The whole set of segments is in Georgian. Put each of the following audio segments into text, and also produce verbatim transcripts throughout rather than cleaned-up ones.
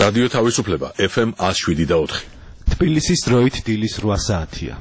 რადიო თავისუფლება ეფ ემ one oh seven და four. თბილისის დროით დილის რვა საათია.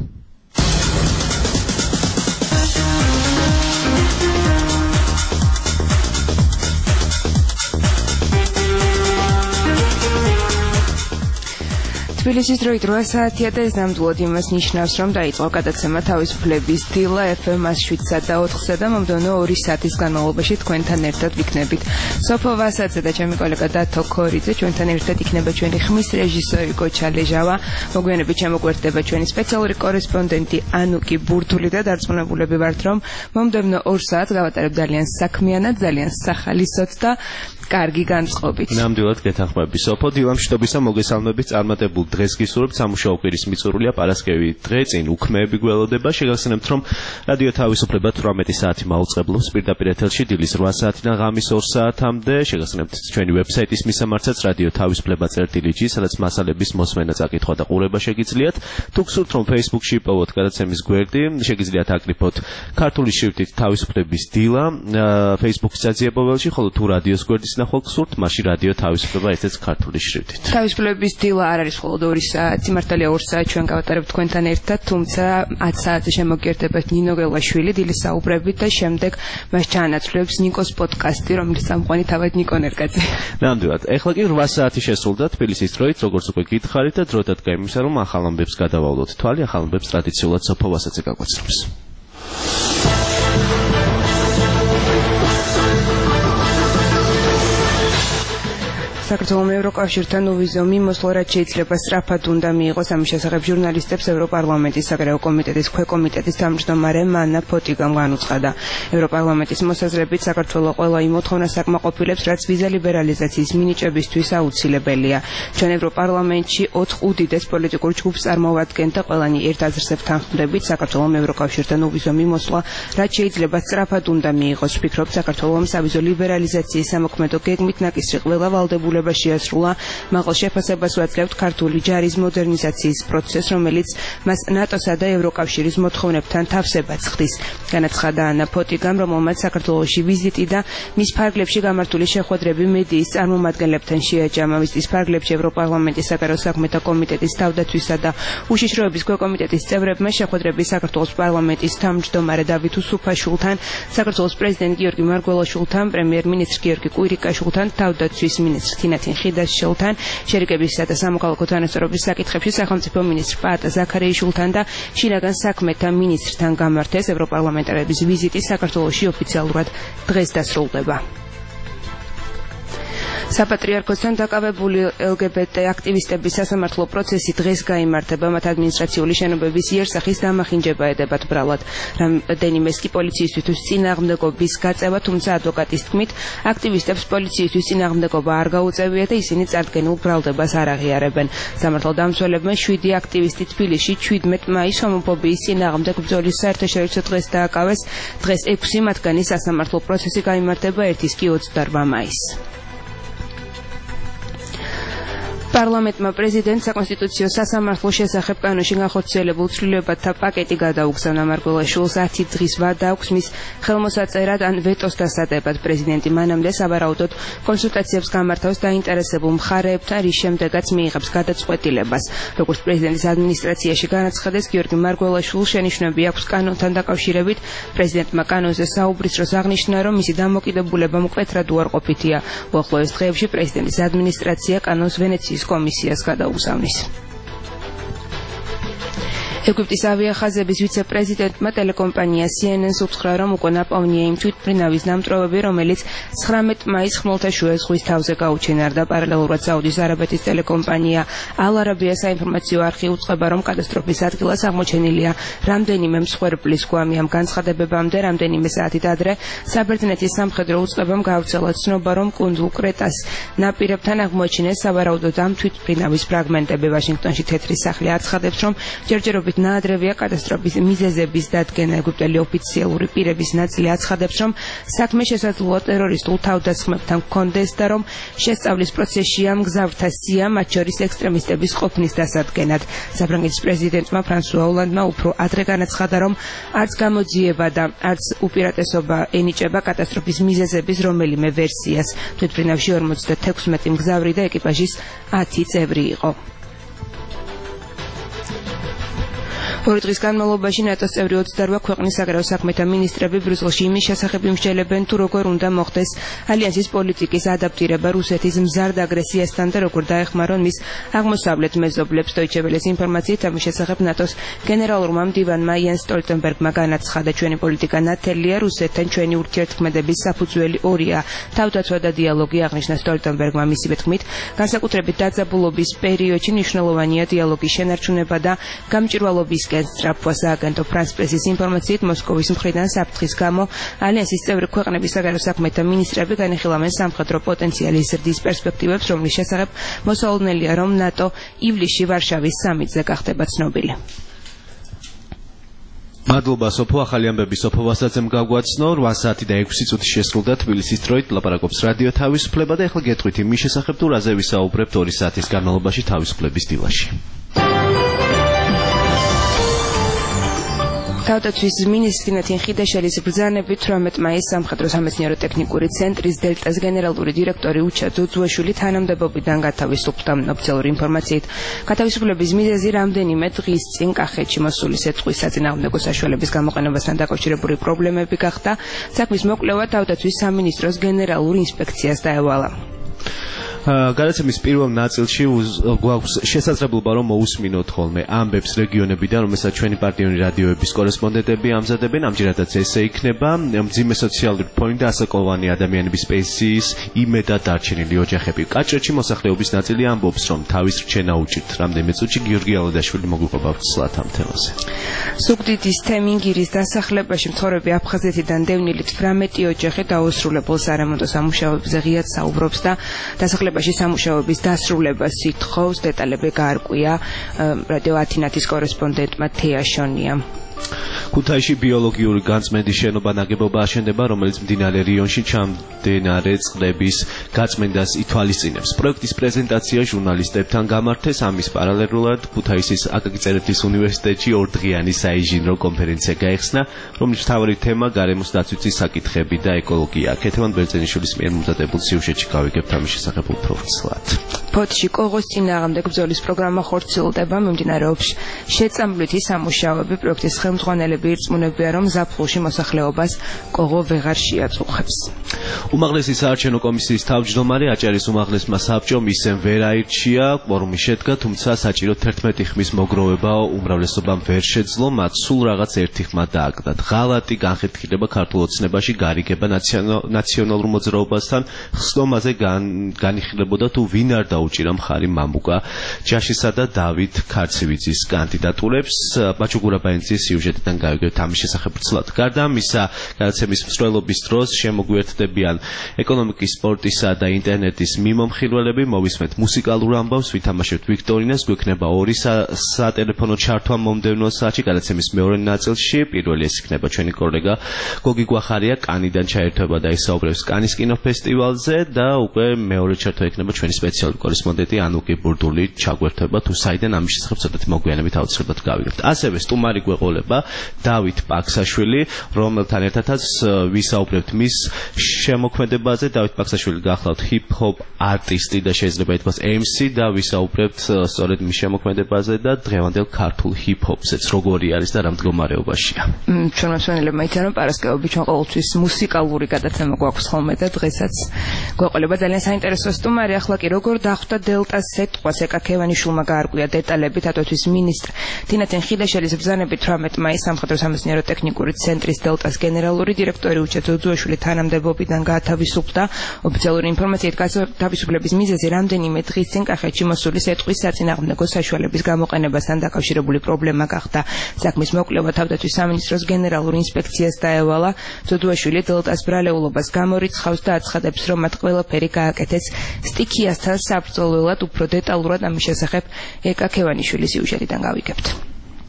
თბილისის დროით რვა საათია და ეს ნამდვილად იმას ნიშნავს, რომ დაიწყო გადაცემა თავისუფლების დილა ეფ ემ one oh seven და four და მომდევნო ორი საათის განმავლობაში თქვენთან ერთად ვიქნებით. სოფო ვასაძე და ჩემი კოლეგა დათო ქორიძე ჩვენთან ერთად იქნება ჩვენი ხმის რეჟისორი გოჩა ლეჟავა. მოგვიანებით შემოგვერდება ჩვენი სპეციალური კორესპონდენტი ანუკი ბურთული და დარწმუნებულები ვართ, რომ მომდევნო ორ საათს გავატარებ ძალიან საქმიანად, ძალიან სახალისოდ და კარგი განწყობით. ნამდვილად გეთანხმები სოფო დილამშვიდობისა მოგესალმებით წარმატებულ დღეს გისურვებთ სამუშაო კვირის მიწურულია პარასკევი დღე წინ უქმეები გველოდება შეგახსენებთ რომ რადიო თავისუფლება თვრამეტი საათი მაუწყებლობს პირდაპირ ეთერში დილის რვა საათიდან ღამის ორ საათამდე შეგახსენებთ ჩვენი ვებსაიტის მისამართსაც რადიო თავისუფლება წერტილი ჯი სადაც მასალების მოსმენა წაკითხვა და ყურება შეგიძლიათ თუ გსურთ რომ Facebook-ში იპოვოთ გადაცემის გვერდი შეგიძლიათ აკრიფოთ ქართული შრიფტით თავისუფლების დილა Facebook-ის საძიებოველში ხოლო თუ რადიოს გვერდის ნახვა გსურთ მაშინ რადიო თავისუფლება ესეც ქართული შრიფტით თავისუფლების დილა არ არის მხოლოდ ორი საათი მართალია ორ საათი ჩვენ გავატარებთ თქვენთან ერთად თუმცა ათი საათზე შემოგერდებათ ნინო გელაშვილი დილის საუბრებით და შემდეგ მას ჩაანაცვლებს ნიკოს პოდკასტი რომელიც წამყვანი თავად ნიკო ნერგაძე ნამდვილად ეხლა კი რვა საათი შესრულდა თბილისის დროით როგორც უკვე გითხარით და დრო დადგა იმისა რომ ახალ ამბებს გადავავლოთ თვალი ახალ ამბებს ტრადიციულად სოფო ვასაძე გაგვაცნობს საქართველოს ევროკავშირთან უვიზო მიმოსვლა რაც შეიძლება სწრაფად უნდა მიიღოს ამის შესახებ ჟურნალისტებს ევროპარლამენტის საგარეო კომიტეტის ქვეკომიტეტის თავმჯდომარე მანა ფოტიგამ განუცხადა ევროპარლამენტის მოსაზრებით საქართველოს ყველა იმ მოთხოვნას აკმაყოფილებს რაც ვიზა ლიბერალიზაციის მინიჭებისთვის აუცილებელია ჩვენ ევროპარლამენტში ოთხ უდიდეს პოლიტიკურ ჯგუფს წარმოვადგენთ და ყველანი ერთ აზრს ვთანხმდებით საქართველოს ევროკავშირთან უვიზო მიმოსვლა რაც შეიძლება სწრაფად უნდა მიიღოს ვფიქრობ საქართველოს სავიზო ლიბერალიზაციის სამოქმედო გეგმით ნაკისრი ყველა ვალდებული შეასრულა მაღალ შეფასებას ვაძლევთ ქართული ჯარის მოდერნიზაციის პროცესს რომელიც მას ნატოსა და ევროკავშირის მოთხოვნებთან თავსებაც ხდის განაცხადა ანა ფოტიგამ რომელმაც საქართველოში ვიზიტი და მის ფარგლებში გამართული შეხვედრები მედიის წარმომადგენლებთან შეაჯამა ვიზიტის ფარგლებში ევროპარლამენტის საგარეო საქმეთა კომიტეტის თავდაცვისა და უშიშროების ქვეკომიტეტის წევრებმა შეხვედრები საქართველოს პარლამენტის თავმჯდომარე დავით უსუფაშვილთან საქართველოს პრეზიდენტ გიორგი მარგველაშვილთან პრემიერ-მინისტრ გიორგი კვირიკაშვილთან თავდაცვის მინისტრ თინათინ ხიდაშვილთან შერიგებისა და სამოქალაქო თანასწორობის საკითხებში სახელმწიფო მინისტრ პაატა ზაქარეიშვილთან და შინაგან საქმეთა მინისტრთან გამართეს ევროპარლამენტარების ვიზიტი საქართველოში ოფიციალურად დღეს დასრულდება საპატრიარქოსთან დაკავებული ელ გი ბი ტი აქტივისტების სასამართლო პროცესი დღეს გაიმართება მათ ადმინისტრაციული შენობების იერსახის დამახინჯება ედებათ ბრალად რამდენიმეს კი პოლიციისთვის წინააღმდეგობის გაწევა თუმცა ადვოკატის თქმით აქტივისტებს პოლიციისთვის წინააღმდეგობა არ გაუწევიათ და ისინი წარდგენილ ბრალდებას არ აღიარებენ სამართალ დამცველებმა შვიდი აქტივისტი თბილისში ჩვიდმეტ მაისს ჰომოფობიის წინააღმდეგ ბრძოლის საერთაშორისო დღეს დააკავეს დღეს ექვსი მათგანი სასამართლო პროცესი გაიმართება ერთის კი ოცდარვა მაისს პარლამენტმა პრეზიდენტს საკონსტიტუციო სასამართლოს შესახებ კანონში განხორციელებულ ცვლილებათა პაკეტი გადაუგზავნა მარგველაშვილს ათი დღის ვადა აქვს მის ხელმოსაწერად ან ვეტოს დასადებად პრეზიდენტი მანამდე სავარაუდოდ კონსულტაციებს გამართავს დაინტერესებულ მხარეებთან რის შემდეგაც მიიღებს გადაწყვეტილებას როგორც პრეზიდენტის ადმინისტრაციაში განაცხადეს გიორგი მარგველაშვილს შენიშვნები აქვს კანონთან დაკავშირებით პრეზიდენტმა კანონზე საუბრის დროს აღნიშნა რომ მისი დამოკიდებულება მკვეთრად უარყოფითია უახლოეს დღეებში პრეზიდენტის ადმინისტრაცია კანონს ვენეციის კომისიას გადაუგზავნის ეგვიპტის ავიახაზების ვიცე-პრეზიდენტმა ტელეკომპანია სი ენ ენ-ს უთხრა, რომ უკვე ნაპოვნია იმ თვითმფრინავის ნამტვრევები, რომელიც ცხრამეტ მაისს ხმელთაშუა ზღვის თავზე გაუჩინარდა. პარალელურად საუდის არაბეთის ტელეკომპანია ალ არაბია საინფორმაციო არხი უწყება, რომ კატასტროფის ადგილას აღმოჩენილია რამდენიმე მსხვერპლის გვამი. ამ განცხადებებამდე რამდენიმე საათით ადრე საბერძნეთის სამხედრო უწყებამ გაავრცელა ცნობა, რომ კუნძულ კრეტას ნაპირებთან აღმოაჩინეს სავარაუდოდ ამ თვითმფრინავის ფრაგმენტები. ვაშინგტონში თეთრი სახლი აცხადებს, რომ ჯერჯერობით მოგივსებთ ნაადრევია კატასტროფის მიზეზების დადგენა. ეგვიპტელი ოფიციალური პირების ნაწილი აცხადებს, რომ საქმე შესაძლოა ტერორისტულ თავდასხმებთან ჰქონდეს და რომ შესწავლის პროცესშია მგზავრთა სია, მათ შორის ექსტრემისტების ყოფნის დასადგენად. საფრანგეთის პრეზიდენტმა ფრანსუა ოლანდმა უფრო ადრე განაცხადა, რომ არც გამოძიება და არც უპირატესობა ენიჭება კატასტროფის მიზეზების რომელიმე ვერსიას. თვითმფრინავში ორმოცდათექვსმეტი მგზავრი და ეკიპაჟის ათი წევრი იყო. ორი დღის განმავლობაში ნატოს წევრი ოცდაორ ქვეყნის საგარეო საქმეთა მინისტრები ბრიუსელში იმის შესახებ იმსჯელებენ, თუ როგორ უნდა მოხდეს ალიანსის პოლიტიკის ადაპტირება რუსეთის მზარდ აგრესიასთან და როგორ დაეხმარონ მის აღმოსავლეთ მეზობლებს. Deutsche Welle-ის ინფორმაციით ამის შესახებ ნატოს გენერალურმა მდივანმა იენს სტოლტენბერგმა განაცხადა, ჩვენი პოლიტიკა ნათელია, რუსეთთან ჩვენი ურთიერთქმედების საფუძველი ორია. თავდაცვა და დიალოგი, აღნიშნა სტოლტენბერგმა. მისივე თქმით, განსაკუთრებით დაძაბულობის პერიოდში მნიშვნელოვანია დიალოგის შენარჩუნება და გამჭვირვალობის სწრაფვა. სააგენტო ფრანს პრესის ინფორმაციით, მოსკოვის მხრიდან საფრთხის გამო ალიანსის წევრი ქვეყნების საგარეო საქმეთა მინისტრები განიხილავენ სამხედრო პოტენციალის ზრდის პერსპექტივებს, რომლის შესახებ მოსავალნელია, რომ ნატო ივლისში ვარშავის სამიტზე გახდება ცნობილი. მადლობა სოფო, ახალი ამბები სოფო ვასაძემ გაგვაცნო. რვა საათი და ექვსი წუთი შესრულდა თბილისის დროით, ლაპარაკობს რადიო თავისუფლება და ეხლა გეტყვით იმის შესახებ, თუ რაზე ვისაუბრებთ ორი საათის განმავლობაში თავისუფლების დილაში. თავდაცვის მინისტრი ნათინ ხიდაშელის ბრძანებით თვრამეტ მაისს სამხედრო სამეცნიერო ტექნიკური ცენტრის დელტას გენერალური დირექტორი უჩა ძუძუაშვილი თანამდებობიდან გათავისუფლდა. ოფიციალური ინფორმაციით, გათავისუფლების მიზეზი რამდენიმე დღის წინ კახეთში მოსული სეწყვის საწინააღმდეგო საშუალების გამოყენებასთან დაკავშირებული პრობლემები გახდა. საქმის მოკვლევა თავდაცვის სამინისტროს გენერალურ ინსპექციას დაევალა. გადაცემის პირველ ნაწილში გვაქვს შესაძლებლობა, რომ მოусმინოთ ხოლმე ამბებს რეგიონებიდან, რომელსაც ჩვენი პარტიული რადიოების კორესპონდენტები ამზადებენ. ამჯერადაც ესე იქნება მძიმე სოციალური ფონი და ასაკოვანი ადამიანების პენსიის იმედად დარჩენილი ოჯახები. კაჭრეთში მოსახლეობის ნაწილი ამბობს, რომ თავის რჩენა უჭირთ. რამდენიმე წუთში გიორგი ალოდაშვილი მოგვიყვება ვცლათ ამ თემაზე. ზუგდიდის თემინგირის დასახლებაში მცხოვრები აფხაზეთიდან დევნილი თვრამეტი ოჯახი დაუსრულებელ სარემონტო სამუშაოებზე ღიად საუბრობს და დასახლებაში სამუშაოების დასრულებას ითხოვს. დეტალები გაარკვია რადიო ათინათის კორესპონდენტმა თეა შონიამ. ქუთაისში ბიოლოგიური განწმენდის შენობა ნაგებობა აშენდება, რომელიც მდინარე რიონში ჩამდინარე წყლების გაწმენდას ითვალისწინებს. პროექტის პრეზენტაცია ჟურნალისტებთან გამართეს. ამის პარალელურად ქუთაისის აკაკი წერეთლის უნივერსიტეტში ორდღიანი საინჟინრო კონფერენცია გაიხსნა, რომლის მთავარი თემა გარემოს დაცვის საკითხები და ეკოლოგია. ქეთევან ბერძენიშვილის მიერ მომზადებულ სიუჟეტში გავიგებთ ამის შესახებ უფრო ვრცლად. ფოთში კოღოს წინააღმდეგ ბრძოლის პროგრამა ხორციელდება. მიმდინარეობს შეწამლვითი სამუშაოები. პროექტის ხელმძღვანელები ირწმუნებიან, რომ ზაფხულში მოსახლეობას კოღო ვეღარ შეაწუხებს. უმაღლესი საარჩევნო კომისიის თავმჯდომარე აჭარის უმაღლესმა საბჭომ ისევ ვერ აირჩია. კვორუმი შედგა, თუმცა საჭირო თერთმეტი ხმის მოგროვება უმრავლესობამ ვერ შეძლო. მათ სულ რაღაც ერთი ხმა დააგდათ. ღალატი განხეთქილება ქართულ ოცნებაში გარიგება ნაციონალურ მოძრაობასთან ხსნომაზე განიხილებოდა, თუ ვინ არ დაუჭირა მხარი მამუკა ჯაშისა და დავით ქარცივიძის კანდიდატურებს. ბაჩუ გურაბაინძის სიუჟეტიდან გავიგებთ ამის შესახებ ვრცლად. გარდა ამისა, გადაცემის მსვლელობის დროს შემოგვიერთდებიან ეკონომიკის, სპორტისა და ინტერნეტის მიმომხილველები. მოვისმენთ მუსიკალურ ამბავს, ვითამაშებთ ვიქტორინას, გვექნება ორი სატელეფონო ჩართვა მომდევნო საათში. გადაცემის მეორე ნაწილში პირველი ეს იქნება ჩვენი კოლეგა გოგი გვახარია, კანიდან ჩაერთვება და ისაუბრებს კანის კინოფესტივალზე და უკვე მეორე ჩართვა იქნება ჩვენი სპეციალური კორესპონდენტი ანუკი ბურდული ჩაგვერთვება, თუ საიდან ამის შესახებ ცოტათი მოგვიანებით აუცილებლად გავიგებთ. ასევე სტუმარი გვეყოლება დავით პაქსაშვილი, რომელთან ერთადაც ვისაუბრებთ მის შემოქმედებაზე. დავით პაქსაშვილი გახლავთ ჰიპ-ჰოპ არტისტი და შეიძლება ითქვას ემ სი და ვისაუბრებთ სწორედ მის შემოქმედებაზე და დღევანდელ ქართულ ჰიპ-ჰოპზეც როგორი არის და რა მდგომარეობაშია. ჩვენ მოსვენელებმა იციან, რომ პარასკევები ჩვენ ყოველთვის მუსიკალური გადაცემა გვაქვს ხოლმე და დღესაც გვეყოლება ძალიან საინტერესო სტუმარი. ახლა კი როგორ დახვდა დელტას სეტყვას ეკაქევანიშვილმა გაარკვია დეტალები. თავდაცვის მინისტრ თინათინ ხიდაშელის ბრძანებით თვრამეტ მაისს სამხედრო სამეცნიერო ტექნიკური ცენტრის დელტას გენერალური დირექტორი უჩა ძუძუაშვილი თანამდებობიდან გაათავისუფლდა. ოფიციალური ინფორმაციით, გათავისუფლების მიზეზი რამდენიმე დღის წინ კახეთში მოსული სეტყვის საწინააღმდეგო საშუალების გამოყენებასთან დაკავშირებული პრობლემა გახდა. საქმის მოკვლევა თავდაცვის სამინისტროს გენერალურ ინსპექციას დაევალა. ძუძუაშვილი დელტას ბრალეულობას გამორიცხავს და აცხადებს, რომ მათ ყველაფერი გააკეთეს სტიქიასთან საბრძოლველად. უფრო დეტალურად ამის შესახებ ეკაქევანიშვილის სიუჟეტიდან გავიგებთ.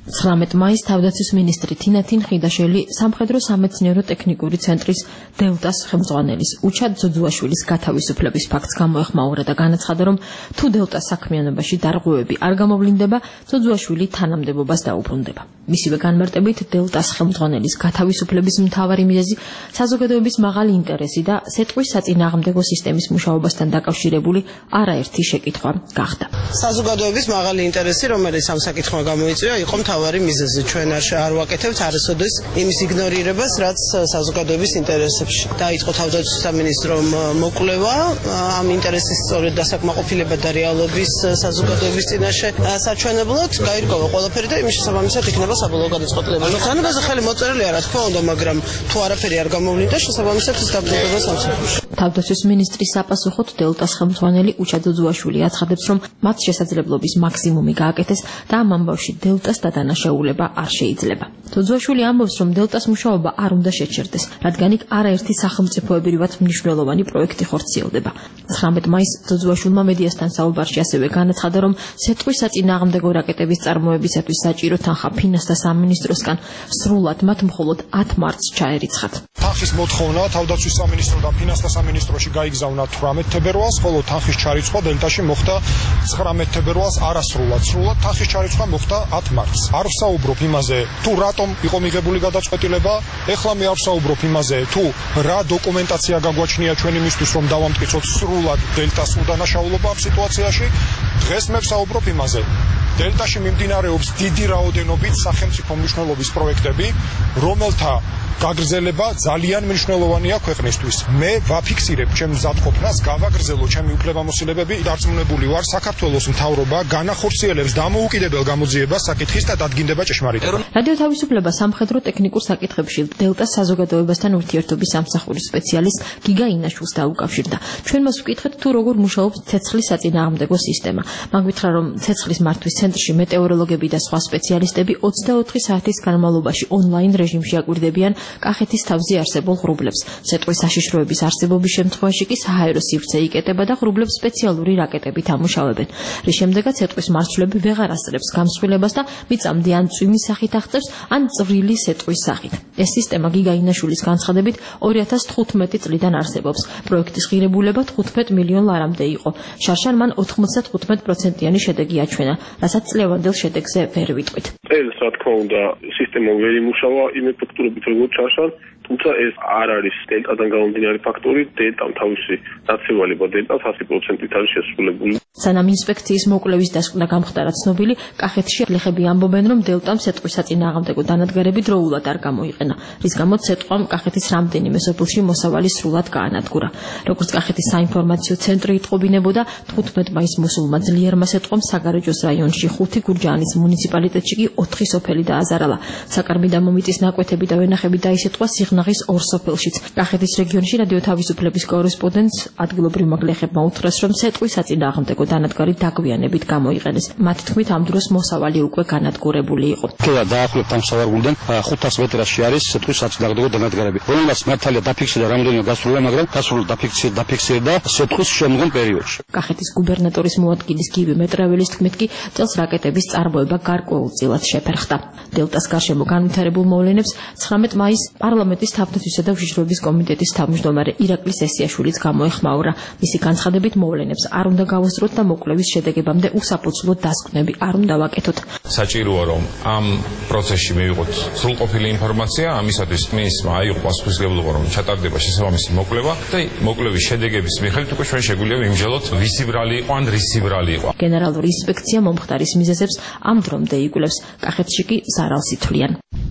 ცხრამეტ მაისს თავდაცვის მინისტრი თინა თინხიდაშვილი სამხედრო სამეცნიერო ტექნიკური ცენტრის დელტას ხელმძღვანელის უჩად ძოძუაშვილის გათავისუფლების ფაქტს გამოეხმაურა და განაცხადა, რომ თუ დელტას საქმიანობაში დარღვევები არ გამოვლინდება, ძოძუაშვილი თანამდებობას დაუბრუნდება. მისივე განმარტებით, დელტას ხელმძღვანელის გათავისუფლების მთავარი მიზეზი საზოგადოების მაღალი ინტერესი და სეტყვის საწინააღმდეგო სისტემის მუშაობასთან დაკავშირებული არაერთი შეკითხვა გახდა. საზოგადოების მაღალი ინტერესი, რომელიც ამ საკითხმა გამოიწვია, იყო მთავარი მიზეზი. ჩვენ არ ვაკეთებთ არასოდეს იმის იგნორირებას, რაც საზოგადოების ინტერესებში. დაიწყო თავდაცვის სამინისტრო მოკვლევა ამ ინტერესის სწორედ დასაკმაყოფილება და რეალობის საზოგადოების წინაშე საჩვენებლად, გაირკვევა ყველაფერი და იმის შესაბამისად იქნება საბოლოო გადაწყვეტილება. განებაზე ხელი მოწერილია, რა თქმა უნდა, მაგრამ თუ არაფერი არ გამოვლინდა, შესაბამისად ის დაბრუნდება სამსახურში. თავდაცვის მინისტრის საპასუხოდ დელტას ხელმძღვანელი უჩად ძოძუაშვილი აცხადებს, რომ მათ შესაძლებლობის მაქსიმუმი გააკეთეს და ამ ამბავში დელტას დადანაშაულება არ შეიძლება. ძოძუაშვილი ამბობს, რომ დელტას მუშაობა არ უნდა შეჩერდეს, რადგან იქ არაერთი სახელმწიფოებრივად მნიშვნელოვანი პროექტი ხორციელდება. ცხრამეტ მაისს ძოძუაშვილმა მედიასთან საუბარში ასევე განაცხადა, რომ სეტყვის საწინააღმდეგო რაკეტების წარმოებისათვის საჭირო თანხა ფინანსთა სამინისტროსგან სრულად მათ მხოლოდ ათ მარტს ჩაერიცხათ. თანხის მოთხოვნა თავდაცვის სამინისტრო და ფინანსთა სამინისტროში გაიგზავნა თვრამეტ თებერვალს, ხოლო თანხის ჩარიცხვა დელტაში მოხდა ცხრამეტ თებერვალს არასრულად. სრულად თანხის ჩარიცხვა მოხდა ათ მარტს. არ ვსაუბრობ იმაზე, თუ რატომ იყო მიღებული გადაწყვეტილება, ეხლა მე არ ვსაუბრობ იმაზე, თუ რა დოკუმენტაცია გაგვაჩნია ჩვენ იმისთვის, რომ დავამტკიცოთ სრულად დელტას უდანაშაულობა ამ სიტუაციაში. დღეს მე ვსაუბრობ იმაზე, დელტაში მიმდინარეობს დიდი რაოდენობით სახელმწიფო მნიშვნელობის პროექტები, რომელთა გაგრძელება ძალიან მნიშვნელოვანია ქვეყნისთვის. მე ვაფიქსირებ ჩემ მზადყოფნას, გავაგრძელო ჩემი უფლებამოსილებები, დარწმუნებული ვარ, საქართველოს მთავრობა განახორციელებს დამოუკიდებელ გამოძიებას საკითხის და დადგინდება ჭეშმარიტება. რადიო თავისუფლება სამხედრო ტექნიკურ საკითხებში დელტას საზოგადოებასთან ურთიერთობის სამსახურის სპეციალისტ გიგა ინაშვილს დაუკავშირდა. ჩვენ მას ვკითხეთ, თუ როგორ მუშაობს ცეცხლის საწინააღმდეგო სისტემა. მან გითხრა, რომ ცეცხლის მართვის ცენტრში მეტეოროლოგები და სხვა სპეციალისტები ოცდაოთხი საათის განმავლობაში ონლაინ რეჟიმში აკვირდებიან კახეთის თავზე არსებულ ღრუბლებს. სეტყვის საშიშროების არსებობის შემთხვევაში კი საჰაერო სივრცე იკეტება და ღრუბლებს სპეციალური რაკეტებით ამუშავებენ. რის შემდეგაც სეტყვის მარცვლები ვეღარ ასწრებს გამსხვილებას და მიწამდე ან წვიმის სახით აღწევს, ან წვრილი სეტყვის სახით. ეს სისტემა გიგა ინაშვილის განცხადებით ორი ათას თხუთმეტი წლიდან არსებობს. პროექტის ღირებულება თხუთმეტ მილიონ ლარამდე იყო. შარშან მან ოთხმოცდათხუთმეტ პროცენტიანი შედეგი აჩვენა, რასაც წლევანდელ შედეგზე ვერ ვიტყვით. წელს რა თქმა უნდა სისტემა ვერ იმუშავა იმ ეფექტურობით როგორც შარშან, თუმცა ეს არ არის დელტადან გამომდინარე ფაქტორი, დელტამ თავისი დაცევალება დელტას ასი პროცენტით არის შესრულებული. სანამ ინსპექციის მოკვლევის დასკვნა გამხდარა ცნობილი, კახეთში ლეხები ამბობენ, რომ დელტამ სეტყვის საწინააღმდეგო დანადგარები დროულად არ გამოიყენა, რის გამოც სეტყვამ კახეთის რამდენიმე სოფელში მოსავალი სრულად გაანადგურა. როგორც კახეთის საინფორმაციო ცენტრი იტყობინებოდა, თხუთმეტ მაისს მოსულმა ძლიერმა სეტყვამ საგარეჯოს რაიონში ხუთი, გურჯაანის მუნიციპალიტეტში კი ოთხი სოფელი დააზარალა. საკარბი და მომიტის ნაკვეთები და ვენახები დაისეტყვა სიღნაღის ორ სოფელშიც. კახეთის რეგიონში რადიო თავისუფლების კორესპონდენტს ადგილობრივმა გლეხებმა უთხრეს, რომ სეტყვის საწინააღმდეგო დანადგარი დაგვიანებით გამოიყენეს. მათი თქმით, ამ დროს მოსავალი უკვე განადგურებული იყო. და დაახლოებით ამ სავარგულიდან ხუთას მეტრში არის სეტყვის საწინააღმდეგო დანადგარები, რომელსაც მართალია დაფიქსირდა რამოდენიმე გასრულა, მაგრამ გასრულ დაფიქსირდა დაფიქსირდა სეტყვის შემდგომ პერიოდში. კახეთის გუბერნატორის მოადგილის გივი მეტრაველის თქმით კი წელს რაკეტების წარმოება გარკვეულწილად შეფერხდა. დელტას გარშემო განვითარებულ მოვლენებს ცხრამეტ მაისს პარლამენტის თავდაცვისა და უშიშროების კომიტეტის თავმჯდომარე ირაკლი სესიაშვილიც გამოეხმაურა. მისი განცხადებით მოვლენებს არ უნდა გავასწროთ და მოკვლევის შედეგებამდე უსაფუძვლოდ დასკვნები არ უნდა ვაკეთოთ. საჭიროა რომ ამ პროცესში მივიღოთ სრულყოფილი ინფორმაცია, ამისათვის მინისტრმა აიღო პასუხისმგებლობა, რომ ჩატარდება შესაბამისი მოკვლევა და მოკვლევის შედეგების მიხედვით უკვე ჩვენ შეგვიძლია ვიმსჯელოთ, ვისი ბრალი იყო ან რისი ბრალი იყო. გენერალური ინსპექცია მომხდარის მიზეზებს ამ დრომდე იკვლევს. კახეთში კი ზარალს ითვლიან.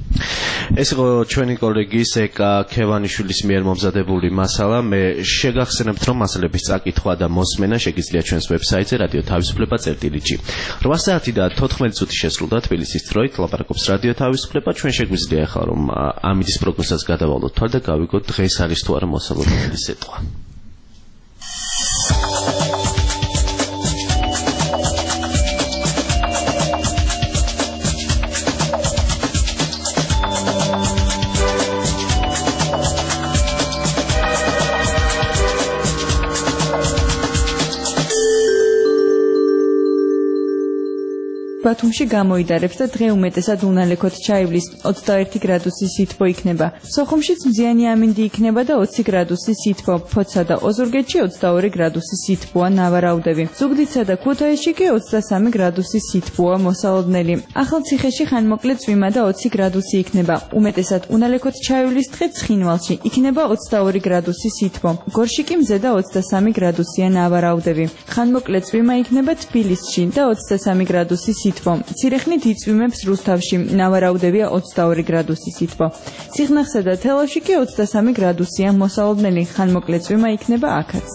ეს იყო ჩვენი კოლეგის ეკა ქევანიშვილის მიერ მომზადებული მასალა. მე შეგახსენებთ, რომ მასალების წაკითხვა და მოსმენა შეგიძლიათ ჩვენს ვებსაიტზე რადიო თავისუფლება წერტილი ჯი. რვა საათი და თოთხმეტი წუთი შესრულდა თბილისის დროით. ლაპარაკობს რადიო თავისუფლება. ჩვენ შეგვიძლია ახლა რომ ამის პროგნოზას გადავალოთ თვალ და გავიგოთ დღეს არის თუ არა მოსალოდნელი სიტყვა. ბათუმში გამოიდარებს და დღე უმეტესად უნალექოთ ჩაივლის ოცდაერთი გრადუსი სითბო იქნება. სოხუმშიც მზიანი ამინდი იქნება და ოცი გრადუსი სითბო. ფოთსა და ოზურგეთში ოცდაორი გრადუსი სითბოა ნავარაუდები. ზუგდიდსა და ქუთაისში კი ოცდასამი გრადუსი სითბოა მოსალოდნელი. ახალციხეში ხანმოკლე წვიმა და ოცი გრადუსი იქნება. უმეტესად უნალექოთ ჩაივლის დღე ცხინვალში იქნება ოცდაორი გრადუსი სითბო. გორში კი მზე და ოცდასამი გრადუსია ნავარაუდები. ხანმოკლე წვიმა იქნება თბილისში და ოცდასამი გრადუსი სითბო. ცირეხნით იწვიმებს რუსთავში, ნავარაუდებია ოცდაორი გრადუსი სითბო. ციხნახსა და თელავში კი ოცდასამი გრადუსია მოსალოდნელი, ხანმოკლე წვიმა იქნება აქაც.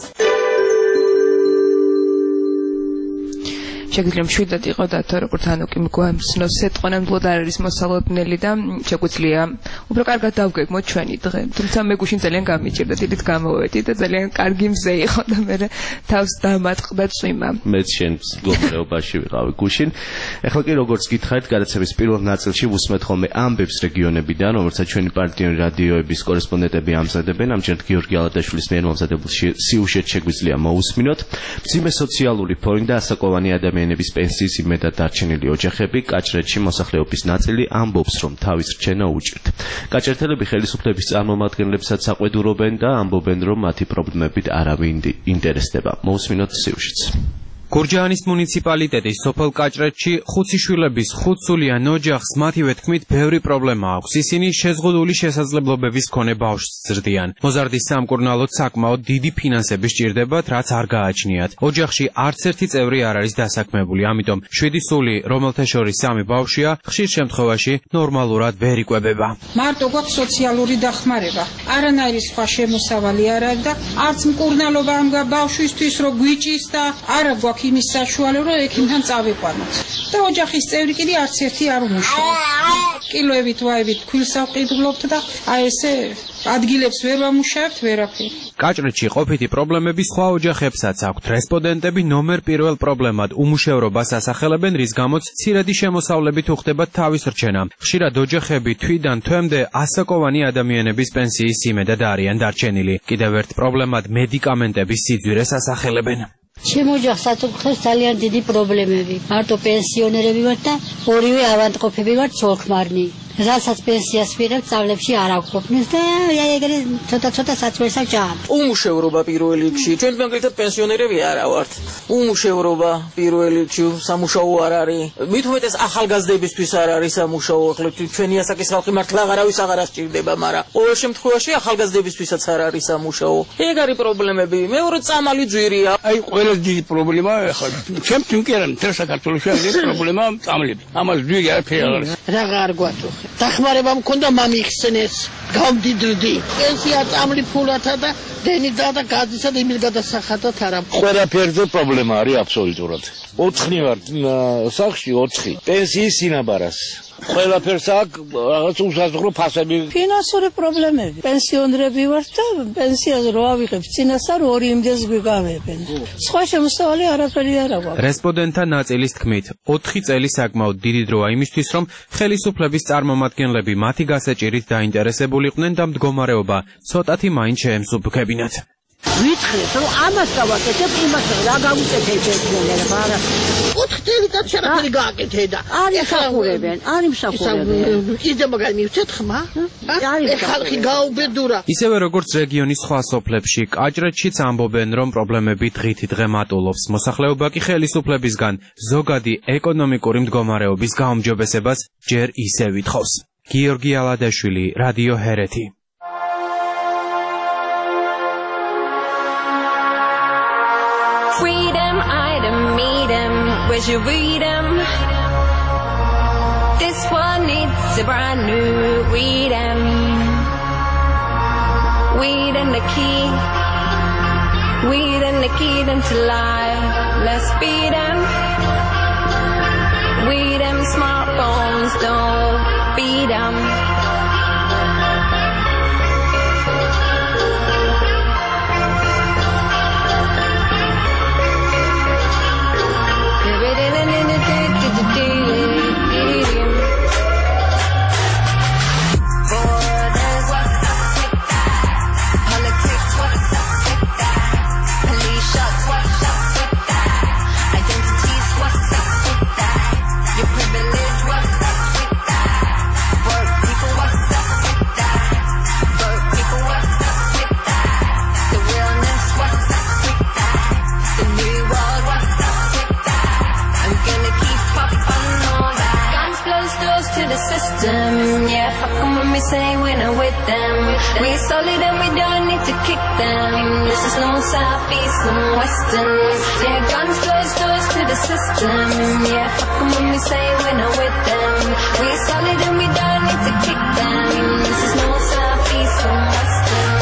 შეგვიძლია მშვიდად იყო დათო როგორც ანუ კი მგვამცნოს სიტყვა ნამდვილად არ არის მოსალოდნელი და შეგვიძლია უფრო კარგად დავგეგმოთ ჩვენი დღე. თუმცა მე გუშინ ძალიან გამიჭირდა, დიდით გამოვედი და ძალიან კარგი მზე იყო და მე თავს დამატყდა წვიმა. მეც შენ მდგომარეობაში ვიყავი გუშინ. ეხლა კი როგორც გითხარით, გადაცემის პირველ ნაწილში ვუსმენთ ხოლმე ამბებს რეგიონებიდან, რომელსაც ჩვენი პარტიული რადიოების კორესპონდენტები ამზადებენ. ამჯერად გიორგი ალადაშვილის მიერ მომზადებულ სიუჟეტს შეგვიძლია მოусმინოთ. მძიმე სოციალური ფონი და ასაკოვანი ადამიანი ადამიანების პენსიის იმედად დარჩენილი ოჯახები კაჭრეთში მოსახლეობის ნაწილი ამბობს, რომ თავის რჩენა უჭირთ. კაჭრეთელები ხელისუფლების წარმომადგენლებსაც საყვედურობენ და ამბობენ, რომ მათი პრობლემებით არავინ ინტერესდება. მოусმინოთ სიუჟეტს. გურჯაანის მუნიციპალიტეტის სოფელ კაჭრეთში ხუთი შვილების ხუთსულიან ოჯახს მათივე თქმით ბევრი პრობლემა აქვს. ისინი შეზღუდული შესაძლებლობების მქონე ბავშვს ზრდიან. მოზარდის სამკურნალოდ საკმაოდ დიდი ფინანსები სჭირდებათ, რაც არ გააჩნიათ. ოჯახში არც ერთი წევრი არ არის დასაქმებული, ამიტომ შვიდი სული, რომელთა შორის სამი ბავშვია, ხშირ შემთხვევაში ნორმალურად ვერ იკვებება. მარტო გვაქვს სოციალური დახმარება. არანაირი სხვა შემოსავალი არ აქვს და არც მკურნალობა ამ ბავშვისთვის რო გვიჭის და არა გვაქვს იმის საშუალება, რომ ექიმთან წავიყვანოთ. და ოჯახის წევრი კიდე არც ერთი არ უმუშავებს. კილოებით ვაებით ქვილს ავყიდულობთ და აი ესე ადგილებს ვერ ვამუშავებთ ვერაფერი. კაჭრეთში ყოფითი პრობლემები სხვა ოჯახებსაც აქვთ. რესპონდენტები ნომერ პირველ პრობლემად უმუშევრობას ასახელებენ, რის გამოც მცირედი შემოსავლებით უხდება თავის რჩენა. ხშირად ოჯახები თვიდან თვემდე ასაკოვანი ადამიანების პენსიის იმედად არიან დარჩენილი. კიდევ ერთ პრობლემად მედიკამენტების სიძვირეს ასახელებენ. ჩემ ოჯახს აწუხებს ძალიან დიდი პრობლემები. მარტო პენსიონერები ვართ და ორივე ავადმყოფები ვართ ცოლ-ქმარნი. რასაც პენსიას ვიღებთ, სწავლებში არ აღვყოფნის და ეგრე ცოტა-ცოტა საჭიროა ჯამ. უმუშევრობა პირველ რიგში. ჩვენ მაგალითად პენსიონერები არა ვართ. უმუშევრობა პირველ რიგში, სამუშაო არ არის. მით უმეტეს ახალგაზრდებისთვის არ არის სამუშაო. ახლა ჩვენი ასაკის ხალხი მართლა აღარავის აღარ აღჭირდება, მაგრამ ყოველ შემთხვევაში ახალგაზრდებისთვისაც არ არის სამუშაო. ეგ არის პრობლემები. მეორე წამალი ძვირია. აი ყველა დიდი პრობლემა ახლა ჩემთვის კი არა, მთელ საქართველოში არის პრობლემა წამლები. ამას ძვირი არაფერი არ არის. რაღა არ გვაწუხე. დახმარება მქონდა მამიხსნეს გამდიდრდი პენსია წამლი ფულათა და დენიდა და გაძისა და იმილ გადასახადად არა ყველაფერზე პრობლემა არის აბსოლუტურად ოთხი ვარ სახში ოთხი პენსიის სინაბარას ყველაფერს აქვს რაღაც უსაზღვრო ფასები ფინანსური პრობლემები პენსიონერები ვართ და პენსიას რო ავიღებ წინასწარ ორი იმდეს გვიგავებენ სხვა შემოსავალი არაფერი არ აქვს რესპონდენტთა ნაწილის თქმით ოთხი წელი საკმაოდ დიდი დროა იმისთვის რომ ხელისუფლების წარმომადგენლები მათი გასაჭირით დაინტერესებულიყვნენ და მდგომარეობა ცოტათი მაინც შეემსუბუქებინათ ვიტყვით რომ ამას გავაკეთებ იმას რა გავუკეთებ ექნელება არა ოთხი წელი და შეფერი გააკეთე და არ იხახურებენ არ იმსახურებენ ისე მაგარი მივცეთ ხმა ხალხი გაუბედურა ისევე როგორც რეგიონის სხვა სოფლებში კაჭრეთშიც ამბობენ რომ პრობლემები დღითი დღე მატულობს მოსახლეობა კი ხელისუფლებისგან ზოგადი ეკონომიკური მდგომარეობის გაუმჯობესებას ჯერ ისე ვითხოვს გიორგი ალადაშვილი რადიო ჰერეთი Freedom, I don't need him. Where's your freedom? This one needs a brand new freedom. Weed and the key. Weed and the key them to life. Let's beat them. Weed them smartphones, don't beat them. them. We're solid and we don't need to kick them. This is no southeast and western. Yeah, guns close doors to the system. Yeah, fuck 'em when we say we're not with them. We're solid and we don't need to kick them. This is no southeast and western.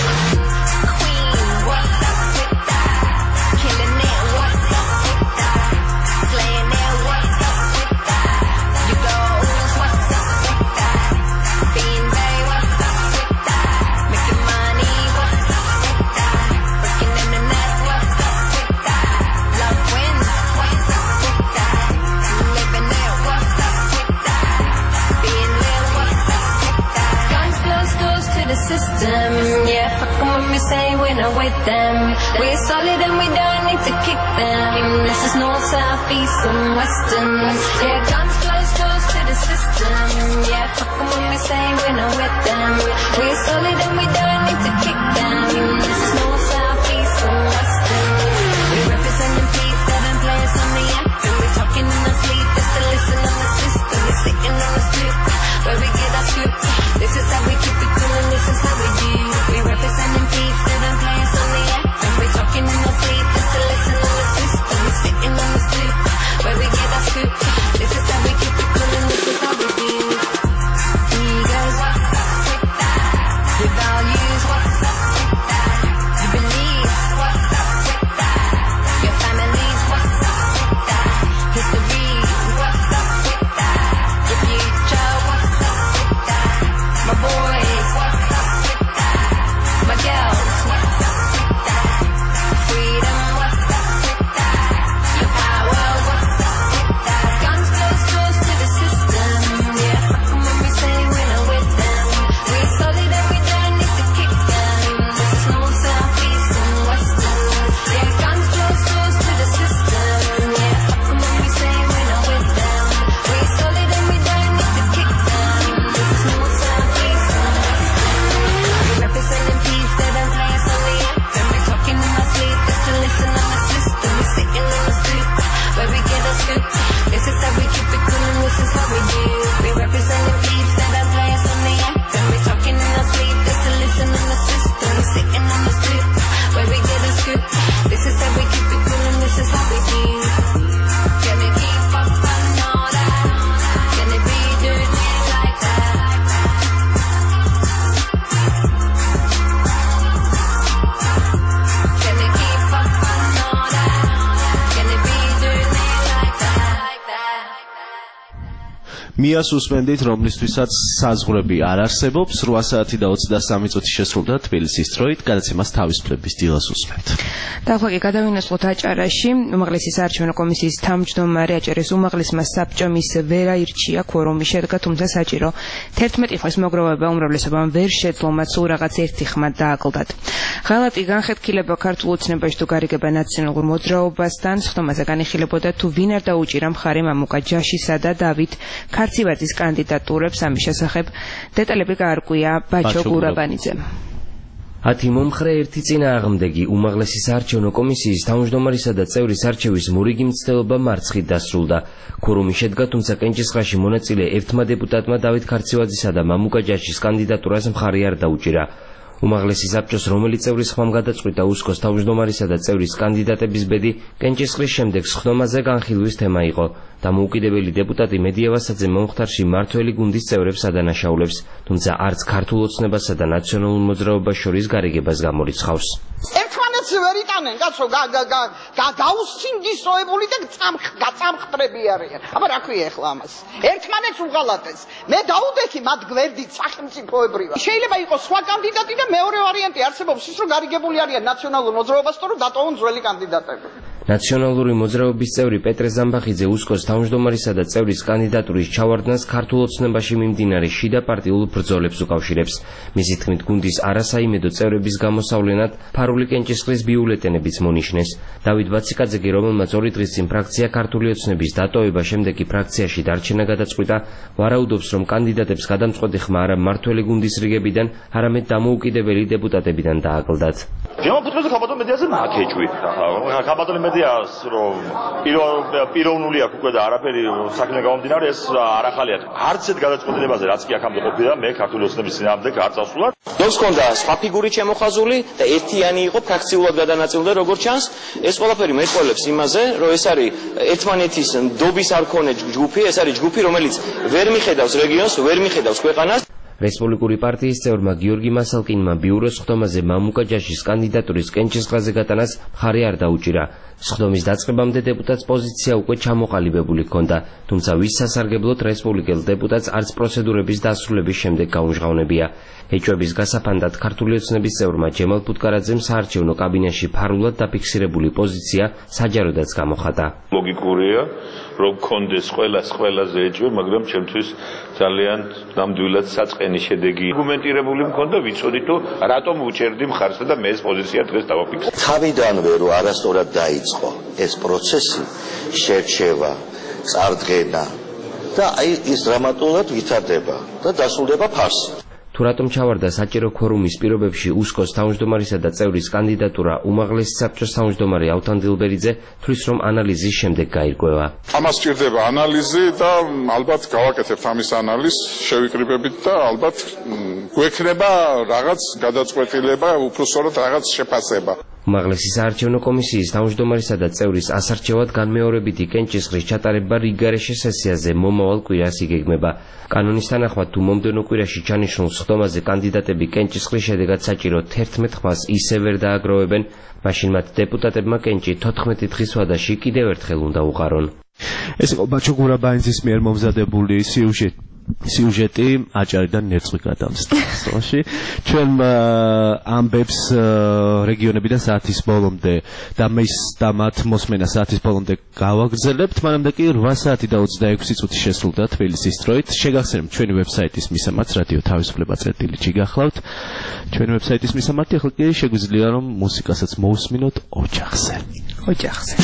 Queen, what's up with that? Killing it, what's up with that? Slaying it, what's up with that? You goes, what's up with that? Being Bay, what's up with that? Making money, what's up with that? Breaking in the net, what's up with that? Love wins, what's up with that? Living it, what's up with that? Being real, what's up with that? Guns close doors to the system. Yeah, fuck 'em when we say we're not with them. We're solid and we don't need to kick them. This is north, south, east and western. Yeah, guns close doors to the system. Yeah, fuck 'em when we say we're not with them. We're solid and we don't need to kick them. This is north, south, east and western. We representing peace, seven players on the anthem. We're talking in our sleep just to listen on the system. We're sitting on the strip where we get our scoop. This is how we keep it cool and this is how we do. We representing peace, seven players on the anthem. We're talking in our sleep just to listen on the system. We're sitting on the strip where we get our scoop. This is how we keep it cool and this is how we do. Eagles, what's up with that? Your values, what's up with that? Your beliefs, what's up with that? Your families, what's up with that? History, what's up with that? Your future, what's up with that? My boys, what's up with that? My girls, what's up with that? Freedom, what's up with that? Your power, what's up with that? Guns close doors to the system. Yeah, fuck 'em when we say we're not with them. We're solid and we don't need to kick them. This is north, south, east and western. Yeah, guns close doors to the system. Yeah, fuck 'em when we say we're not with them. We're solid and we don't need to kick them. This is north, south, east and western. We're representing peace, they don't play us on the anthem. We're talking in our sleep just to listen on the system. We're sitting on the street where we get our scoop. This is how we keep it cool and this is how we do. We're representing peace, they don't play us on the anthem. We're talking in our sleep just to listen on the system. We're sitting on the street where we get our scoop. This is how we keep it cool and this is how we do. Can we keep up and all that? Can it be dirty like that? Can we keep up and all that? Can it be dirty like that? მიას უსმენდით, რომლისთვისაც საზღვრები არ არსებობს. რვა საათი და ოცდასამი წუთი შესრულდა თბილისის დროით. გადაცემას თავისუფლების დილას უსმენთ. დაახლოებით კი გადავინაცვლოთ აჭარაში. უმაღლესი საარჩევნო კომისიის თავმჯდომარე აჭარის უმაღლესმა საბჭომ ის ვერ აირჩია ქორუმი შედგა, თუმცა საჭირო თერთმეტი ხმის მოგროვება უმრავლესობამ ვერ შეძლო მათ სულ რაღაც ერთი ხმა დააკლდათ. ღალატი განხეთქილება ქართულ ოცნებაში თუ გარიგება ნაციონალურ მოძრაობასთან სხდომაზე განიხილებოდა თუ ვინ არ დაუჭირა მხარე მამუკა ჯაშისა და დავით ქარცივაძის კანდიდატურებს. ამის შესახებ დეტალები გაარკვია ბაჩო გურაბანიძემ. ათი მომხრე ერთი წინააღმდეგი უმაღლესი საარჩევნო კომისიის თავმჯდომარისა და წევრის არჩევის მორიგი მცდელობა მარცხით დასრულდა. ქორუმი შედგა, თუმცა კენჭისყრაში მონაწილე ერთმა დეპუტატმა დავით ქარცივაძისა და მამუკა ჯაშის კანდიდატურას მხარი არ დაუჭირა. უმაღლესი საბჭოს რომელი წევრის ხმამ გადაწყვიტა უსკოს თავმჯდომარისა და წევრის კანდიდატების ბედი კენჭისყრის შემდეგ სხდომაზე განხილვის თემა იყო. დამოუკიდებელი დეპუტატი მედია ვასაძე მომხდარში მართველი გუნდის წევრებს ადანაშაულებს, თუმცა არც ქართულ ოცნებასა და ნაციონალურ მოძრაობას შორის გარიგებას გამორიცხავს. ერთმანეთს ვერ იტანენ, კაცო, გაუსინდისროებული და გაწამხტრები არიან. აბა რა ქვია ახლა ამას? ერთმანეთს უღალატეს. მე დაუდექი მათ გვერდით სახელმწიფოებრივად. შეიძლება იყოს სხვა კანდიდატი და მეორე ვარიანტი არსებობს ის, რომ გარიგებული არიან ნაციონალურ მოძრაობასთან, რომ დატოვონ ძველი კანდიდატები. ნაციონალური მოძრაობის წევრი პეტრე ზამბახიძე უსკოს თავმჯდომარისა და წევრის კანდიდატურის ჩავარდნას ქართულ ოცნებაში მიმდინარე შიდა პარტიულ ბრძოლებს უკავშირებს. მისი თქმით, გუნდის არასაიმედო წევრების გამოსავლენად ფარული კენჭისყრის ბიულეტენებიც მონიშნეს. დავით ბაციკაძე კი, რომელმაც ორი დღის წინ ფრაქცია ქართული ოცნების დატოვება შემდეგ კი ფრაქციაში დარჩენა გადაწყვიტა, ვარაუდობს, რომ კანდიდატებს გადამწყვეტი ხმა არა მართველი გუნდის რიგებიდან, არამედ დამოუკიდებელი დეპუტატებიდან დააკლდათ. Jama putmezi kapadım, მედიაზე მათ ეჭვი. ქაბატონი მედიას რომ პიროვნული აქვს უკვე და არაფერი საქმე გამომდინარე ეს არ ახალია. არც ერთ გადაწყვეტილებაზე რაც კი აქამდე ყოფილა მე ქართული ოცნების წინააღმდეგ არ წავსულა. ნობს ქონდა სხვა ფიგური შემოხაზული და ერთიანი იყო ფრაქციულად გადანაწილდა როგორც ჩანს. ეს ყველაფერი მეტყველებს იმაზე, რომ ეს არის ერთმანეთის ნდობის არ ქონე ჯგუფი, ეს არის ჯგუფი, რომელიც ვერ მიხედავს რეგიონს, ვერ მიხედავს ქვეყანას. რესპუბლიკური პარტიის წევრმა გიორგი მასალკინმა ბიუროს სხდომაზე მამუკა ჯაშის კანდიდატურის კენჭისყრაზე გატანას მხარი არ დაუჭირა. სხდომის დაწყებამდე დეპუტატს პოზიცია უკვე ჩამოყალიბებული ჰქონდა, თუმცა ვის სასარგებლოდ რესპუბლიკელ დეპუტატს არც პროცედურების დასრულების შემდეგ გაუმჟღავნებია. ეჭვების გასაფანდად ქართული ოცნების წევრმა ჯემალ ფუტკარაძემ საარჩევნო კაბინეტში ფარულად დაფიქსირებული პოზიცია საჯაროდაც გამოხატა. ლოგიკურია, რომ კონდეს ყველას ყველაზე ეჭვი, მაგრამ ჩემთვის ძალიან ნამდვილად საწყენი შედეგი. არგუმენტირებული მქონდა, ვიცოდით, რომ რატომ უჭერდი მხარს და მე ეს პოზიცია დღეს დავაფიქსირე. თავიდანვე რომ არასწორად დაიწყო ეს პროცესი, შერჩევა, წარდგენა და აი ის დრამატულად ვითარდება და დასრულდება ფარსი. თუ რატომ ჩავარდა საჭირო ქორუმის პირობებში უსკოს თავმჯდომარისა და წევრის კანდიდატურა უმაღლესი საბჭოს თავმჯდომარე ალთან დილბერიძე თვლის რომ ანალიზის შემდეგ გაირკვევა. ამას სჭირდება ანალიზი და ალბათ გავაკეთებთ ამის ანალიზს შევიკრიბებით და ალბათ გვექნება რაღაც გადაწყვეტილება, უფრო სწორად რაღაც შეფასება. უმაღლესი საარჩევნო კომისიის თავმჯდომარისა და წევრის ასარჩევად განმეორებითი კენჭისყრის ჩატარება რიგგარეშე სესიაზე მომავალ კვირას იგეგმება. კანონის თანახმად თუ მომდევნო კვირაში ჩანიშნულ სხდომაზე კანდიდატები კენჭისყრის შედეგად საჭირო თერთმეტ ხმას ისე ვერ დააგროვებენ, მაშინ მათ დეპუტატებმა კენჭი თოთხმეტი დღის ვადაში კიდევ ერთხელ უნდა უყარონ. ეს იყო ბაჩო გურაბაინძის მიერ მომზადებული სიუჟეტი. სიუჟეტი აჭარიდან ნერწყვი გადამსწროში. ჩვენ ამბებს რეგიონებიდან საათის ბოლომდე და მის და მათ მოსმენა საათის ბოლომდე გავაგრძელებთ. მანამდე კი რვა საათი და ოცდაექვსი წუთი შესრულდა თბილისის დროით. შეგახსენებთ ჩვენი ვებსაიტის მისამართს რადიო თავისუფლება წერტილი ჩიგახლავთ. ჩვენი ვებსაიტის მისამართი ახლა კი შეგვიძლია რომ მუსიკასაც მოусმინოთ ოჯახზე. ოჯახზე.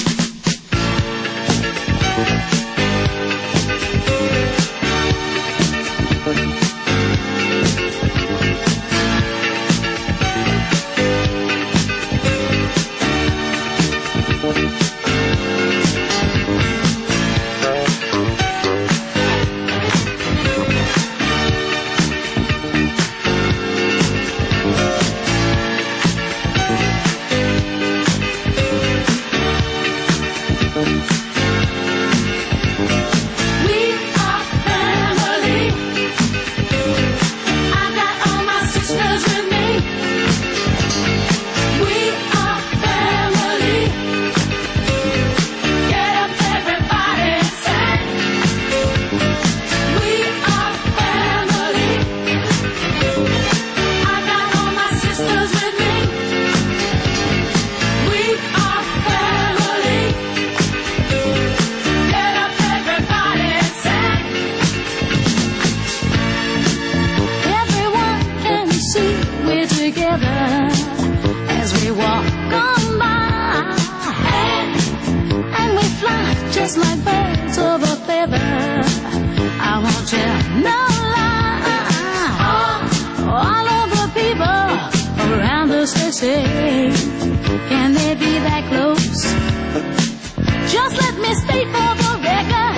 Can they be that close? Just let me state for the record,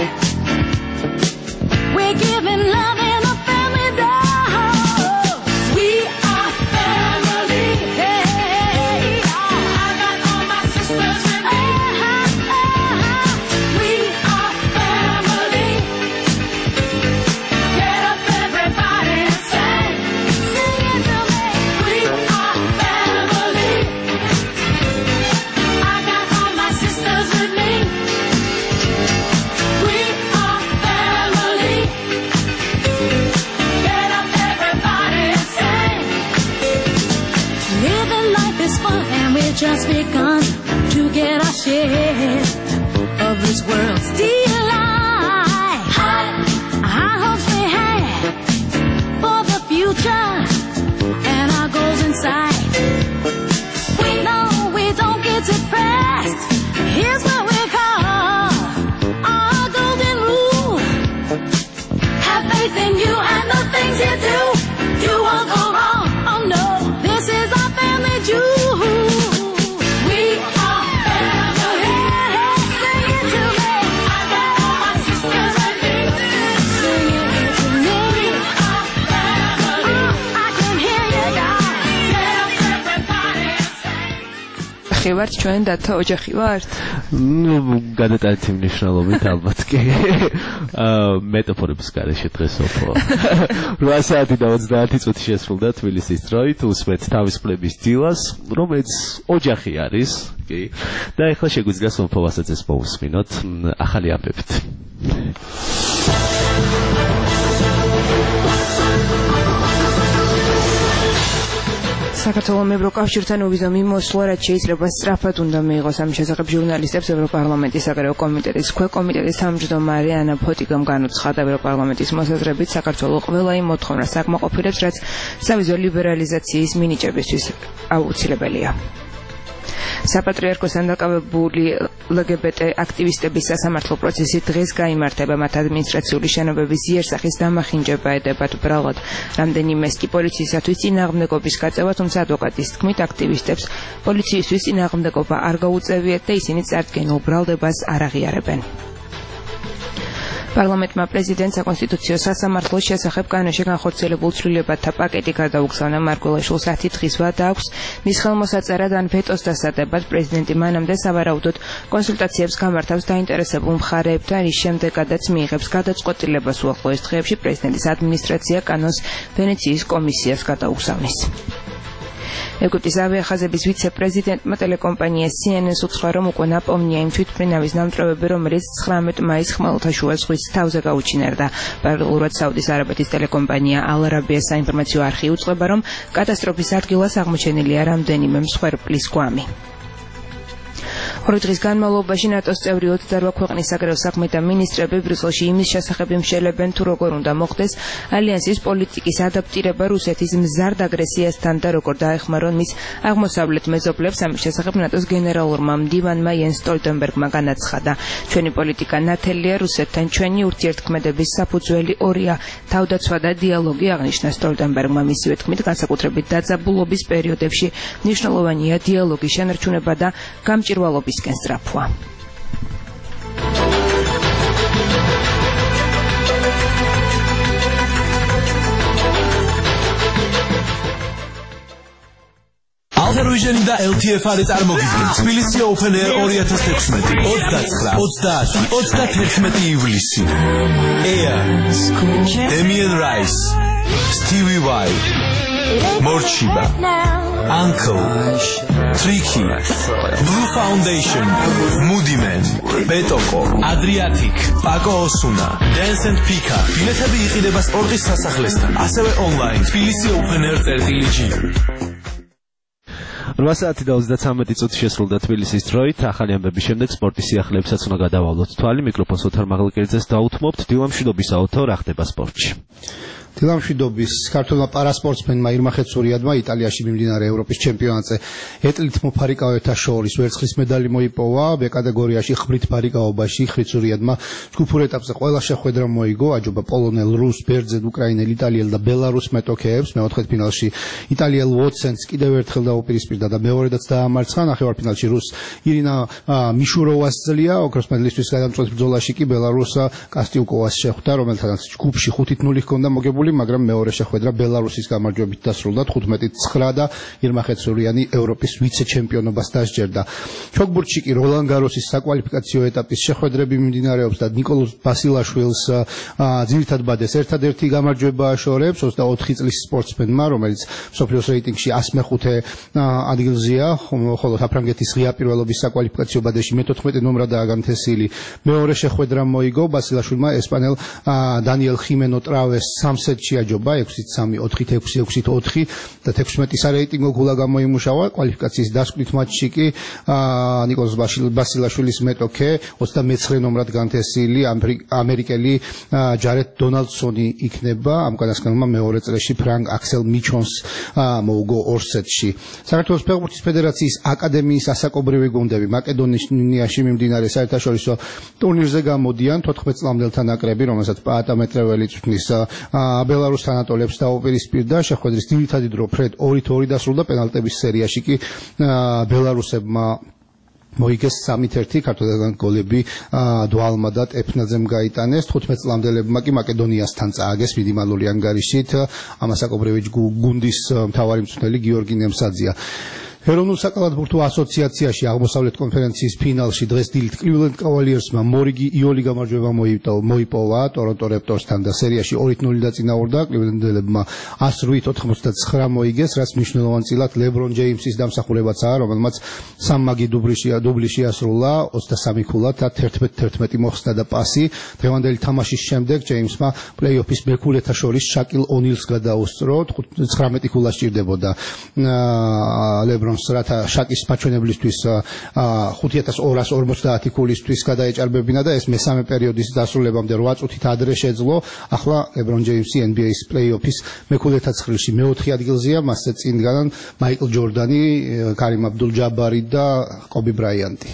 we're giving love in a family dose. We are family. Hey, I got all my sisters with me. Uh-huh, uh-huh. We are family. Get up, everybody, and sing. Sing it to me. We are family. I got all my sisters with me. We are family. Get up, everybody, and sing. Living life is fun, and we've just begun to get our share of this world's delight. High hopes we have for the future and our goals in sight. We know we don't get depressed. Here's what we call our golden rule. Have faith in you and the things you do. You won't go wrong. Oh no, this is our family jewel. ოჯახი ვართ, ჩვენ დათა ოჯახი ვართ? ნუ გადატანითი მნიშვნელობით ალბათ კი. აა მეტაფორების გარეშე დღეს ოფო. რვა საათი და ოცდაათი წუთი შესრულდა თბილისის დროით, უსმენთ თავისუფლების დილას, რომელიც ოჯახი არის, კი. და ეხლა შეგვიძლია სოფოვასაც მოусმინოთ ახალი ამბებით. საქართველოს ევროკავშირთან უვიზო მიმოსვლა, რაც შეიძლება სწრაფად უნდა მიიღოს ამ შესახებ ჟურნალისტებს ევროპარლამენტის საგარეო კომიტეტის ქვეკომიტეტის თავმჯდომარე ანა ფოტიგამ განუცხადა ევროპარლამენტის მოსაზრებით საქართველოს ყველა იმ მოთხოვნას აკმაყოფილებს, რაც სავიზო ლიბერალიზაციის მინიჭებისთვის აუცილებელია. საპატრიარქოსთან დაკავებული ლგბტ აქტივისტების სასამართლო პროცესი დღეს გაიმართება, მათ ადმინისტრაციული შენობების იერსახის დამახინჯება ედებათ უბრალოდ რამდენიმეს კი პოლიციისათვის წინააღმდეგობის გაწევა, თუმცა ადვოკატის თქმით აქტივისტებს პოლიციისთვის წინააღმდეგობა არ გაუწევიათ და ისინი წარდგენილ ბრალდებას არ აღიარებენ. პარლამენტმა პრეზიდენტს საკონსტიტუციო სასამართლოს შესახებ კანონში განხორციელებულ ცვლილებათა პაკეტი გადაუგზავნა. მარგველაშვილს ათი დღის ვადა აქვს მის ხელმოსაწერად ან ვეტოს დასადებად. პრეზიდენტი მანამდე სავარაუდოდ კონსულტაციებს გამართავს დაინტერესებულ მხარეებთან, რის შემდეგაც მიიღებს გადაწყვეტილებას უახლოეს დღეებში პრეზიდენტის ადმინისტრაცია კანონს ვენეციის კომისიას გადაუგზავნის. ეგვიპტის ავიახაზების ვიცე-პრეზიდენტმა ტელეკომპანია C N N-ს უთხრა, რომ უკვე ნაპოვნია იმ თვითმფრინავის ნამტვრევები, რომელიც ცხრამეტ მაისს ხმელთაშუა ზღვის თავზე გაუჩინარდა. პარალელურად საუდის არაბეთის ტელეკომპანია Al Arabiya საინფორმაციო არხი უწყება, რომ კატასტროფის ადგილას აღმოჩენილია რამდენიმე მსხვერპლის გვამი. ორი დღის განმავლობაში ნატოს წევრი ოცდარვა ქვეყნის საგარეო საქმეთა მინისტრები ბრიუსელში იმის შესახებ იმშელებენ, თუ როგორ უნდა მოხდეს ალიანსის პოლიტიკის ადაპტირება რუსეთის მზარდ აგრესიასთან და როგორ დაეხმარონ მის აღმოსავლეთ მეზობლებს. ამის შესახებ ნატოს გენერალურმა მდივანმა იენს სტოლტენბერგმა განაცხადა, ჩვენი პოლიტიკა ნათელია რუსეთთან, ჩვენი ურთიერთქმედების საფუძველი ორია, თავდაცვა და დიალოგი, აღნიშნა სტოლტენბერგმა. მისივე თქმით, განსაკუთრებით დაძაბულობის პერიოდებში მნიშვნელოვანია დიალოგის შენარჩუნება და გამჭირვალობის ისკენ სწრაფვა. ალთერვიჟენი და L T F არის წარმოგიდგენთ თბილისი Open Air ორი ათას თექვსმეტი, ოცდაცხრა, ოცდაათი, ოცდათერთმეტი ივლისი. Air, Damien Rice, Stevie Vai, Morchiba, Uncle, Tricky, Blue Foundation, Moody Man, Betoko, Adriatic, Paco Osuna, Dance and Pika. ბილეთები იყიდება სპორტის სასახლესთან, ასევე ონლაინ თბილისი Open Air წერტილი. რვა საათი და ოცდათვრამეტი წუთი შესრულდა თბილისის დროით. ახალი ამბების შემდეგ სპორტის სიახლეებსაც უნდა გადავალოთ თვალი. მიკროფონს ოთარ მაღალკერძეს დაუთმობთ. დილამშვიდობის აუთო, რა ხდება სპორტში? დილამშვიდობის ქართულმა პარასპორტსმენმა ირმა ხეცურიადმა იტალიაში მიმდინარე ევროპის ჩემპიონატზე ეთლით მოფარიკავეთა შორის ვერცხლის მედალი მოიპოვა. ბ კატეგორიაში ხმრით ფარიკაობაში ხეცურიადმა ჯგუფურ ეტაპზე ყველა შეხვედრა მოიგო. აჯობა პოლონელ, რუს, ბერძენ, უკრაინელ, იტალიელ და ბელარუს მეტოქეებს. მეოთხედფინალში იტალიელ ვოტსენს კიდევ ერთხელ დაუპირისპირდა და მეორედაც დაამარცხა. ნახევარფინალში რუს ირინა მიშუროვას ძლია. ოქროს მედლისთვის გადამწყვეტ ბრძოლაში კი ბელარუს კასტიუკოვას შეხვდა, რომელთანაც ჯგუფში ხუთი ნული ჰქონდა მოგებული, მაგრამ მეორე შეხვედრა ბელარუსის გამარჯვებით დასრულდა თხუთმეტი ცხრა და ირმა ხეცურიანი ევროპის ვიცე-ჩემპიონობას დასჯერდა. ჩოგბურთში კი როლან გაროსის საკვალიფიკაციო ეტაპის შეხვედრები მიმდინარეობს და ნიკოლოზ ბასილაშვილს ძირითად ბადეს ერთადერთი გამარჯვება აშორებს ოცდაოთხი წლის სპორტსმენმა, რომელიც მსოფლიოს რეიტინგში ას მეხუთე ადგილზეა, ხოლო საფრანგეთის ღია პირველობის საკვალიფიკაციო ბადეში მეთოთხმეტე ნომრადაა განთესილი. მეორე შეხვედრა მოიგო ბასილაშვილმა ესპანელ დანიელ ხიმენო ტრავეს სამს შეაჯობა ექვსით სამი, ოთხით ექვსი, ექვსით ოთხი და თექვსმეტი სარეიტინგო გულა გამოიმუშავა. კვალიფიკაციის დასკვნით მატჩში კი ნიკოლოზ ბასილაშვილის მეტოქე ოცდამეცხრე ნომრად განთესილი ამერიკელი ჯარეთ დონალდსონი იქნება. ამ უკანასკნელმა მეორე წრეში ფრანკ აქსელ მიჩონს მოუგო ორ სეტში. საქართველოს ფეხბურთის ფედერაციის აკადემიის ასაკობრივი გუნდები მაკედონიაში მიმდინარე საერთაშორისო ტურნირზე გამოდიან. თოთხმეტ წლამდელთა ნაკრები, რომელსაც პაატა მეტრეველი წვრთნის ბელარუსთან ატოლებს დაუპირისპირდა. შეხვედრის ძირითადი დრო ფრედ ორით ორი დასრულდა. პენალტების სერიაში კი ბელარუსებმა მოიგეს სამით ერთი, ქართველებთან გოლები დვალმა და ტეფნაძემ გაიტანეს. თხუთმეტ წლამდელებმა კი მაკედონიასთან წააგეს მინიმალური ანგარიშით. ამასაკობრივი გუნდის მთავარი მწვრთნელი გიორგი ნემსაძია. ეროვნულ საკალათბურთო ასოციაციაში აღმოსავლეთ კონფერენციის ფინალში დღეს დილით კლივლენდ კავალიერსმა მორიგი იოლი გამარჯვება მოიპოვა ტორონტო რეპტორსთან და სერიაში ორი ნული დაწინაურდა. კლივლენდელებმა ას რვით ოთხმოცდათცხრა მოიგეს, რაც მნიშვნელოვანწილად ლებრონ ჯეიმსის დამსახურებაცაა, რომელმაც სამმაგი დუბლი შეასრულა, ოცდასამი ქულა და თერთმეტი მოხსნა და პასი. დღევანდელი თამაშის შემდეგ ჯეიმსმა პლეი-ოფის მეკულეთა შორის შაკილ ონილს გადაუსწრო, ცხრამეტი ქულა სჭირდებოდა ლებრონ რათა შაკის მაჩვენებლისთვის ხუთი ათას ორას ორმოცდაათი ქულისთვის გადაეჭარბებინა და ეს მესამე პერიოდის დასრულებამდე რვა წუთით ადრე შეძლო. ახლა ლებრონ ჯეიმსი ენ ბი ეის პლეი-ოფის მეკულეთა ცხრილში მეოთხე ადგილზეა, მასზე წინ დგანან მაიკლ ჯორდანი, კარიმ აბდულ-ჯაბარი და კობი ბრაიანტი.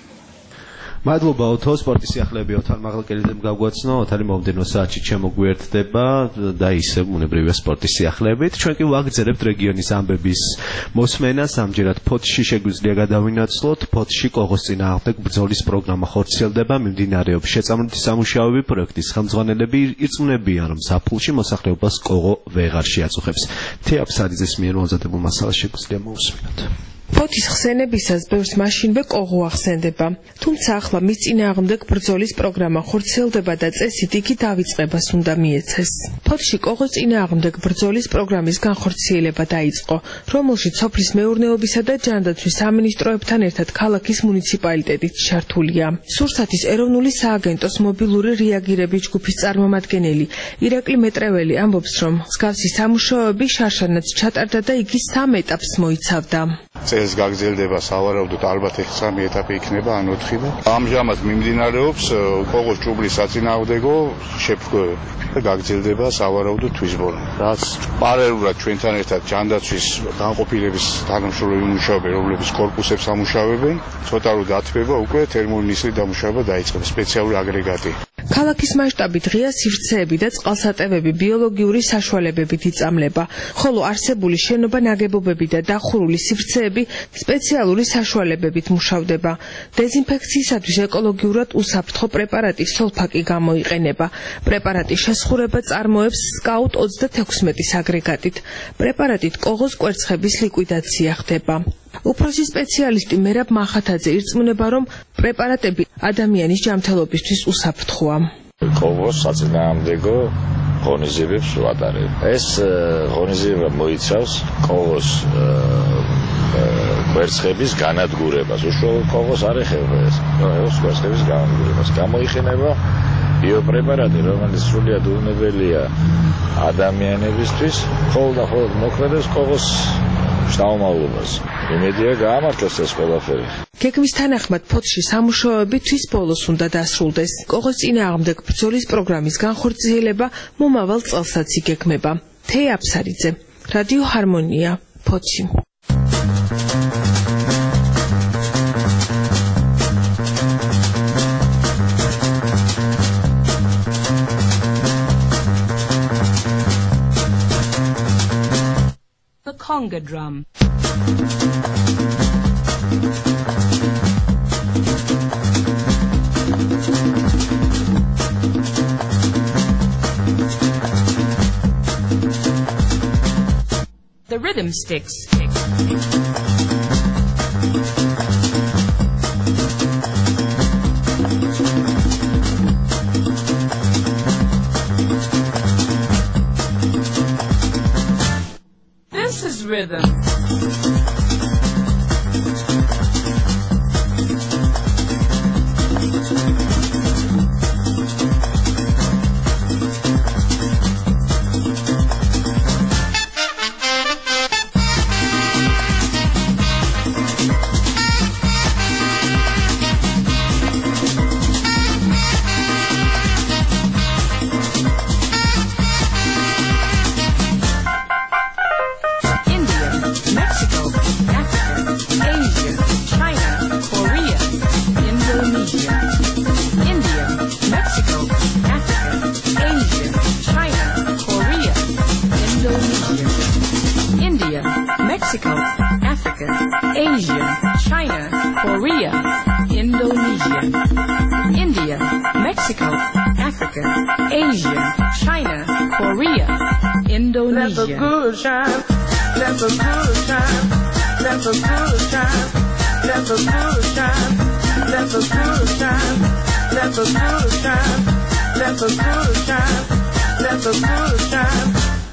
მადლობა ოთო, სპორტის სიახლეები ოთარ მაღალკელიძემ გავგვაცნო, ოთარი მომდენო საათში შემოგვიერთდება და ისევ უნებრივია სპორტის სიახლეებით. ჩვენ კი ვაგრძელებთ რეგიონის ამბების მოსმენას, ამჯერად ფოთში შეგვიძლია გადავინაცვლოთ. ფოთში კოღოს წინააღმდეგ ბრძოლის პროგრამა ხორციელდება, მიმდინარეობს შეწამლითი სამუშაოები, პროექტის ხელმძღვანელები ირწმუნებიან, რომ საფულში მოსახლეობას კოღო ვეღარ შეაწუხებს. თეაფსაძის მიერ მომზადებულ მასალას შეგვიძლია მოусმინოთ. ფოთის ხსენებისას ბევრს მაშინვე კოღო ახსენდება, თუმცა ახლა მის წინააღმდეგ ბრძოლის პროგრამა ხორციელდება და წესით იგი დავიწყებას უნდა მიეცეს. ფოთში კოღოს წინააღმდეგ ბრძოლის პროგრამის განხორციელება დაიწყო, რომელშიც სოფლის მეურნეობისა და ჯანდაცვის სამინისტროებთან ერთად ქალაქის მუნიციპალიტეტიც ჩართულია. სურსათის ეროვნული სააგენტოს მობილური რეაგირების ჯგუფის წარმომადგენელი ირაკლი მეტრეველი ამბობს, რომ მსგავსი სამუშაოები შარშანაც ჩატარდა და იგი სამ ეტაპს მოიცავდა. წელს გაგრძელდება სავარაუდოდ ალბათ სამი ეტაპი იქნება ან ოთხი და ამჟამად მიმდინარეობს კოღოს ჭუბლის საწინააღმდეგო შეფრქვევები და გაგრძელდება სავარაუდოდ თვის ბოლომდე. რაც პარალელურად ჩვენთან ერთად ჯანდაცვის განყოფილების თანამშრომლები მუშაობენ, რომლებიც კორპუსებს ამუშავებენ, ცოტა რომ დათბება უკვე თერმული ნისლით დამუშავება დაიწყება სპეციალური აგრეგატი. ქალაქის მასშტაბით ღია სივრცეები და წყალსატევები ბიოლოგიური საშუალებებით იწამლება, ხოლო არსებული შენობა ნაგებობები და დახურული სივრცეები სპეციალური საშუალებებით მუშავდება. დეზინფექციისათვის ეკოლოგიურად უსაფრთხო პრეპარატი სოლფაკი გამოიყენება. პრეპარატის შესხურება წარმოებს სკაუტ ოცდათექვსმეტის აგრეგატით. პრეპარატით კოღოს კვერცხების ლიკვიდაცია ხდება. უფროსი სპეციალისტი მერაბ მახათაძე ირწმუნება, რომ პრეპარატები ადამიანის ჯანმრთელობისთვის უსაფრთხოა. კოღოს საწინააღმდეგო ღონისძიებებს ვატარებ. ეს ღონისძიება მოიცავს კოღოს კვერცხების განადგურებას. უშუალოდ კოღოს არ ეხება ეს. კოღოს კვერცხების განადგურებას გამოიყენება ბიოპრეპარატი, რომელიც სრულიად უვნებელია ადამიანებისთვის, ხოლო და ხოლო მოქმედებს კოღოს შთამომავლობას. იმედია გაამართლოს ეს ყველაფერი. გეგმის თანახმად ფოთში სამუშაოები თვის ბოლოს უნდა დასრულდეს. კოღოს წინააღმდეგ ბრძოლის პროგრამის განხორციელება მომავალ წელსაც იგეგმება. თეა აფსარიძე, რადიო ჰარმონია, ფოთში. The conga drum. The rhythm sticks. This is rhythm. Mexico, Africa, Asia, China, Korea, Indonesia. India, Mexico, Africa, Asia, China, Korea, Indonesia. Let the good shine, let the good shine. Let the good time, let the good time, let the good time, let the good time, let the good time, let the good time.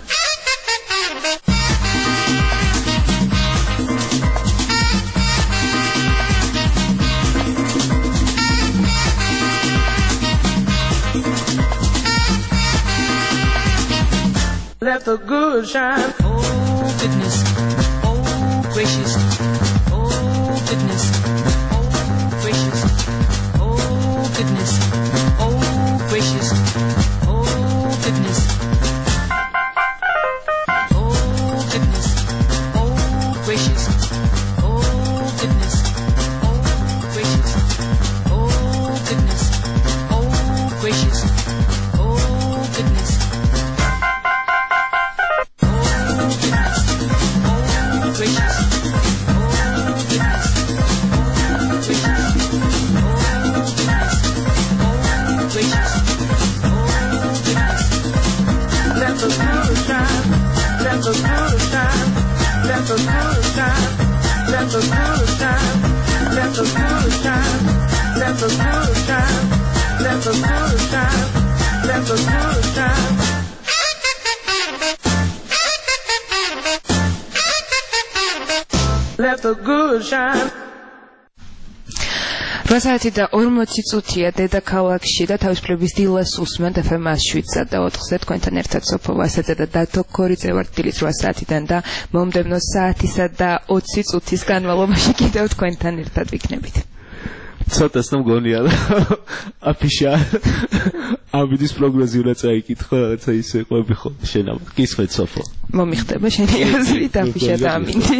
Let the good shine. Oh goodness, oh gracious, oh goodness, oh gracious, oh goodness, oh gracious, oh goodness, oh goodness, oh gracious, oh goodness, oh gracious, oh goodness, oh gracious, oh goodness. Let the good time, let the good time, let the good time, let the good time, let the good time, let the good time, let the good time, let the good time. Let the good shine. რვა საათი და ორმოცი წუთია დედაქალაქში და თავისუფლების დილას უსმენთ ეფ ემ შვიდსა და ოთხზე თქვენთან ერთად სოფო ვასაძე და დათო ქორიძე ვართ დილის რვა საათიდან და მომდევნო საათისა და ოცი წუთის განმავლობაში კიდევ თქვენთან ერთად ვიქნებით. ცოტას და მგონია და აფიშა ამბიდის პროგნოზიურად წაიკითხო რაღაცა ისე ყვები ხო შენ ამ გისმეთ სოფო მომიხდება შენი აზრით აფიშა და ამინდი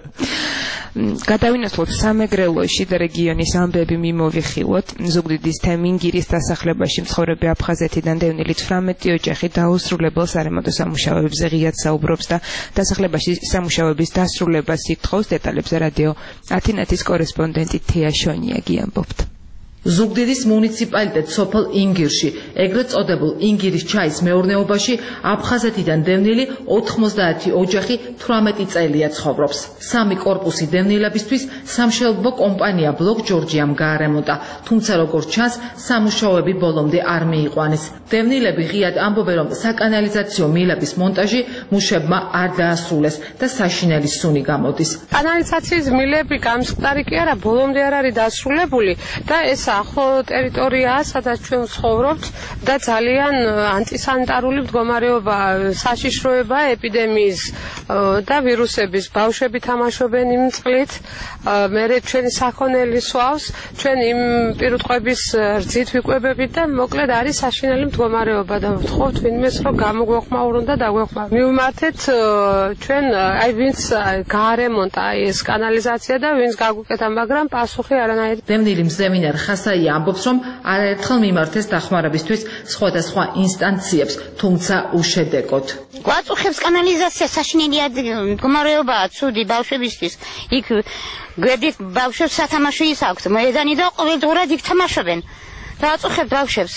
გადავინაცვლოთ სამეგრელოში და რეგიონის ამბები მიმოვიხილოთ ზუგდიდის თემინგირის დასახლებაში მცხოვრები აფხაზეთიდან დევნილი თვრამეტი ოჯახი დაუსრულებელ სარემონტო სამუშაოებზე ღიად საუბრობს და დასახლებაში სამუშაოების დასრულებას ითხოვს დეტალებზე რადიო ათინათის კორესპონდენტი თეა შონიაგი ამბობთ. ზუგდიდის მუნიციპალიტეტ სოფელ ინგირში, ეგრეთ წოდებულ ინგირის ჩაის მეურნეობაში აფხაზეთიდან დევნილი ოთხმოცდაათი ოჯახი თვრამეტი წელია ცხოვრობს. სამი კორპუსი დევნილებისთვის სამშენებლო კომპანია ბლოკ ჯორჯიამ გაარემონტა, თუმცა როგორც ჩანს, სამუშაოები ბოლომდე არ მიიყვანეს. დევნილები ღიად ამბობენ, რომ საკანალიზაციო მილების მონტაჟი მუშებმა არ დაასრულეს და საშინელი სუნი გამოდის. კანალიზაციის მილები გამსხდარი კი არა, ბოლომდე არ არის დასრულებული და ეს ახლო ტერიტორიაა, სადაც ჩვენ ვცხოვრობთ და ძალიან ანტისანიტარული მდგომარეობა, საშიშროება ეპიდემიის და ვირუსების. ბავშვები თამაშობენ იმ წყლით, მერე ჩვენი საქონელი სვავს, ჩვენ იმ პირუტყვების რძით ვიკვებებით და მოკლედ არის საშინელი მდგომარეობა და ვთხოვთ ვინმეს რომ გამოგვეხმაურონ და დაგვეხმაურონ. მივმართეთ ჩვენ აი ვინც გაარემონტა ეს კანალიზაცია და ვინც გაგვიკეთა, მაგრამ პასუხი არანაირი. დევნილი მზემინარ ხასაია ამბობს, რომ არაერთხელ მიმართეს დახმარებისთვის სხვადასხვა ინსტანციებს, თუმცა უშედეგოდ. გვაწუხებს კანალიზაცია, საშინელი მდგომარეობაა, ცუდი ბავშვებისთვის. იქ გვერდით ბავშვებს სათამაშო ის აქვს, მოედანი და ყოველდღურად იქ თამაშობენ. დააწუხებთ ბავშვებს.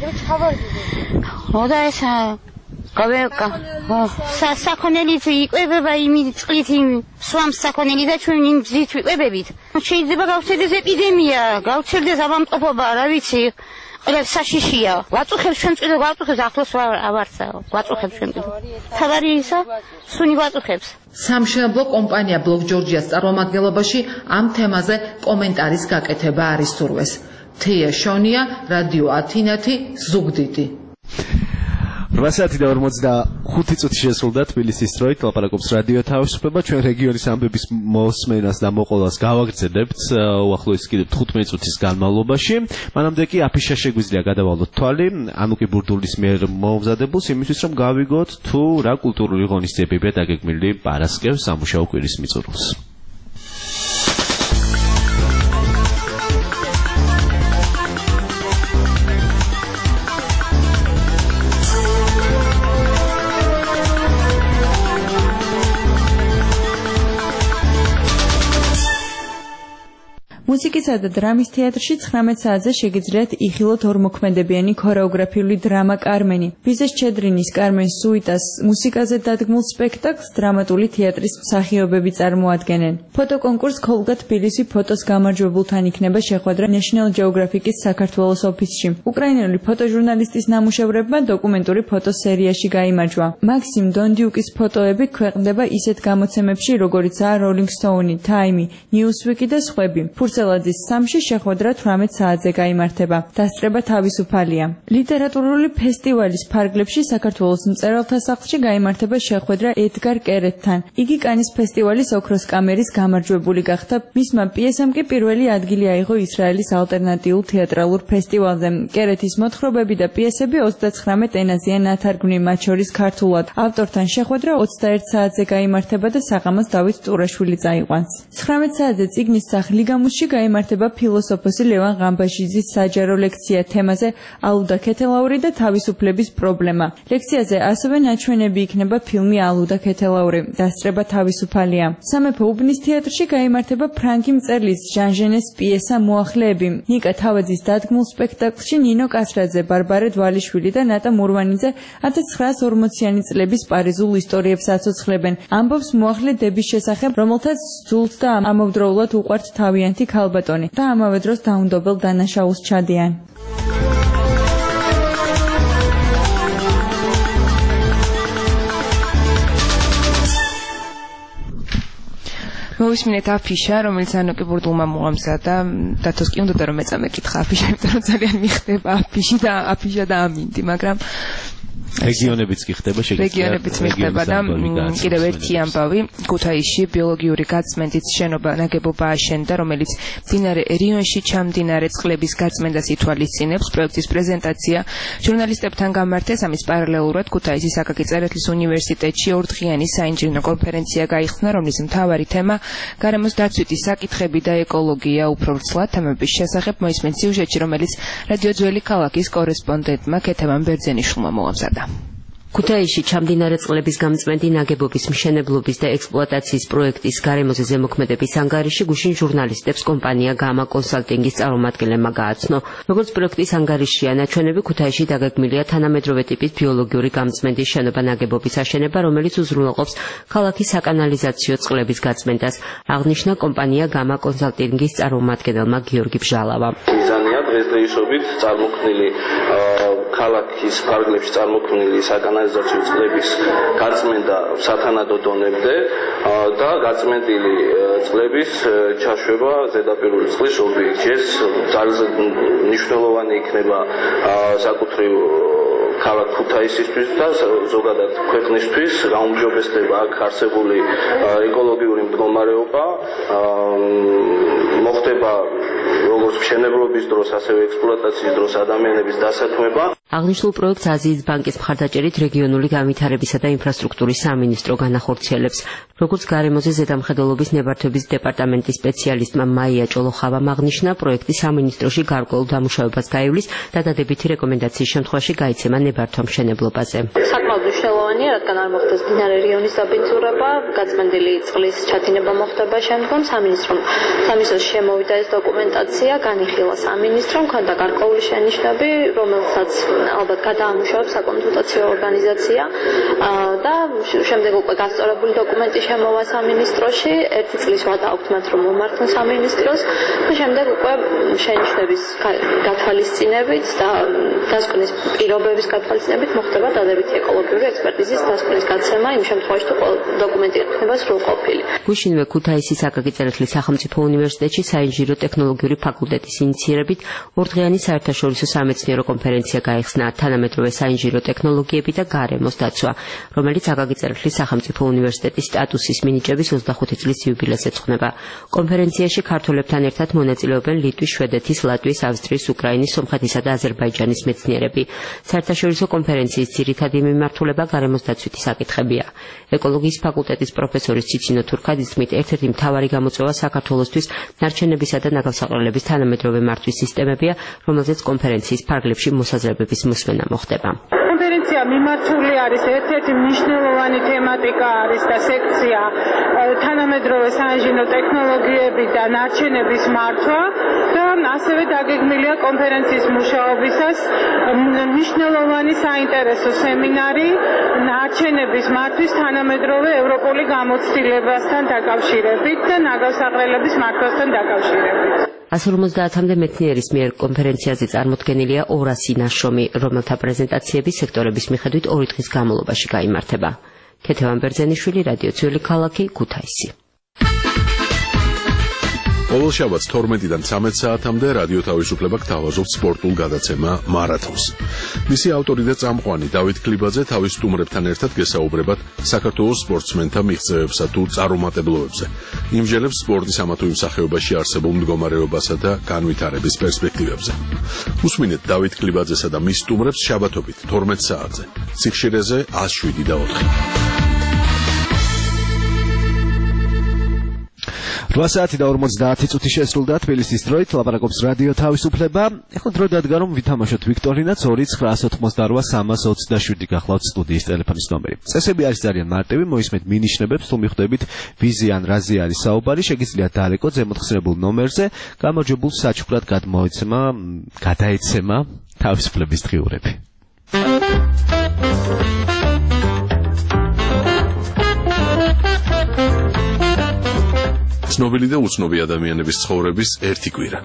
ოდა ეს გავეკა საქონელით იკვებება იმით წყლით იმ სვამს საქონელი და ჩვენ იმ რძით ვიკვებებით. შეიძლება გავცელდეს ეპიდემია, გავცელდეს ავადმყოფობა, რა ვიცი, ყველაფერი საშიშია. გვაწუხებს ჩვენ წვიდა, გვაწუხებს ახლოს ავარცა, გვაწუხებს ჩვენ წვიდა. თავარი ისა, სუნი გვაწუხებს. სამშენებლო კომპანია ბლოკ ჯორჯიას წარმომადგენლობაში ამ თემაზე კომენტარის გაკეთება არის სურვეს. თეა შონია, რადიო ათინათი, ზუგდიდი. რვა საათი და ორმოცდახუთი წუთი შესრულდა თბილისის დროით, ლაპარაკობს რადიო თავისუფლება. ჩვენ რეგიონის ამბების მოსმენას და მოყოლას გავაგრძელებთ უახლოესი კიდევ თხუთმეტი წუთის განმავლობაში. მანამდე კი აფიშა შეგვიძლია გადავალოთ თვალი ანუკი ბურდულის მიერ მომზადებულს იმისთვის, რომ გავიგოთ თუ რა კულტურული ღონისძიებებია დაგეგმილი პარასკევს სამუშაო კვირის მიწურულს. მუსიკისა და დრამის თეატრში ცხრამეტ საათზე შეგიძლიათ იხილოთ ორმოქმედებიანი ქორეოგრაფიული დრამა კარმენი. ბიზეს ჩედრინის კარმენ სუიტას მუსიკაზე დადგმულ სპექტაკლს დრამატული თეატრის მსახიობები წარმოადგენენ. ფოტოკონკურს ქოლგა თბილისი ფოტოს გამარჯვებულთან იქნება შეხვედრა National Geographic-ის საქართველოს ოფისში. უკრაინელი ფოტოჟურნალისტის ნამუშევრებმა დოკუმენტური ფოტოსერიაში გაიმარჯვა. მაქსიმ დონდიუკის ფოტოები ქვეყნდება ისეთ გამოცემებში, როგორიცაა Rolling Stone, Time, Newsweek და სხვები. ფურცელაძის სამში შეხვედრა თვრამეტ საათზე გაიმართება. დასწრება თავისუფალია. ლიტერატურული ფესტივალის ფარგლებში საქართველოს მწერალთა სახლში გაიმართება შეხვედრა ედგარ კერეთთან. იგი კანის ფესტივალის ოქროს კამერის გამარჯვებული გახდა. მისმა პიესამ კი პირველი ადგილი აიღო ისრაელის ალტერნატიულ თეატრალურ ფესტივალზე. კერეთის მოთხრობები და პიესები ოცდაცხრამეტ ენაზეა ნათარგმნი, მათ შორის ქართულად. ავტორთან შეხვედრა ოცდაერთ საათზე გაიმართება და საღამოს დავით ტურაშვილი წაიყვანს. ცხრამეტ საათზე წიგნის სახლ ლიგამუსში გაიმართება ფილოსოფოსი ლევან ღამბაშიძის საჯარო ლექცია თემაზე ალუდა ქეთელაური და თავისუფლების პრობლემა. ლექციაზე ასევე ნაჩვენები იქნება ფილმი ალუდა ქეთელაური. დასწრება თავისუფალია. სამეფო უბნის თეატრში გაიმართება ფრანკი მწერლის ჟან ჟენეს პიესა მოახლეები. ნიკა თავაძის დადგმულ სპექტაკლში ნინო კასრაძე, ბარბარე დვალიშვილი და ნატა მურვანიძე ათას ცხრაას ორმოციანი წლების პარიზულ ისტორიებს აცოცხლებენ. ამბობს მოახლე დების შესახებ, რომელთაც ძულთ და ამავდროულად უყვართ თავიანთი ქალბატონი და ამავე დროს დაუნდობელ დანაშაულს ჩადიან. მოვისმინეთ აფიშა, რომელიც ანოკი ბურდულმა მოამზადა. დათოს კი უნდა რომ მეწამეკითხა აფიშა, იმიტომ რომ ძალიან მიხდება აფიში და აფიშა და ამინდი, მაგრამ რეგიონებიც კი ხდება შეგიძლიათ რეგიონებიც მიხდება და კიდევ ერთი ამბავი ქუთაისში ბიოლოგიური გაწმენდით შენობა ნაგებობა აშენდა, რომელიც მდინარე რიონში ჩამდინარე წყლების გაწმენდას ითვალისწინებს. პროექტის პრეზენტაცია ჟურნალისტებთან გამართეს. ამის პარალელურად ქუთაისის აკაკი წერეთლის უნივერსიტეტში ორდღიანი საინჟინრო კონფერენცია გაიხსნა, რომლის მთავარი თემა გარემოს დაცვითი საკითხები და ეკოლოგია. უფრო ვრცლად თემების შესახებ მოისმენთ სიუჟეტში, რომელიც რადიო ძველი ქალაქის კორესპონდენტმა ქეთევან ბერძენიშვილმა მოამზადა. ქუთაისში ჩამდინარე წყლების გამწმენდი ნაგებობის მშენებლობის და ექსპლუატაციის პროექტის გარემოზე ზემოქმედების ანგარიში გუშინ ჟურნალისტებს კომპანია გამა კონსალტინგის წარმომადგენლებმა გააცნო. როგორც პროექტის ანგარიშია ნაჩვენები, ქუთაისში დაგეგმილია თანამედროვე ტიპის ბიოლოგიური გამწმენდის შენობა ნაგებობის აშენება, რომელიც უზრუნველყოფს ქალაქის საკანალიზაციო წყლების გაწმენდას, აღნიშნა კომპანია გამა კონსალტინგის წარმომადგენელმა გიორგი ბჟალავამ. მიზანია დღესდღეობით წარმოქმნილი ქალაქის ფარგლებში წარმოქმნილი საკანალიზაციო წყლების გაწმენდა სათანადო დონემდე და გაწმენდილი წყლების ჩაშვება ზედაპირული წყლის ობიექტში. ეს ძალიან მნიშვნელოვანი იქნება საკუთრივ ქალაქ ქუთაისისთვის და ზოგადად ქვეყნისთვის. გაუმჯობესდება აქ არსებული ეკოლოგიური მდგომარეობა, მოხდება როგორც მშენებლობის დროს, ასევე ექსპლუატაციის დროს ადამიანების დასაქმება. აღნიშნულ პროექტს აზიის ბანკის მხარდაჭერით რეგიონული განვითარებისა და ინფრასტრუქტურის სამინისტრო განახორციელებს. როგორც გარემოზე ზედამხედველობის ნებართვების დეპარტამენტის სპეციალისტმა მაია ჭოლოხავამ აღნიშნა, პროექტი სამინისტროში გარკვეულ დამუშავებას გაივლის და დადებითი რეკომენდაციის შემთხვევაში გაიცემა ნებართვა მშენებლობაზე. საკმაოდ მნიშვნელოვანია, რადგან არ მოხდეს მდინარე რიონის დაბინძურება, გაწმენდილი წყლის ჩათინება მოხდება შემდგომ. სამინისტრომ სამინისტროს შემოვიდა ეს დოკუმენტაცია, განიხილა სამინისტრომ, ქონდა გარკვეული შენიშვნები, რომელსაც ალბათ გადაამუშავებს საკონსულტაციო ორგანიზაცია და შემდეგ უკვე გასწორებული დოკუმენტი შემოვა სამინისტროში. ერთი წლის ვადა აქვთ მათ რომ მომართონ სამინისტროს და შემდეგ უკვე შენიშვნების გათვალისწინებით და დასკვნის პირობების გათვალისწინებით მოხდება დადებითი ეკოლოგიური ექსპერტიზის დასკვნის გაცემა იმ შემთხვევაში თუ დოკუმენტი იქნება სრულყოფილი. გუშინვე ქუთაისის აკაკი წერეთლის სახელმწიფო უნივერსიტეტში საინჟინრო ტექნოლოგიური ფაკულტეტის ინიციირებით ორდღიანი საერთაშორისო სამეცნიერო კონფერენცია გაიხსნა თანამედროვე საინჟინრო ტექნოლოგიები და გარემოს დაცვა, რომელიც აკაკი წერეთლის სახელმწიფო უნივერსიტეტის სტატუსის მინიჭების ოცდახუთი წლის იუბილეს ეძღვნება. კონფერენციაში ქართველებთან ერთად მონაწილეობენ ლიტვის, შვედეთის, ლატვიის, ავსტრიის, უკრაინის, სომხეთისა და აზერბაიჯანის მეცნიერები. საერთაშორისო კონფერენციის ძირითადი მიმართულება გარემოს დაცვითი საკითხებია. ეკოლოგიის ფაკულტეტის პროფესორის ციცინო თურქაძის თქმით, ერთ-ერთი მთავარი გამოწვევა საქართველოსთვის ნარჩენებისა და ნაგავსაყრელების თანამედროვე მართვის სისტემებია, რომელზეც კონფერენციის ფარგლებში მოსაზრებების მოსმენა მოხდება. კონფერენცია კონფერენცია მიმართული არის ერთ-ერთი მნიშვნელოვანი თემატიკა არის და სექცია თანამედროვე საინჟინრო ტექნოლოგიები და ნარჩენების მართვა და ასევე დაგეგმილია კონფერენციის მუშაობისას მნიშვნელოვანი საინტერესო სემინარი ნარჩენების მართვის თანამედროვე ევროპული გამოცდილებასთან დაკავშირებით და ნაგავსაღრელების მართვასთან დაკავშირებით. one cinquantamდე მეცნიერის მიერ კონფერენციაზე წარმოდგენილია ორასი ნაშრომი, რომელთა პრეზენტაციები სექტორების მიხედვით ორი დღის განმავლობაში გაიმართება. ქეთევან ბერძენიშვილი, რადიო ცივილი ქალაქი, ქუთაისი. ყოველ შაბათს თორმეტიდან ცამეტ საათამდე რადიო თავისუფლება გთავაზობს სპორტულ გადაცემა მარათონს. მისი ავტორი და წამყვანი დავით ქლიბაძე თავის სტუმრებთან ერთად გესაუბრებათ საქართველოს სპორტსმენთა მიღწევებსა თუ წარუმატებლობებზე. იმჟელებს სპორტის ამა თუ იმ სახეობაში არსებულ მდგომარეობასა და განვითარების პერსპექტივებზე. უსმინეთ დავით ქლიბაძესა და მის სტუმრებს შაბათობით თორმეტ საათზე. სიხშირეზე one oh seven და four. რვა საათი და ორმოცდაათი წუთი შესრულდა თბილისის დროით, ლაპარაკობს რადიო თავისუფლება. ეხლა დრო დადგა რომ ვითამაშოთ ვიქტორინაც ორი ცხრა ოცდაოთხმოცდარვა სამას ოცდაშვიდი გახლავთ სტუდიის ტელეფონის ნომერი. წესები არის ძალიან მარტივი, მოისმენთ მინიშნებებს, თუ მიხვდებით ვიზი ან რაზე არის საუბარი, შეგიძლიათ დაალეკოთ ზემოთხსნებულ ნომერზე, გამარჯვებულ საჩუქრად გადმოეცემა, გადაეცემა თავისუფლების დღიურები. ცნობილი და უცნობი ადამიანების ცხოვრების ერთი კვირა.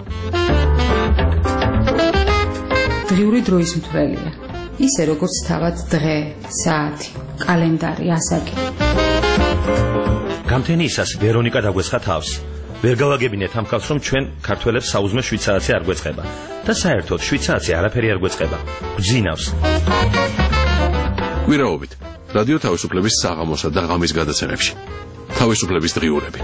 დღიური დროის მთვრელია. ისე როგორც თავად დღე, საათი, კალენდარი, ასაკი. გამთენიისას ვერონიკა დაგვეცხა თავს. ვერ გავაგებინეთ ამ ხალხს, რომ ჩვენ ქართველებს საუზმე შვიდ საათზე არ გვეწყება და საერთოდ შვიდ საათზე არაფერი არ გვეწყება. გვძინავს. კვირაობით რადიო თავისუფლების საღამოსა და ღამის გადაცემებში. თავისუფლების დღიურები.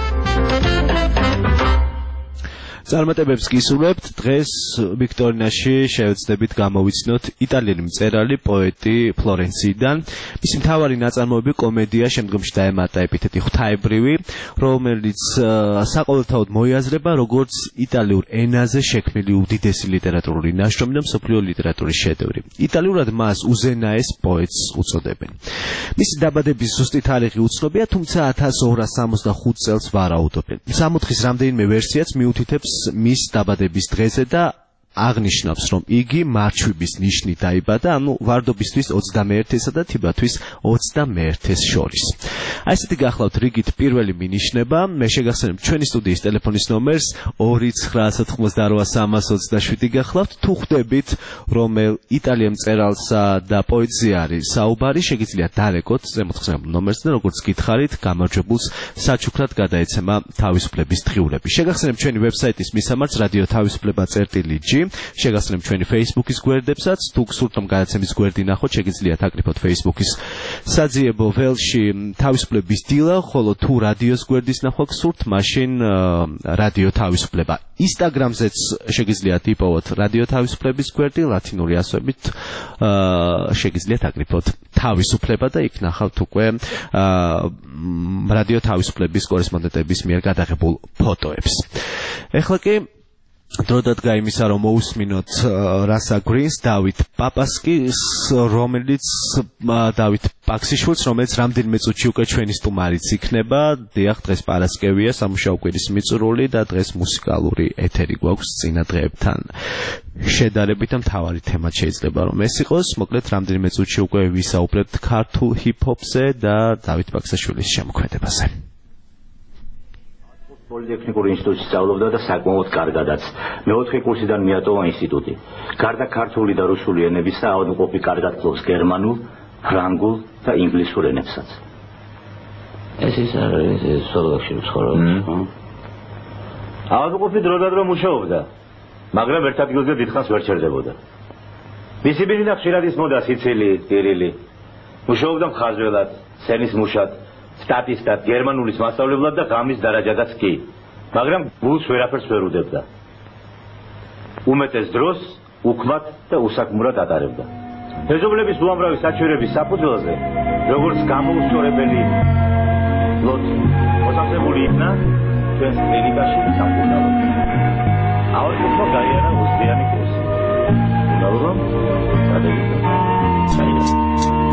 წარმატებებს გისურვებთ. დღეს ვიქტორინაში შევეცდებით გამოვიცნოთ იტალიელი მწერალი, პოეტი ფლორენციიდან. მისი მთავარი ნაწარმოები კომედია, შემდგომში დაემატა ეპითეტი ღვთაებრივი, რომელიც საყოველთაოდ მოიაზრება როგორც იტალიურ ენაზე შექმნილი უდიდესი ლიტერატურული ნაშრომი და მსოფლიო ლიტერატურის შედევრი. იტალიურად მას უზენაეს პოეტს უწოდებენ. მისი დაბადების ზუსტი თარიღი უცნობია, თუმცა ათას ორას სამოცდახუთ წელს ვარაუდობენ. სამოთხის რამდენიმე ვერსიაც მიუთითებს მის დაბადების დღეზე და აღნიშნავს, რომ იგი მარჩვების ნიშნით დაიბადა, ანუ ვარდობისთვის ოცდამეერთესა და თიბათვის ოცდამეერთეს შორის. აი ესეთი გახლავთ რიგით პირველი მინიშნება. მე შეგახსენებ ჩვენი სტუდიის ტელეფონის ნომერს ორი ცხრა ოცდაოთხმოცდარვა სამას ოცდაშვიდი გახლავთ. თუ ხვდებით, რომელ იტალიელ მწერალსა და პოეტზე არის საუბარი, შეგიძლიათ დაალეკოთ ზემოთხსნებულ ნომერზე და როგორც გითხარით, გამარჯვებულს საჩუქრად გადაეცემა თავისუფლების დღიურები. შეგახსენებ ჩვენი ვებსაიტის მისამართს რადიო თავისუფლება წერტილი ჯი. შეგახსენებ ჩვენი Facebook-ის გვერდებსაც, თუ გსურთ რომ გადაცემის გვერდი ნახოთ, შეგიძლიათ აკრიფოთ Facebook-ის საძიებო ველში თავისუფლების დილა, ხოლო თუ რადიოს გვერდის ნახვა გსურთ, მაშინ რადიო თავისუფლება. Instagram-ზეც შეგიძლიათ იპოვოთ რადიო თავისუფლების გვერდი, ლათინური ასოებით შეგიძლიათ აკრიფოთ თავისუფლება და იქ ნახავთ უკვე რადიო თავისუფლების კორესპონდენტების მიერ გადაღებულ ფოტოებს. ეხლა კი დრო დადგა იმისა, რომ მოусმინოთ რასა გრინს, დავით პაპასკის, რომელიც დავით პაქსიშვილს, რომელიც რამდენიმე წუთში უკვე ჩვენი სტუმარიც იქნება. დიახ, დღეს პარასკევია, სამუშაო კვირის მიწურული და დღეს მუსიკალური ეთერი გვაქვს წინა დღეებთან შედარებით და მთავარი თემა შეიძლება რომ ეს იყოს. მოკლედ, რამდენიმე წუთში უკვე ვისაუბრებთ ქართულ ჰიპ-ჰოპზე და დავით პაქსიშვილის შემოქმედებაზე. პოლიტექნიკური ინსტიტუტში სწავლობდა და საკმაოდ კარგადაც. მეოთხე კურსიდან მიატოვა ინსტიტუტი. გარდა ქართული და რუსული ენებისა, ავადმყოფი კარგად ფლობს გერმანულ, ფრანგულ და ინგლისურ ენებსაც. ეს ის არის სლოვაკში ცხოვრობს. ავადმყოფი დროდადრო მუშაობდა, მაგრამ ერთ ადგილზე დიდხანს ვერ ჩერდებოდა. მისი ბიზნესი ხშირად ისმოდა სიცილი, ტირილი. მუშაობდა მხარზველად, სცენის მუშად. სტატისტად, გერმანულის მასწავლებლად და ღამის დარაჯადაც კი, მაგრამ გულს ვერაფერს ვერ უდებდა. უმეტეს დროს უქმად და უსაქმურად ატარებდა. მეზობლების უამრავი საჩვენების საფუძველზე, როგორც გამოუსწორებელი ლოთ მოსახსებული იქნა ჩვენს კლინიკაში სამკურნალოდ. ავადმყოფმა გაიარა ოცდიანი კურსი. უნდა რომ გადაიგო. საერთოდ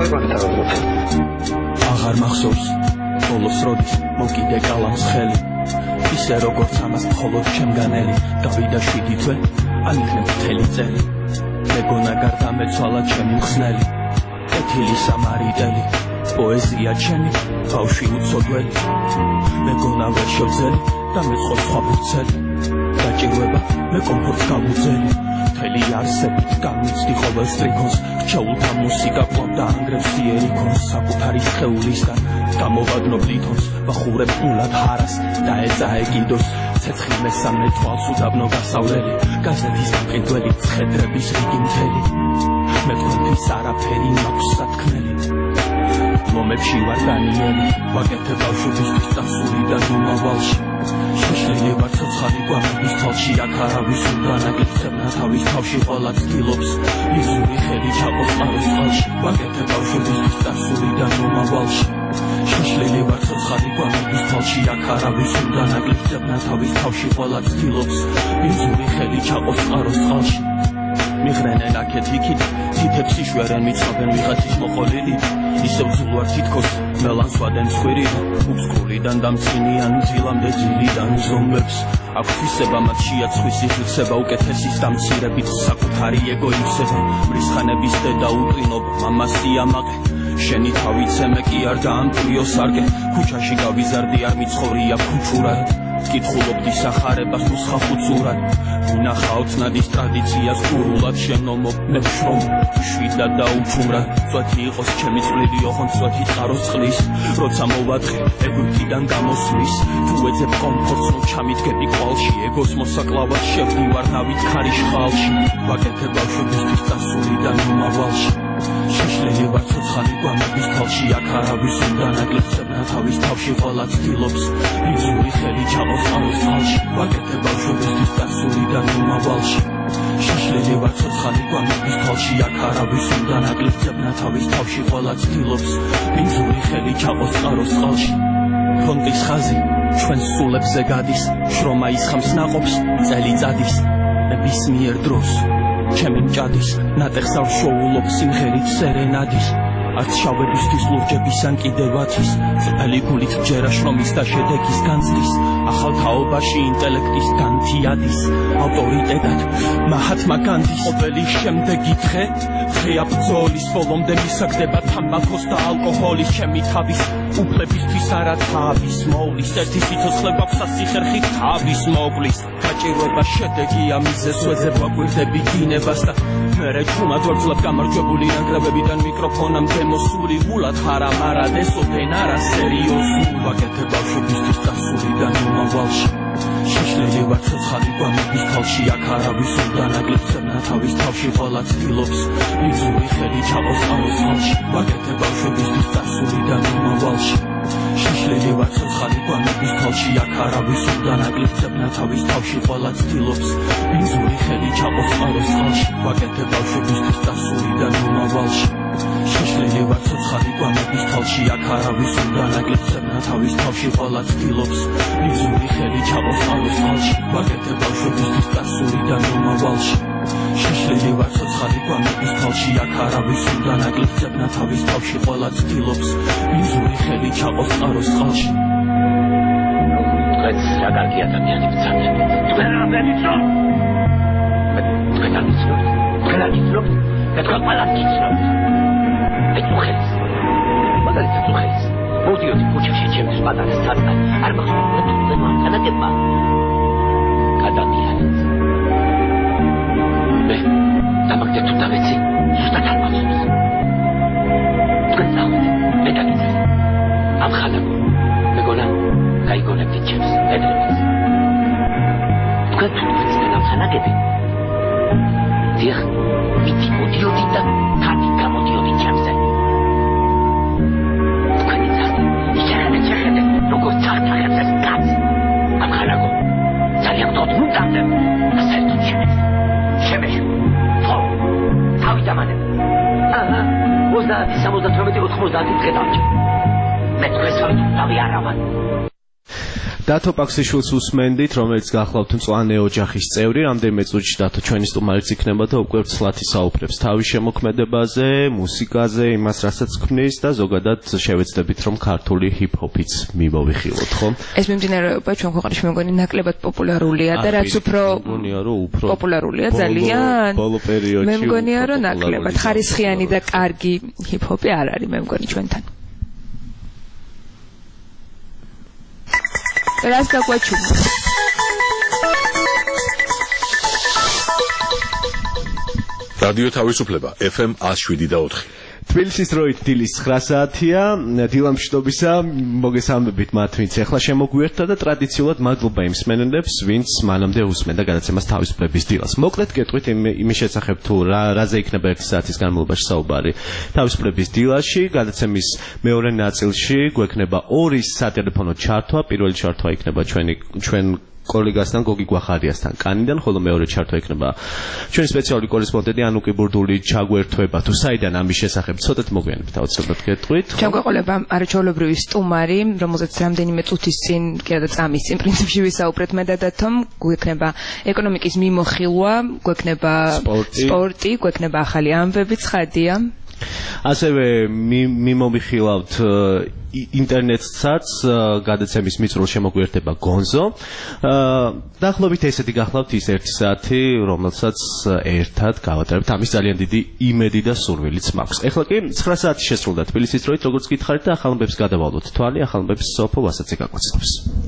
აღარ მახსოვს ბოლოს როდის მოკიდე კალამს ხელი ისე როგორც ამას მხოლოდ ჩემგანელი გავიდა შვიდი თვე ან იქნებ მთელი წელი მეგონა გარდამეცვალა ჩემი მხსნელი ეთილი სამარიდელი პოეზია ჩემი ბავშვი უცოდველი მეგონა ვერ შევძელი და მეწყო სხვა ბურცელი დაჭირვება მე კომფორტს გავუძელი მთელი არსებით გამიცდი ყოველ სტრიქონს რჩეულთა მუსიკა ყვავდა ანგრევს იერიქონს საკუთარი სხეულისგან გამოვადნობ ლითონს ვახურებ ნულად ჰარას და ეწაე კიდოს ცეცხლი მესამე თვალს უდაბნო გასავლელი გაზეთის მყიდველი ცხედრების რიგი მთელი მე თქვენთვის არაფერი მაქვს სათქმელი ლომებში ვარ დანიელი ვაკეთებ ბავშვებისთვის წასულიდან მომავალში შეშლილი ვარ ცოცხალი გვამების თვალში აქ არავის უდანაგებსებნა თავის თავში ყველა ცდილობს მიზური ხელი ჩაყოს წყაროს წყალში ვაკეთებ ბავშვებისთვის წასულიდან მომავალში შეშლილი ვარ ცოცხალი გვამების თვალში აქ არავის უდანაგებსებნა თავის თავში ყველა ცდილობს მიზური ხელი ჩაყოს წყაროს წყალში მიხრენენ აქეთ იქით თითებს იშვერენ მიწყობენ ვიღაცის მოყოლილი ისევ ძულვარ თითქოს მელანს ვადენ ცხვირიდან უბსკურიდან დამცინიან ძილამდე ძილიდან ზომებს აქვს ისება მათ შეაცხვის იხსება უკეთესის დამცირებით საკუთარი ეგო ივსება მრისხანების დედა უყრინობა მამას იამაყე შენი თავიცე მე კი არ დაამკვიო სარკე ქუჩაში გავიზარდი არ მიცხოვრია ქუჩურად კითხულობდი სახარებას ნუსხა ხუცურად ვინახავთ ნადის ტრადიციას გურულად შემომობნებ შრომ შვიდად და უჩუმრად წვეთი იყოს ჩემი წვლილი ოღონდ წვეთი წყაროს წყლის როცა მოვაწყე ეგვიპტიდან გამოსვლის თუ ეძებ კომფორტს ნუ ჩამიდგები ყვალში ეგოს მოსაკლავად შევდივარ ნავით ქარის ხალში ვაკეთებ ბავშვებისთვის წასულიდან მომავალში შეშლილი ვარ ცოცხალი გვამების თვალში აქ არავის უდანაგებსებნა თავის თავში ყველა ცდილობს მიზური ხელი ჩაყოს წყაროს წყალში ვაკეთებ ბავშვებისთვის წასულიდან მომავალში შეშლილი ვარ ცოცხალი გვამების თვალში აქ არავის უდანაგებსებნა თავის თავში ყველა ცდილობს მიზური ხელი ჩაყოს წყაროს წყალში ფრონტის ხაზი ჩვენ სულებზე გადის შრომა ისხამს ნაყოფს წელიწადის ნებისმიერ დროს ჩემი მჭადის ნატეხს არ შოულობ სიმღერით სერენადის არც შავებისთვის ლურჯების ან კიდევათის წელი გულით ჯერა შრომის და შედეგის განცდის ახალ თაობაში ინტელექტის განთიადის ავტორიტეტად მაჰათმა განდის ყოველი შემდეგი დღე ღია ბრძოლის ბოლომდე მისაგდება თამბაქოს და ალკოჰოლის ჩემი თავის უფლებისთვის არა თავის მოვლის ერთი სიცოცხლე გვაქვს სასიხერხი თავის მოვლის გაჭირვება შედეგია მისეს ვეძე ვაკვირდები გინებას და მერე ჩუმად ვარძლებ გამარჯვებული ნანგრევებიდან მიკროფონამდე მოსული ვულად ხარ ამარად ესოდენ არა სერიოზულ ვაკეთებ ბავშვებისთვის წასულიდან მომავალში შეშლილი ვარ ცოცხალი გვამების თვალში აქ არავის უდანაგებსებნა თავის თავში ყველა ცდილობს მიზური ხელი ჩაყოს წყაროს წყალში ვაკეთებ ბავშვებისთვის წასულიდან მომავალში შეშლილი ვარ ცოცხალი გვამების თვალში აქ არავის უდანაგებსებნა თავის თავში ყველა ცდილობს მიზური ხელი ჩაყოს წყაროს წყალში ვაკეთებ ბავშვებისთვის წასულიდან მომავალში შეშლილი ვარ ცოცხალი გვამების თვალში აქ არავის უდანაგებსებნა თავის თავში ყველა ცდილობს მიზური ხელი ჩაყოს წყაროს წყალში ვაკეთებ ბავშვებისთვის წასულიდან მომავალში შეშლილი ვარ ცოცხალი გვამების თვალში აქ არავის უდანაგებსებნა თავის თავში ყველა ცდილობს მიზური ხელი ჩაყოს წყაროს წყალში დღეს რა კარგი ადამიანი ვცადეთ თქვენ რა მეცნობთ თქვენ არ ვიცნობთ თქვენ არ ვიცნობთ და თქვენ ყველას გიცნობთ ეს უხეც მაგალითად უხეც მოდიოდი ქუჩაში ჩემთვის პატარა საწა არ მახსოვს თუ ზემო ანაკება ადამიანს მე დამაგდე თუ დავეცი ზუსტად არ მახსოვს თქვენ ნახეთ მე დაგიწეს ამ ხალხო მეგონა გაიგონებდი ჩემს ედრებს თქვენ თუ ვიცით ამ ხალხები დიახ იცი მოდიოდი და თათი გამოდიოდი ჩემზე თქვენი ძაღლი ისერანა ჩახედე როგორც წახტახებს ეს კაცი ამ ხალხო ძალიან გდოთ მუდამდე ასერთო ჩემეს შემეშ თო თავი დამანებ აჰა ოცდაათი სამოცდათვრამეტი ოთხმოცდაათი დღე დავჭი მე თქვენს თავი არავარ დათო პაქსიშვილს უსმენდით, რომელიც გახლავთ მწვანე ოჯახის წევრი, რამდენიმე წუთში დათო ჩვენი სტუმარიც იქნება და უკვე ცლათი საუბრებს თავის შემოქმედებაზე, მუსიკაზე, იმას რასაც ქმნის და ზოგადად შევეცდებით რომ ქართული ჰიპ-ჰოპიც მიმოვიხილოთ, ხო? ეს მიმდინარეობა ჩვენ ქვეყანაში მეგონი ნაკლებად პოპულარულია და რაც უფრო პოპულარულია ძალიან ბოლო პერიოდში მე მგონია რომ ნაკლებად ხარისხიანი და კარგი ჰიპ-ჰოპი არ არის მე მგონი ჩვენთან. რას გაგვაჩვენე? რადიო თავისუფლება ეფ ემ one oh seven და four. თბილისის დროით დილის nine საათია, დილამშვიდობისა, მოგესალმებით მათ, ვინც ახლა შემოგვიერთდა და ტრადიციულად მადლობა იმ მსმენელებს, ვინც მანამდე უსმენდა გადაცემას თავისუფლების დილას. მოკლედ გეტყვით იმის შესახებ თუ რა რაზე იქნება ერთი საათის განმავლობაში საუბარი თავისუფლების დილაში, გადაცემის მეორე ნაწილში გვექნება ორი სატელეფონო ჩართვა, პირველი ჩართვა იქნება ჩვენი ჩვენ კოლეგასთან გოგი გვახარიასთან კანიდან, ხოლო მეორე ჩართვა იქნება ჩვენი სპეციალური კორესპონდენტი ანუკი ბურდული ჩაგვერთვება თუ საიდან ამის შესახებ ცოტათ მოგვიანებით აუცილებლად გეტყვით. ჩვენ გვეყოლება არაჩვეულებრივი სტუმარი, რომელზეც რამდენიმე წუთის წინ კი და წამის წინ პრინციპში ვისაუბრეთ მე და დათომ, გვექნება ეკონომიკის მიმოხილვა, გვექნება სპორტი, გვექნება ახალი ამბები, ცხადია. ასევე მიმომიხილავთ ინტერნეტსაც, გადაცემის მიწვრულ შემოგვიერთდება გონზო. დაახლოებით ესეთი გახლავთ ის ერთი საათი, რომელსაც ერთად გავატარებთ. ამის ძალიან დიდი იმედი და სურვილიც მაქვს. ეხლა კი nine საათი შესრულდა თბილისის დროით, როგორც გითხარით და ახალ ამბებს გადავალოთ თვალი, ახალ ამბებს სოფო ვასაცე გაგვაცნობს.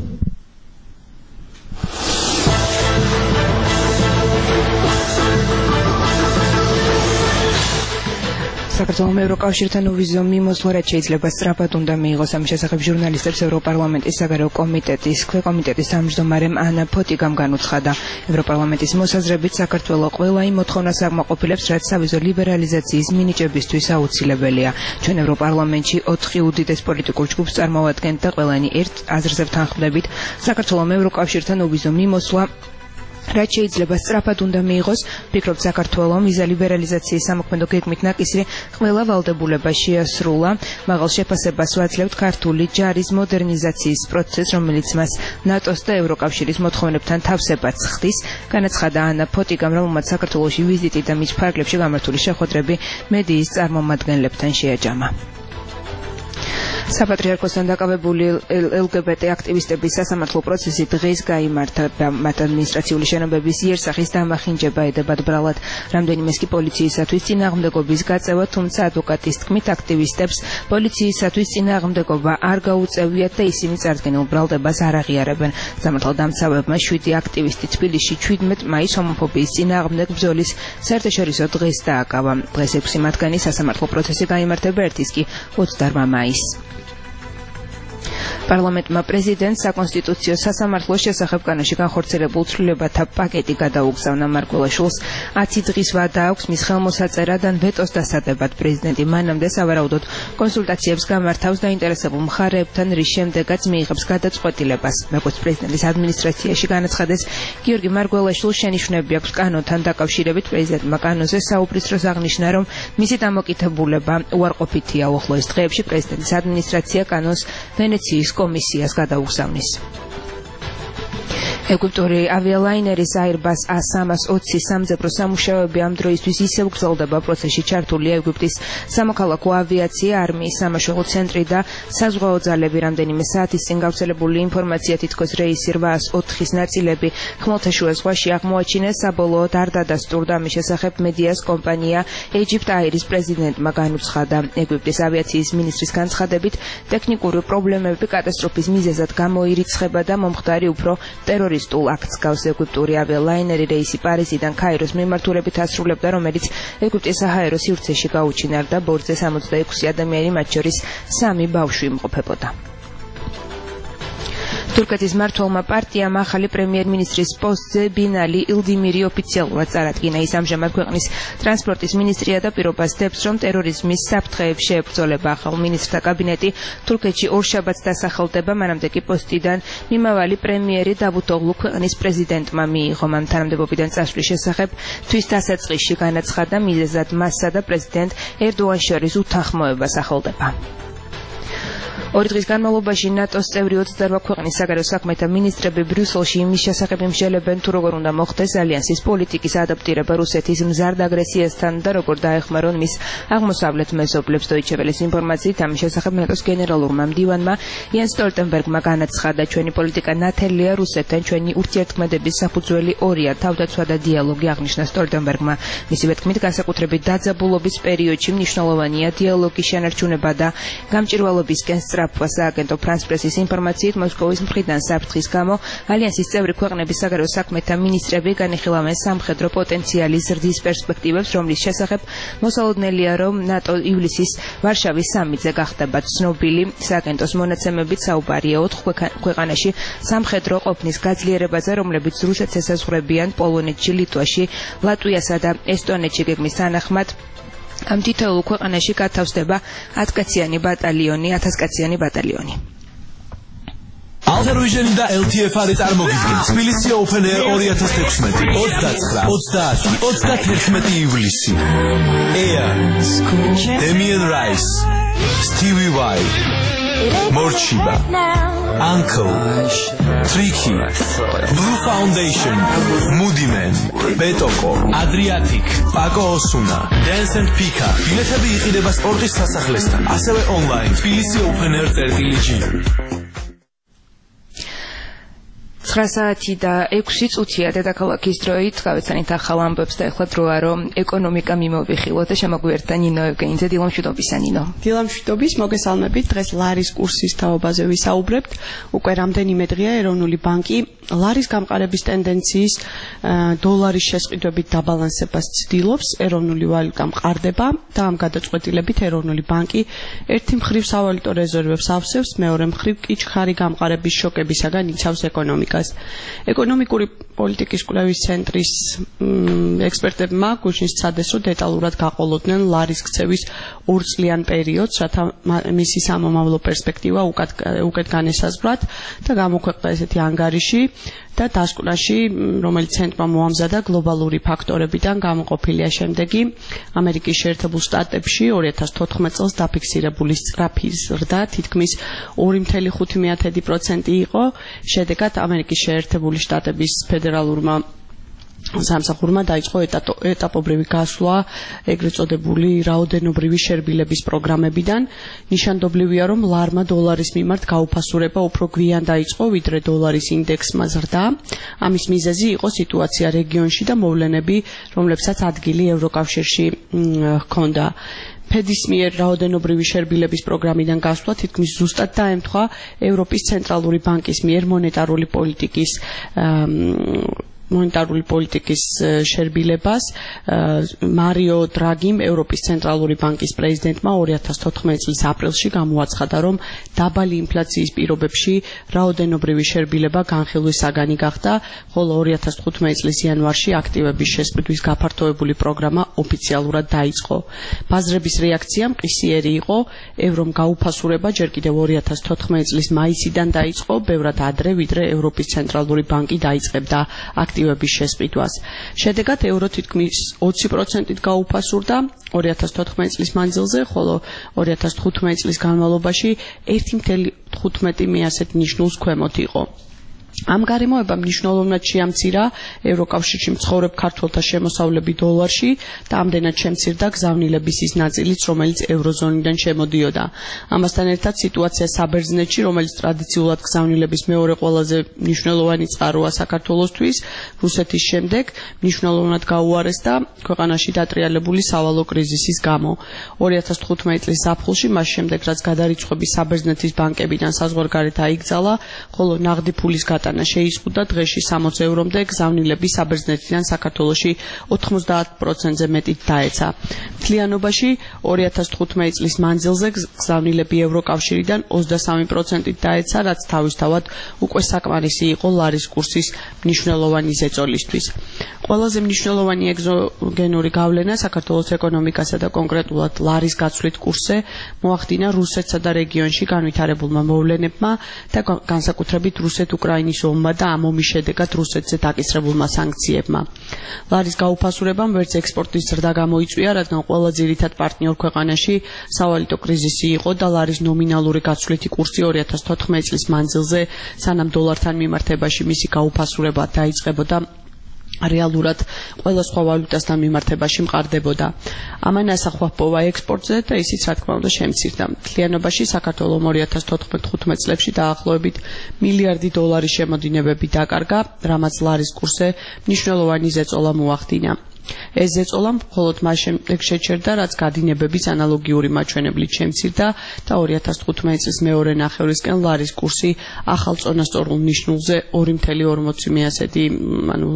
საქართველოს ევროკავშირთან უვიზო მიმოსვლა, რაც შეიძლება სწრაფად უნდა მიიღოს. ამის შესახებ ჟურნალისტებს ევროპარლამენტის საგარეო კომიტეტის ქვეკომიტეტის თავმჯდომარემ ანა ფოტიგამ განუცხადა. ევროპარლამენტის მოსაზრებით საქართველოს ყველა იმ მოთხოვნას აკმაყოფილებს, რაც სავიზო ლიბერალიზაციის მინიჭებისთვის აუცილებელია. ჩვენ ევროპარლამენტში ოთხი უდიდეს პოლიტიკურ ჯგუფს წარმოვადგენთ და ყველანი ერთ აზრზე ვთანხმდებით. საქართველოს ევროკავშირთან უვიზო მიმოსვლა რაც შეიძლება სწრაფად უნდა მიიღოს. ვფიქრობ, საქართველოს ვიზა ლიბერალიზაციის სამოქმედო გეგმით ნაკისრი ყველა ვალდებულება შეასრულა. მაღალ შეფასებას ვაძლევთ ქართული ჯარის მოდერნიზაციის პროცესს, რომელიც მას ნატოს და ევროკავშირის მოთხოვნებთან თავსებაც ხდის. განაცხადა ანა ფოტიგამ, რომელმაც საქართველოში ვიზიტი და მის ფარგლებში გამართული შეხვედრები მედიის წარმომადგენლებთან შეაჯამა. საპატრიარქოსთან დაკავებული ელ გი ბი ტი აქტივისტების სასამართლო პროცესი დღეს გაიმართა. მათ ადმინისტრაციული შენობების იერსახის დამახინჯება ედებათ ბრალად. რამდენიმეს კი პოლიციისათვის წინააღმდეგობის გაწევა, თუმცა ადვოკატის თქმით აქტივისტებს პოლიციისათვის წინააღმდეგობა არ გაუწევიათ და ისინი წარდგენილ ბრალდებას არ აღიარებენ. სამართალდამცავებმა შვიდი აქტივისტი თბილისში ჩვიდმეტ მაისს ჰომოფობიის წინააღმდეგ ბრძოლის საერთაშორისო დღეს დააკავა. დღეს ექვსი მათგანი სასამართლო პროცესი გაიმართება, ერთის კი ოცდაოთხ მაისს. პარლამენტმა პრეზიდენტს საკონსტიტუციო სასამართლოს შესახებ კანონში განხორციელებულ ცვლილებათა პაკეტი გადაუგზავნა. მარგველაშვილს ათი დღის ვადა აქვს მის ხელმოსაწერად ვეტოს დასადებად. პრეზიდენტი მანამდე სავარაუდოდ კონსულტაციებს გამართავს დაინტერესებულ მხარეებთან, რის შემდეგაც მიიღებს გადაწყვეტილებას. როგორც პრეზიდენტის ადმინისტრაციაში განაცხადეს, გიორგი მარგველაშვილს შენიშვნები აქვს კანონთან დაკავშირებით. პრეზიდენტმა კანონზე საუბრის დროს აღნიშნა, რომ მისი დამოკიდებულება უარყოფითია. უახლოეს დღეებში პრეზიდენტის ადმინისტრაცია კანონს ვენეციის კომისიას გადაუგზავნის. ეგვიპტური ავიალაინერის Airbus A trīs ოცი სამძებრო სამუშაოები ამ დროისთვის ისევ გრძელდება. პროცესში ჩართულია ეგვიპტის სამოქალაქო ავიაცია, არმიის სამაშველო ცენტრი და საზღვაო ძალები. რამდენიმე საათის წინ გავრცელებული ინფორმაცია თითქოს რეისი რვაას ოთხის ნაწილები ხმელთაშუა ზღვაში აღმოაჩინეს. საბოლოოდ არ დადასტურდა. ამის შესახებ მედიას კომპანია Egypt Air-ის პრეზიდენტმა განუცხადა. ეგვიპტის ავიაციის მინისტრის განცხადებით, ტექნიკური პრობლემები კატასტროფის მიზეზად გამოირიცხება და მომხდარი უფრო ტერორისტულ აქტს გავს. ეგვიპტური ავიალაინერი რეისი პარიზიდან ქაიროს მიმართულებით ასრულებდა, რომელიც ეგვიპტის საჰაერო სივრცეში გაუჩინარდა. ბორტზე სამოცდაექვსი ადამიანი, მათ შორის სამი ბავშვი იმყოფებოდა. თურქეთის მმართველმა პარტიამ ახალი პრემიერ-მინისტრის პოსტზე ბინალი ილდიმირი ოფიციალურად წარადგინა. ის ამჟამად ქვეყნის ტრანსპორტის მინისტრია და პირობას დებს, რომ ტერორიზმის საფრთხეებს შეებრძოლება. ახალ მინისტრთა კაბინეტი თურქეთში ორშაბათს დასახელდება. მანამდე კი პოსტიდან მიმავალი პრემიერი დავუთოღლუ ქვეყნის პრეზიდენტმა მიიღო. მან თანამდებობიდან წასვლის შესახებ თვის დასაწყისში განაცხადა, მიზეზად მასსა და პრეზიდენტ ერდოღანს შორის უთანხმოება სახელდება. ორი დღის განმავლობაში ნატოს წევრი ოცდაოთხ ქვეყნის საგარეო საქმეთა მინისტრები ბრიუსელში იმის შესახებ იმსჯელებენ, თუ როგორ უნდა მოხდეს ალიანსის პოლიტიკის ადაპტირება რუსეთის მზარდ აგრესიასთან და როგორ დაეხმარონ მის აღმოსავლეთ მეზობლებს. Deutsche Welle-ის ინფორმაციით ამის შესახებ ნატოს გენერალურმა მდივანმა იენს სტოლტენბერგმა განაცხადა, ჩვენი პოლიტიკა ნათელია რუსეთთან, ჩვენი ურთიერთქმედების საფუძველი ორია, თავდაცვა და დიალოგი, აღნიშნა სტოლტენბერგმა. მისივე თქმით, განსაკუთრებით დაძაბულობის პერიოდში მნიშვნელოვანია დიალოგის შენარჩუნება და გამჭირვალობისკენ სწრაფვა. სააგენტო ფრანს პრესის ინფორმაციით, მოსკოვის მხრიდან საფრთხის გამო ალიანსის წევრი ქვეყნების საგარეო საქმეთა მინისტრები განიხილავენ სამხედრო პოტენციალის ზრდის პერსპექტივებს, რომლის შესახებ მოსალოდნელია, რომ ნატო ივლისის ვარშავის სამიტზე გახდება ცნობილი. სააგენტოს მონაცემებით საუბარია ოთხ ქვეყანაში სამხედრო ყოფნის გაძლიერებაზე, რომლებიც რუსეთს ესაზღვრებიან პოლონეთში, ლიტვაში, ლატვიასა და ესტონეთში. გეგმის თანახმად ამ თითოეულ ქვეყანაში გათავსდება ათკაციანი ბატალიონი, ათასკაციანი ბატალიონი. Alter Vision და ელ თი ეფ არის წარმოგიდგენს თბილისი Open Air ორი ათას თექვსმეტი ოცდაცხრა ოცდაათი ოცდათერთმეტი ივლისი. Air, Damien Rice, Stevie Vai, Morchiba, Uncle, Tricky, Blue Foundation, Moody Man, Betoko, Adriatic, Paco Osuna, Dance and Pika. ბილეთები იყიდება სპორტის სასახლესთან, ასევე online თბილისი Open Air წერტილი ჯი. ცხრა საათი და ექვსი წუთია დედაქალაქის დროით, გავეცანით ახალ ამბებს და ეხლა დროა რომ ეკონომიკა მიმოვიხილოთ და შემოგვიერთდა ნინო ევგენიძე. დილამშვიდობისა ნინო. დილამშვიდობის, მოგესალმებით. დღეს ლარის კურსის თაობაზე ვისაუბრებთ. უკვე რამდენიმე დღეა ეროვნული ბანკი ლარის გამყარების ტენდენციის დოლარის შესყიდვებით დაბალანსებას ცდილობს. ეროვნული ვალუტა მყარდება და ამ გადაწყვეტილებით ეროვნული ბანკი ერთი მხრივ სავალუტო რეზერვებს ავსებს, მეორე მხრივ კი ჩქარი გამყარების შოკებისაგან იცავს ეკონომიკას. ეკონომიკური პოლიტიკის კვლევის ცენტრის ექსპერტებმა გუშინ სცადეს, რომ დეტალურად გაყოლოდნენ ლარის ქცევის ორწლიან პერიოდს, რათა მისი სამომავლო პერსპექტივა უკეთ განესაზღვრათ და გამოქვეყნდა ესეთი ანგარიში და დასკვნაში, რომელიც ცენტრმა მოამზადა გლობალური ფაქტორებიდან გამოყოფილია შემდეგი. ამერიკის შეერთებულ შტატებში ორი ათას თოთხმეტ წელს დაფიქსირებული სწრაფი ზრდა თითქმის ორი ფاصლე ხუთი პროცენტი იყო. შედეგად ამერიკის შეერთებული შტატების ფედერალურმა სამსახურმა დაიწყო ეტაპობრივი გასვლა ეგრეთ წოდებული რაოდენობრივი შერბილების პროგრამებიდან. ნიშანდობლივია, რომ ლარმა დოლარის მიმართ გაუფასურება უფრო გვიან დაიწყო, ვიდრე დოლარის ინდექსმა ზრდა. ამის მიზეზი იყო სიტუაცია რეგიონში და მოვლენები, რომლებსაც ადგილი ევროკავშირში ჰქონდა. ფედის მიერ რაოდენობრივი შერბილების პროგრამიდან გასვლა თითქმის ზუსტად დაემთხვა ევროპის ცენტრალური ბანკის მიერ მონეტარული პოლიტიკის მონეტარული პოლიტიკის შერბილებას. მარიო დრაგიმ, ევროპის ცენტრალური ბანკის პრეზიდენტმა ორი ათას თოთხმეტ წლის აპრილში გამოაცხადა, რომ დაბალი ინფლაციის პირობებში რაოდენობრივი შერბილება განხილვის საგანი გახდა, ხოლო ორი ათას თხუთმეტ წლის იანვარში აქტივების შესყიდვის გაფართოებული პროგრამა ოფიციალურად დაიწყო. ბაზრების რეაქცია მყისიერი იყო, ევრომ გაუფასურება ჯერ კიდევ ორი ათას თოთხმეტ წლის მაისიდან დაიწყო, ბევრად ადრე, ვიდრე ევროპის ცენტრალური ბანკი დაიწყებდა აქტივების შესყიდვას. შედეგად ევრო თითქმის ოცი პროცენტით გაუფასურდა ორი ათას თოთხმეტ წლის მანძილზე, ხოლო ორი ათას თხუთმეტ წლის განმავლობაში ერთი ფاصლე თხუთმეტი ნიშნულს ქვემოთ იყო. ამ გარემოებამ მნიშვნელოვნად შეამცირა ევროკავშირში მცხოვრებ ქართველთა შემოსავლები დოლარში და ამდენად შემცირდა გზავნილების ის ნაწილიც, რომელიც ევროზონიდან შემოდიოდა. ამასთან ერთად სიტუაცია საბერძნეთში, რომელიც ტრადიციულად გზავნილების მეორე ყველაზე მნიშვნელოვანი წყაროა საქართველოსთვის, რუსეთის შემდეგ მნიშვნელოვნად გაუარესდა ქვეყანაში დატრიალებული სავალო კრიზისის გამო. ორი ათას თხუთმეტ წლის ზაფხულში, მას შემდეგ რაც გადარიცხვები საბერძნეთის ბანკებიდან საზღვარგარეთ აიგზალა, ხოლო ნაღდი ფულის გატანა შეიზღუდა, დღეში სამოცი ევრომდე გზავნილები საბერძნეთიდან საქართველოში ოთხმოცდაათ პროცენტზე მეტით დაეცა. მთლიანობაში ორი ათას თხუთმეტ წლის მანძილზე გზავნილები ევროკავშირიდან ოცდასამი პროცენტით დაეცა, რაც თავისთავად უკვე საკმარისი იყო ლარის კურსის მნიშვნელოვანი ზეწოლისთვის. ყველაზე მნიშვნელოვანი ეგზოგენური გავლენა საქართველოს ეკონომიკასა და კონკრეტულად ლარის გაცვლით კურსზე მოახდინა რუსეთსა და რეგიონში განვითარებულმა მოვლენებმა და განსაკუთრებით რუსეთ-უკრაინის ამის ომმა და ამ ომის შედეგად რუსეთზე დაკისრებულმა სანქციებმა. ლარის გაუფასურებამ ვერც ექსპორტის ზრდა გამოიწვია, რადგან ყველა ძირითად პარტნიორ ქვეყანაში სავალუტო კრიზისი იყო და ლარის ნომინალური გაცვლითი კურსი ორი ათას თოთხმეტი წლის მანძილზე, სანამ დოლართან მიმართებაში მისი გაუფასურება დაიწყებოდა, რეალურად ყველა სხვა ვალუტასთან მიმართებაში მყარდებოდა. ამან ასახვა ჰპოვა ექსპორტზე და ისიც რა თქმა უნდა შემცირდა. მთლიანობაში საქართველომ ორი ათას თოთხმეტ ხუთმეტ წლებში დაახლოებით მილიარდი დოლარის შემოდინებები დაკარგა, რამაც ლარის კურსზე მნიშვნელოვანი ზეწოლა მოახდინა. ეს ზეწოლა მხოლოდ მას შემდეგ შეჩერდა, რაც გადინებების ანალოგიური მაჩვენებლით შემცირდა და ორი ათას თხუთმეტი წლის მეორე ნახევრისკენ ლარის კურსი ახალ წონასწორულ ნიშნულზე ორი ოცდაორი მეათასეთი ანუ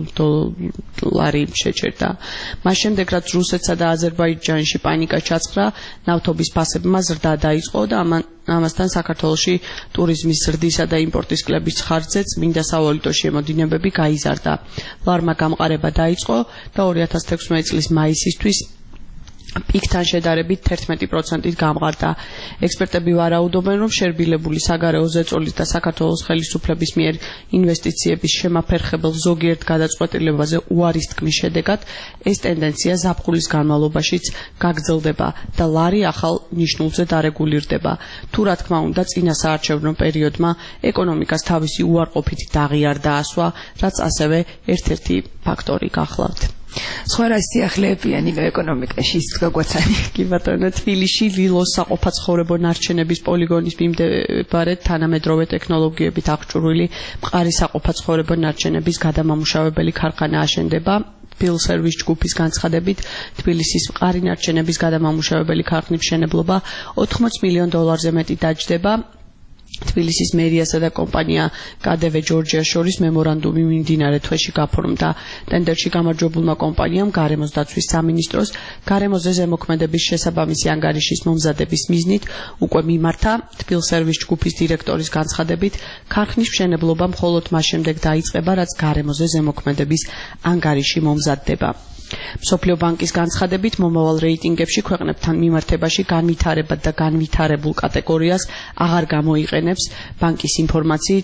დოლარი შეჩერდა. მას შემდეგ რაც რუსეთსა და აზერბაიჯანში პანიკა ჩაწყდა, ნავთობის ფასებმა ზრდა დაიწყო და ამან ამასთან საქართველოში ტურიზმის ზრდისა და იმპორტის კლების ხარჯზე წმინდა სავალუტო შემოდინებები გაიზარდა. ლარმა გამყარება დაიწყო და ორი ათას თექვსმეტი წლის მაისისთვის პიკთან შედარებით თერთმეტი პროცენტით გამყარდა. ექსპერტები ვარაუდობენ, რომ შერბილებული საგარეო ზეწოლის და საქართველოს ხელისუფლების მიერ ინვესტიციების შემაფერხებელ ზოგიერთ გადაწყვეტილებაზე უარის თქმის შედეგად ეს ტენდენცია ზაფხულის განმავლობაშიც გაგრძელდება და ლარი ახალ ნიშნულზე დარეგულირდება. თუ რა თქმა უნდა, წინა საარჩევნო პერიოდმა ეკონომიკას თავისი უარყოფითი დაღი არ დაასვა, რაც ასევე ერთ-ერთი ფაქტორი გახლავთ. სხვა რა სიახლეებია ნინო ეკონომიკაში ის გაგვაცანი? კი ბატონო, თბილისში ლილოს საყოფაცხოვრებო ნარჩენების პოლიგონის მიმდებარე თანამედროვე ტექნოლოგიებით აღჭურვილი მყარი საყოფაცხოვრებო ნარჩენების გადამამუშავებელი ქარხანა აშენდება. Bill Service ჯგუფის განცხადებით, თბილისის მყარი ნარჩენების გადამამუშავებელი ქარხნის მშენებლობა ოთხმოც მილიონ დოლარზე მეტი დაჯდება. თბილისის მერიასა და კომპანია კადევე ჯორჯიას შორის მემორანდუმი მიმდინარე თვეში გაფორმდა. ტენდერში გამარჯვებულმა კომპანიამ გარემოს დაცვის სამინისტროს გარემოზე ზემოქმედების შესაბამისი ანგარიშის მომზადების მიზნით უკვე მიმართა. Bill Service ჯგუფის დირექტორის განცხადებით, ქარხნის მშენებლობა მხოლოდ მას შემდეგ დაიწყება, რაც გარემოზე ზემოქმედების ანგარიში მომზადდება. მსოფლიო ბანკის განცხადებით, მომავალ რეიტინგებში ქვეყნებთან მიმართებაში განვითარებად და განვითარებულ კატეგორიას აღარ გამოიყენებს. ბანკის ინფორმაციით,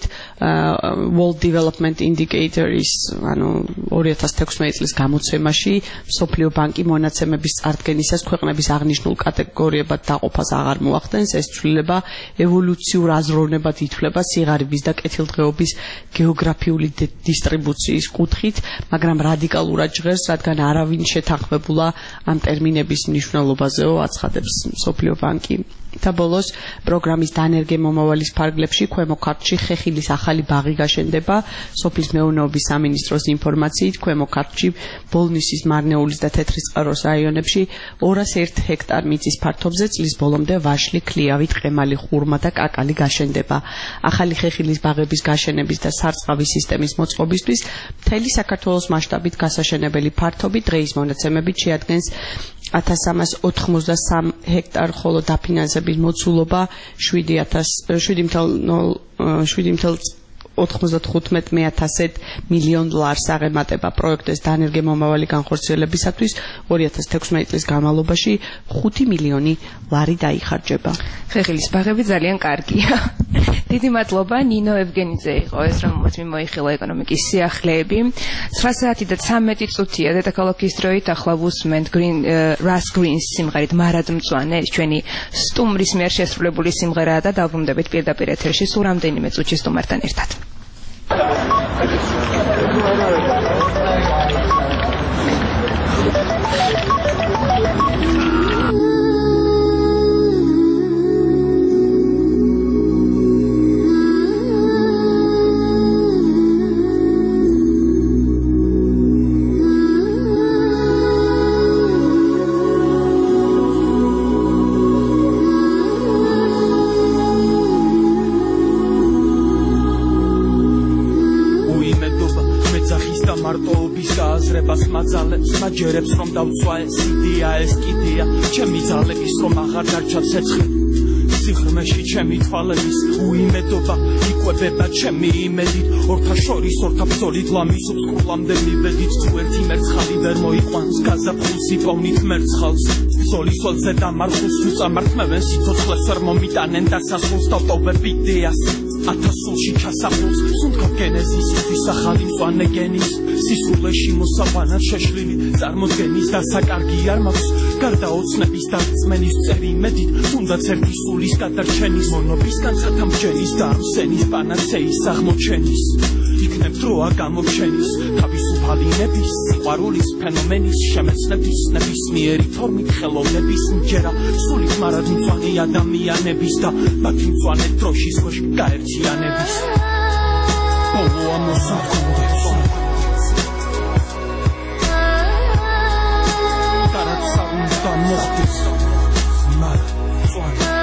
World Development Indicators, ანუ ორი ათას თექვსმეტი წლის გამოცემაში, მსოფლიო ბანკი მონაცემების წარდგენისას ქვეყნების აღნიშნულ კატეგორიებად დაყოფას აღარ მოახდენს. ეს ცვლილება ევოლუციურ აზროვნებად ითვლება სიღარიბის და კეთილდღეობის გეოგრაფიული დისტრიბუციის კუთხით, მაგრამ რადიკალურად ჟღერს, რადგან არავინ შეთანხმებულა ამ ტერმინების მნიშვნელობაზეო, აცხადებს მსოფლიო ბანკი. და ბოლოს პროგრამის დანერგე მომავალის ფარგლებში ქვემო ქართლში ხეხილის ახალი ბაღი გაშენდება. სოფლის მეურნეობის სამინისტროს ინფორმაციით, ქვემო ქართლში ბოლნისის, მარნეულის და თეთრიწყაროს რაიონებში ორას ერთ ჰექტარ მიწის ფართობზე წლის ბოლომდე ვაშლი, ქლიავი, ტყემალი, ხურმა და კაკალი გაშენდება. ახალი ხეხილის ბაღების გაშენების და სარწყავი სისტემის მოწყობისთვის მთელი საქართველოს მასშტაბით გასაშენებელი ფართობი დღეის მონაცემებით შეადგენს ათას სამას ოთხმოცდასამ ჰექტარ, ხოლო დაფინანსების მოცულობა შვიდი ათას ოთხმოცდათხუთმეტ მეათასეთ მილიონ დოლარს აღემატება. პროექტის დანერგე მომავალი განხორციელებისათვის ორი ათას თექვსმეტი წლის განმავლობაში ხუთი მილიონი ლარი დაიხარჯება. ხეხილის ბაღები ძალიან კარგია. დიდი მადლობა, ნინო ევგენიძე იყო ეს, რომელმაც მიმოიხილა ეკონომიკის სიახლეები. ცხრა საათი და ცამეტი წუთია დედაქალაქის დროით, ახლა ვუსმენთ Green Russ Green-ის სიმღერით მარად მწვანე, ეს ჩვენი სტუმრის მიერ შესრულებული სიმღერაა და დავბრუნდებით პირდაპირ ეთერში სულ რამდენიმე წუთში სტუმართან ერთად. მაძალებს მაჯერებს რომ დავწვა ეს იდეა ეს კიდეა ჩემი ძალების რომ აღარ დარჩა ცეცხლი სიღრმეში ჩემი თვალების უიმედობა იკვებება ჩემი იმედით ორთა შორის ორთა ბრძოლით ლამისობს კრულამდე მივედით თუ ერთი მერცხალი ვერ მოიყვანს გაზაფხულს იპოვნით მერცხალს ბრძოლის ველზე დამარხულს თუ წამართმევენ სიცოცხლეს ვერ მომიტანენ დასასრულს დავტოვებ იდეას ათასულში ჩასახლოს სუნთქავ გენეზის თვის ახალი მწვანე გენის სისულეში მოსაყვანად შეშლილი წარმოდგენის და საკარგი არ მაქვს გარდა ოცნების და რწმენის წერი იმედით თუნდაც ერთი სულის გადარჩენის მონობის განცათამბჯენის და ამსენის პანაცეის აღმოჩენის იქნებ დროა გამოჩენის თავისუფალინების სიყვარულის ფენომენის შემეცნების ნებისმიერი ფორმით ხელოვნების მჯერა სულით მარადმწვანე ადამიანების და მათი მწვანე დროშის ქვეშ გაერთიანების ბოლო ამოსახულებს და რაც უნდა მოხდეს მართლაც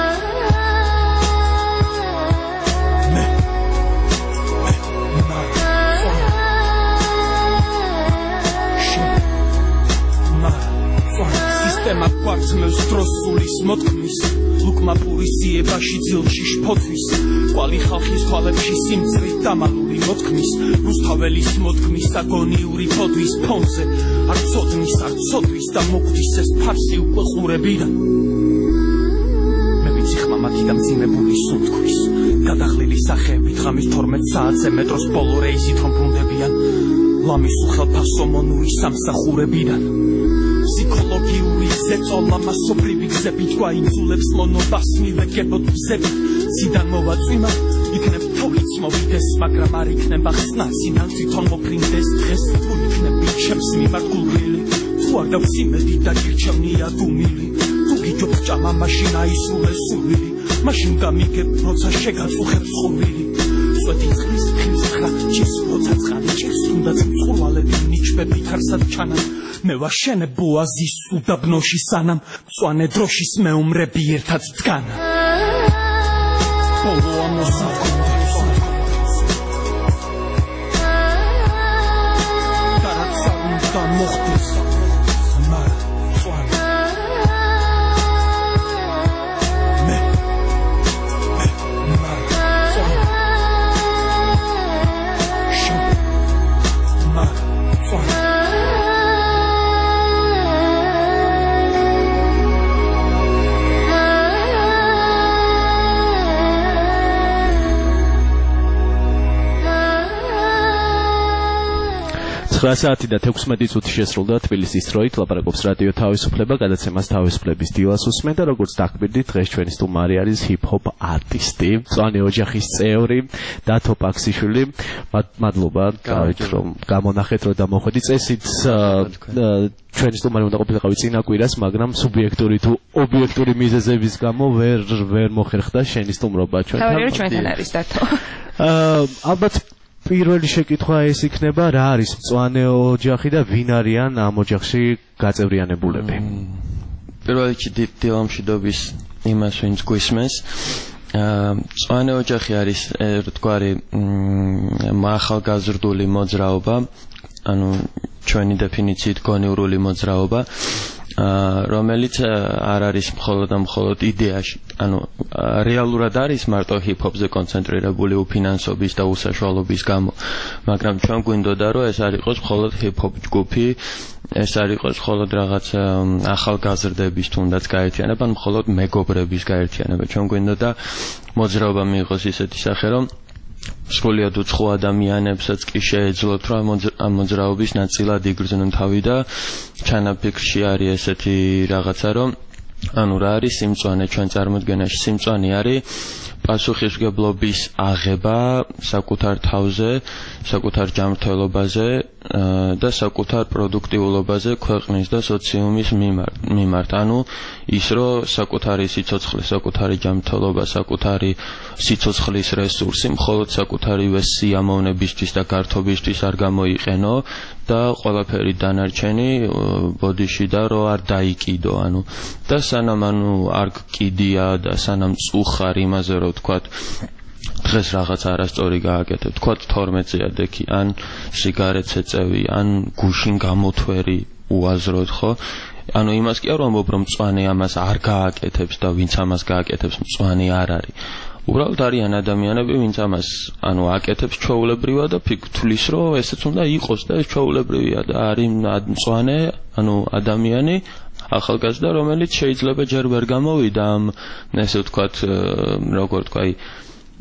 სისტემა გვარცმევს დროს სულის მოთქმის ლუკმა პურისიებაში ძილში შფოთვის ყვალი ხალხის თვალებში სიმწრით დამალული მოთქმის რუსთაველის მოთქმის და გონიური ფოდვის ფონზე არ ცოდნის არ ცოდვის და მოგვდის ეს ფარსი უკვე ყურებიდან მე ვიცი ხმამათი და მძიმებული სუნთქვის გადაღლილი სახეებით ღამის თორმეტ საათზე მეტროს ბოლო რეისით რომ ბრუნდებიან ლამის უხელფასო მონუის სამსახურებიდან ფსიქოლოგიური ზეწოლა მასობრივი გზებით გვაიძულებს მონობას მივეგებოთ გზებით ციდან მოვაწვიმა იქნებ თოვლიც მოვიდეს მაგრამ არ იქნება ხსნა ციდან თვითონ მოფრინდეს დღეს თუ იქნები ჩემს მიმართ გულგრილი თუ არ დაქვს იმედი და გირჩევნია გუმილი თუ გიჯობ ჭამა მაშინ აისრულე სურვილი მაშინ გამიგებ როცა შეგაწუხებ ხურვილი სვეტი წყლის ფილს ხრა ჭის როცა წყალი ჭირს თუნდაც მწყურვალები ნიჩბებით არსად ჩანან მე ვაშენებ ბოაზის უდაბნოში სანამ მწვანე დროშის მეომრები ერთად დგან ბოლო ამოსახულებს და რაც უნდა მოხდეს მართლაც მე ცხრა საათი და თექვსმეტი წუთი შესრულდა თბილისის დროით ლაპარაკობს რადიო თავისუფლება გადაცემას თავისუფლების დილას უსმენ და როგორც დაგკვირდით დღეს ჩვენი სტუმარი არის ჰიპ-ჰოპ არტისტი მწვანე ოჯახის წევრი დათო პაქსიშვილი მადლობა რომ გამონახეთ რომ დამოხვედი წესით ჩვენი სტუმარი უნდა ყოფილიყავი წინა კვირას მაგრამ სუბიექტური თუ ობიექტური მიზეზების გამო ვერ ვერ მოხერხდა შენი სტუმრობა ჩვენთან თავი რომ ჩვენთან არის დათო ალბათ პირველი შეკითხვა ეს იქნება რა არის მწვანე ოჯახი და ვინ არიან ამ ოჯახში გაწევრიანებულები პირველ რიგში დილამშვიდობის იმას ვინც გვისმენს მწვანე ოჯახი არის ერთგვარი ახალგაზრდული მოძრაობა ანუ ჩვენი დეფინიციით გონივრული მოძრაობა რომელიც არ არის მხოლოდ და მხოლოდ იდეაში ანუ რეალურად არის მარტო ჰიპ-ჰოპზე კონცენტრირებული უფინანსობის და უსაშუალობის გამო მაგრამ ჩვენ გვინდოდა რომ ეს არ იყოს მხოლოდ ჰიპ-ჰოპ ჯგუფი ეს არ იყოს მხოლოდ რაღაც ახალგაზრდების თუნდაც გაერთიანება ან მხოლოდ მეგობრების გაერთიანება ჩვენ გვინდოდა მოძრაობა მიიღოს ისეთი სახე რომ სრულიად უცხო ადამიანებსაც კი შეეძლოთ რომ ამ მოძრაობის ნაწილად იგრძნონ თავი და ჩანაფიქრში არის ესეთი რაღაცა რომ ანუ რა არის სიმწვანე ჩვენ წარმოდგენაში სიმწვანე არის პასუხისმგებლობის აღება საკუთარ თავზე, საკუთარ ჯანმრთელობაზე და საკუთარ პროდუქტიულობაზე ქვეყნის და სოციუმის მიმართ. ანუ ის რომ საკუთარი სიცოცხლე, საკუთარი ჯანმრთელობა, საკუთარი სიცოცხლის რესურსი მხოლოდ საკუთარივე სიამოვნებისთვის და გართობისთვის არ გამოიყენო და ყველაფერი დანარჩენი ბოდიში და რომ არ დაიკიდო, ანუ და სანამ ანუ არ გკიდია და სანამ წუხარ იმაზე რომ ვთქვათ დღეს რაღაც არასწორი გააკეთე, ვთქვათ თორმეტ ზიადექი, ან სიგარეტს ეწევი, ან გუშინ გამოთვერი უაზროდ, ხო? ანუ იმას კი არ ვამბობ რომ მწვანე ამას არ გააკეთებს და ვინც ამას გააკეთებს მწვანე არ არის. უბრალოდ არიან ადამიანები, ვინც ამას ანუ აკეთებს ჩვეულებრივად და ფიქრთulis რომ ესეც უნდა იყოს და ეს ჩვეულებრივია და არის მწვანე, ანუ ადამიანი ახალგაზრდა, რომელიც შეიძლება ჯერ ვერ გამოვიდა ამ ესე ვთქვათ, როგორ ვთქვი,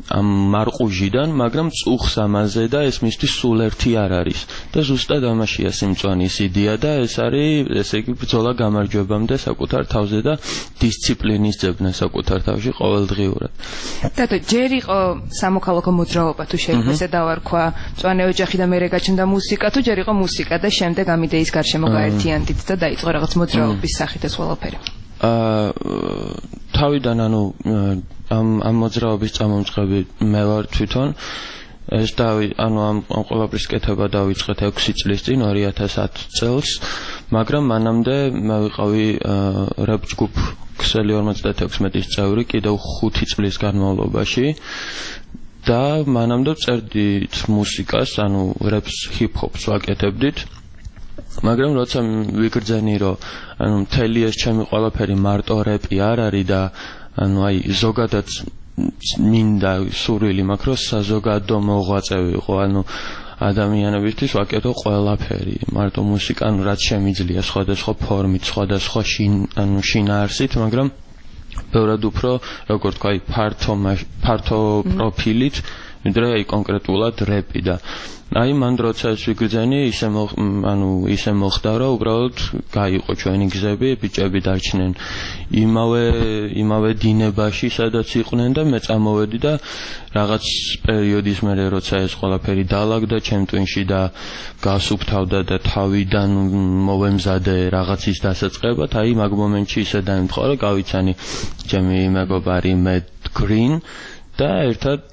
ამ მარყუჟიდან, მაგრამ წუხს ამაზე და ეს მისთვის სულ ერთი არ არის. და ზუსტად ამაშია სიმწვანის იდეა და ეს არის, ესე იგი, ბრძოლა გამარჯვებამდე საკუთარ თავზე და დისციპლინის ძებნა საკუთარ თავში ყოველდღიურად. დადო, ჯერ იყო სამოქალაქო მოძრაობა თუ შეიძლება ესე დავარქვა, მწვანე ოჯახი და მერე გაჩნდა მუსიკა, თუ ჯერ იყო მუსიკა და შემდეგ ამ იდეის გარშემო გაერთიანდით და დაიწყო რაღაც მოძრაობის სახით ეს ყველაფერი. აა თავიდან ანუ ამ ამ მოძრაობის წამომწყები მე ვარ თვითონ. ეს დავი ანუ ამ ყველაფრის კეთება დავიწყეთ ექვსი წლის წინ ორი ათას ათი წელს, მაგრამ მანამდე მე ვიყავი rap ჯგუფ ქსელი ორმოცდათექვსმეტის წევრი კიდევ ხუთი წლის განმავლობაში და მანამდე წერდით მუსიკას, ანუ raps, hip-hopს ვაკეთებდით. მაგრამ როცა ვიგრძენი რომ ანუ მთელი ეს ჩემი ყველაფერი მარტო რეპი არ არის და ანუ აი ზოგადად მინდა სურვილი მაქვს რომ საზოგადო მოღვაწე ვიყო, ანუ ადამიანებისთვის ვაკეთო ყველაფერი, მარტო მუსიკა, ანუ რაც შემიძლია სხვადასხვა ფორმით, სხვადასხვა შინ ანუ შინაარსით, მაგრამ ბევრად უფრო როგორ თქვა, აი ფართო ფართო პროფილით, ვიდრე აი კონკრეტულად რეპი და აი მან როცა ეს ვიგრძენი, ისე ანუ ისე მოხდა, რომ უბრალოდ გაიყო ჩვენი გზები, ბიჭები დარჩნენ იმავე იმავე დინებაში, სადაც იყვნენ და მე წამოვედი და რაღაც პერიოდის მერე როცა ეს ყველაფერი დაალაგდა ჩემ ტვინში და გასუფთავდა და თავიდან მოვემზადე რაღაცის დასაწყებად, აი მაგ მომენტში ისე დაემთხვა, რომ გავიცანი ჩემი მეგობარი Matt Green და ერთად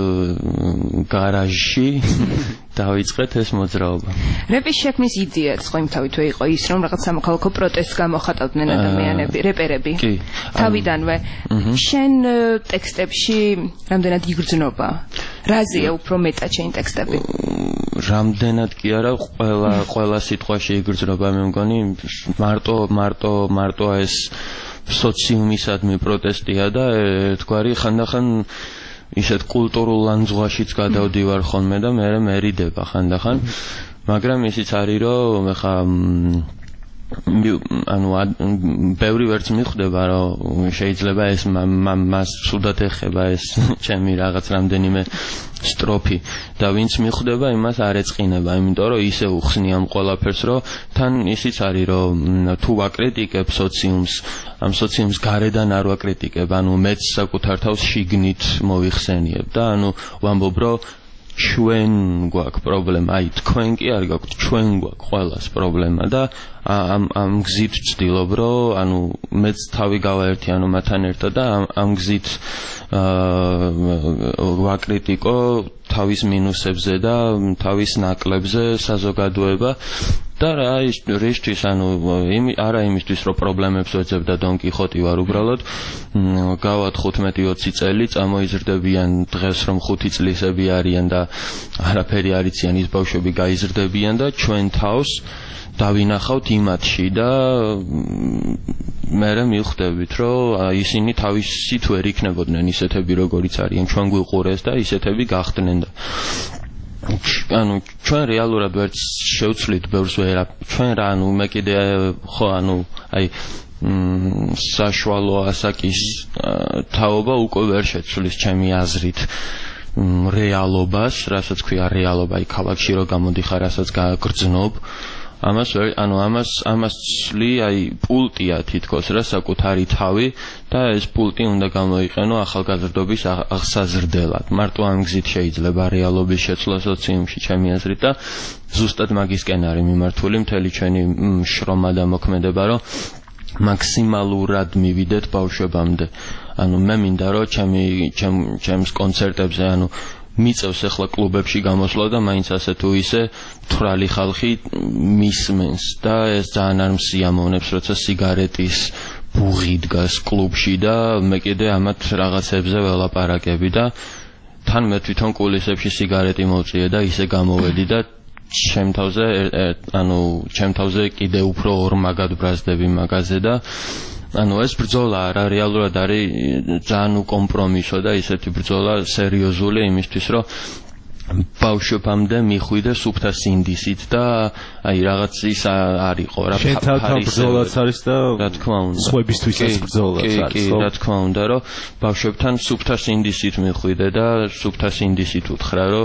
გარაჟში დავიწყეთ ეს მოძრაობა. რეპის შექმნის იდეაც ხო იმთავითვე იყო ის, რომ რაღაც სამოქალაქო პროტესტს გამოხატავდნენ ადამიანები, რეპერები. თავიდანვე. შენ ტექსტებში რამდენად იგრძნობა? რაზეა უფრო მეტად შენი ტექსტები? რამდენად კი არა, ყველა ყველა სიტყვაში იგრძნობა, მე მგონი მარტო მარტო მარტო ეს სოციუმისადმი პროტესტია და ერთგვარი ხანდახან ისეთ კულტურულ ლანძღვაშიც გადავდივარ ხოლმე და მე მერიდება ხანდახან, მაგრამ ისიც არის რომ ეხა ანუ ბევრი ვერც მიხვდება რომ შეიძლება ეს მას ცუდად ეხება ეს ჩემი რაღაც რამდენიმე სტროფი და ვინც მიხვდება იმას არ ეწყინება, იმიტომ რომ ისე უხსნი ამ ყველაფერს, რომ თან ისიც არის რომ თუ ვაკრიტიკებ სოციუმს, ამ სოციუმს გარედან არ ვაკრიტიკებ, ანუ მეც საკუთარ თავს შიგნით მოვიხსენიებ და ანუ ვამბობ რომ ჩვენ გვაქვს პრობლემა, აი თქვენ კი არ გაქვთ, ჩვენ გვაქვს ყველას პრობლემა და ამ ამ გზით ვცდილობ რომ ანუ მეც თავი გავაერთიანო მათთან ერთად და ამ გზით ვაკრიტიკო თავის მინუსებზე და თავის ნაკლებზე საზოგადოება და რა ის რისთვის ანუ არა იმისთვის რომ პრობლემებს ვეძებ და დონ კიხოტი ვარ, უბრალოდ გავა თხუთმეტი ოცი წელი წამოიზრდებიან დღეს რომ ხუთი წლისები არიან და არაფერი არ იციან, ის ბავშვები გაიზრდებიან და ჩვენ თავს დავინახავთ იმათში და მე მივხვდებით რომ ისინი თავისით ვერ იქნებოდნენ ისეთები როგორიც არიან, ჩვენ გვიყურეს და ისეთები გახდნენ და ანუ ჩვენ რეალურად ვერც შევცვლით ბევრს ვერა, ჩვენ რა ანუ მე კიდე ხო ანუ აი საშუალო ასაკის თაობა უკვე ვერ შეცვლის ჩემი აზრით რეალობას, რასაც ქვია რეალობა, აი ქალაქში რო გამოდიხარ, რასაც გაგრძნობ ამას ანუ ამას ამას ცვლი აი პულტია თითქოს რა საკუთარი თავი და ეს პულტი უნდა გამოიყენო ახალგაზრდობის აღსაზრდელად. მარტო ამ გზით შეიძლება რეალობის შეცვლა სოციუმში ჩემი აზრით და ზუსტად მაგისკენ არის მიმართული მთელი ჩვენი შრომა და მოქმედება, რომ მაქსიმალურად მივიდეთ ბავშვებამდე. ანუ მე მინდა რომ ჩემი ჩემს კონცერტებზე ანუ მიწევს ახლა კლუბებში გამოსვლა და მაინც ასე თუ ისე თვრალი ხალხი მისმენს და ეს ძალიან არ მსიამოვნებს, როცა სიგარეტის ბუღი დგას კლუბში და მე კიდე ამათ რაღაცებზე ველაპარაკები და თან მე თვითონ კულისებში სიგარეტი მოვწიე და ისე გამოვედი და ჩემ თავზე ანუ ჩემ თავზე კიდე უფრო ორ მაგად ბრაზდები მაგაზე და ანუ ეს ბრძოლა რა რეალურად არის ძალიან უკომპრომისო და ისეთი ბრძოლა სერიოზული იმისთვის რომ ბავშვობამდე მიხვიდე სუფთა სინდისით და აი რაღაც ის არ იყო რა ბრძოლაც არის და რა თქმა უნდა სხვებისთვისაც ბრძოლაც არის კი რა თქმა უნდა რომ ბავშვებთან სუფთა სინდისით მიხვიდე და სუფთა სინდისით უთხრა რომ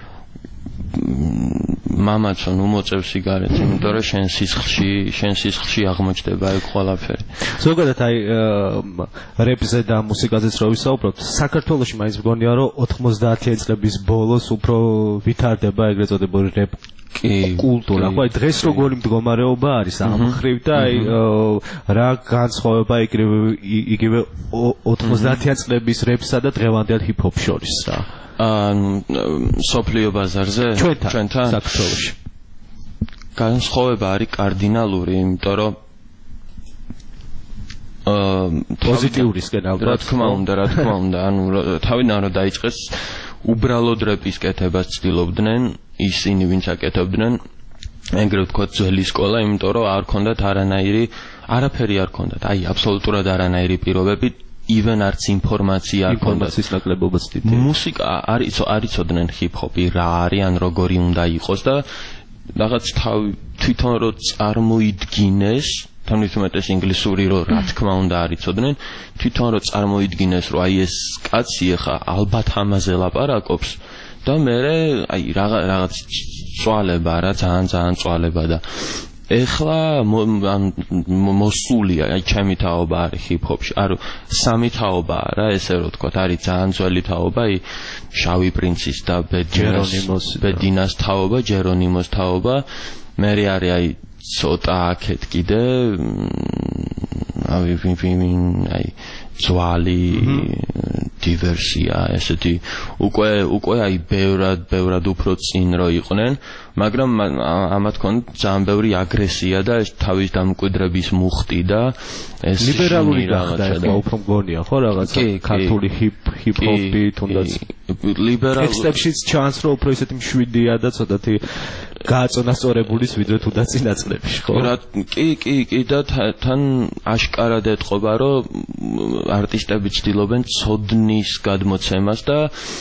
მამაცო ნუ მოწევ სიგარეტს იმიტომ რომ შენ სისხლში შენ სისხლში აღმოჩნდება ეგ ყველაფერი ზოგადად აი რეპზე და მუსიკაზეც რო ვისაუბროთ საქართველოში მაინც მგონია რომ ოთხმოცდაათი წლების ბოლოს უფრო ვითარდება ეგრეთ წოდებული რეპ კულტურა ხო აი დღეს როგორი მდგომარეობა არის ამ ხრივ და აი რა განსხვავება იგივე ოთხმოცდაათი წლების რეპსა და დღევანდელ ჰიპ-ჰოპ შორის რა სოფლიო ბაზარზე ჩვენთან საქართველოში განსხვავება არის კარდინალური იმიტომ რომ პოზიტიურისკენ ალბათ რა თქმა უნდა რა თქმა უნდა ანუ თავიდან რომ დაიწყეს უბრალოდ რეპის კეთებას ცდილობდნენ ისინი ვინც აკეთებდნენ ეგრეთ ვთქვათ ძველი სკოლა იმიტომ რომ არ ქონდათ არანაირი არაფერი არ ქონდათ აი აბსოლუტურად არანაირი პირობები even არც ინფორმაცია არ ქონდათ ინფორმაციის ნაკლებობაც დიდი მუსიკა არის არიცოდნენ ჰიპ-ჰოპი რა არის ან როგორი უნდა იყოს და რაღაც თვითონ რო წარმოიდგინეს თამითუმეტეს ინგლისური რო რა თქმა უნდა არიცოდნენ თვითონ რო წარმოიდგინეს რომ აი ეს კაცი ახლა ალბათ ამაზე ლაპარაკობს და მე აი რაღაც წვალება რა ძალიან ძალიან წვალება და ეხლა მოსულია აი ჩემი თაობა არის ჰიპ-ჰოპში არა სამი თაობაა რა ესე რომ ვთქვათ არის ძალიან ძველი თაობა აი შავი პრინცის და ბედინას ბედინას თაობა ჯერონიმოს თაობა მე არის აი ცოტა აქეთ კიდე აი აი ძვალი დივერსია ესეთი უკვე უკვე აი ბევრად ბევრად უფრო წინ რო იყვნენ მაგრამ ამათ ქონდა ძალიან ბევრი აგრესია და ეს თავის დამკვიდრების მუხტი და ეს ლიბერალური გახდა ახლა უფრო მგონია ხო რაღაცა ქართული ჰიპ-ჰოპი თუნდაც ლიბერალური ტექსტებშიც ჩანს რომ უფრო ისეთი მშვიდია და ცოტათი გააწონასწორებულის ვიდრე თუ და წინა წლებში ხო რა კი კი კი და თან აშკარად ეთყობა რომ არტისტები ცდილობენ ცოდნის გადმოცემას და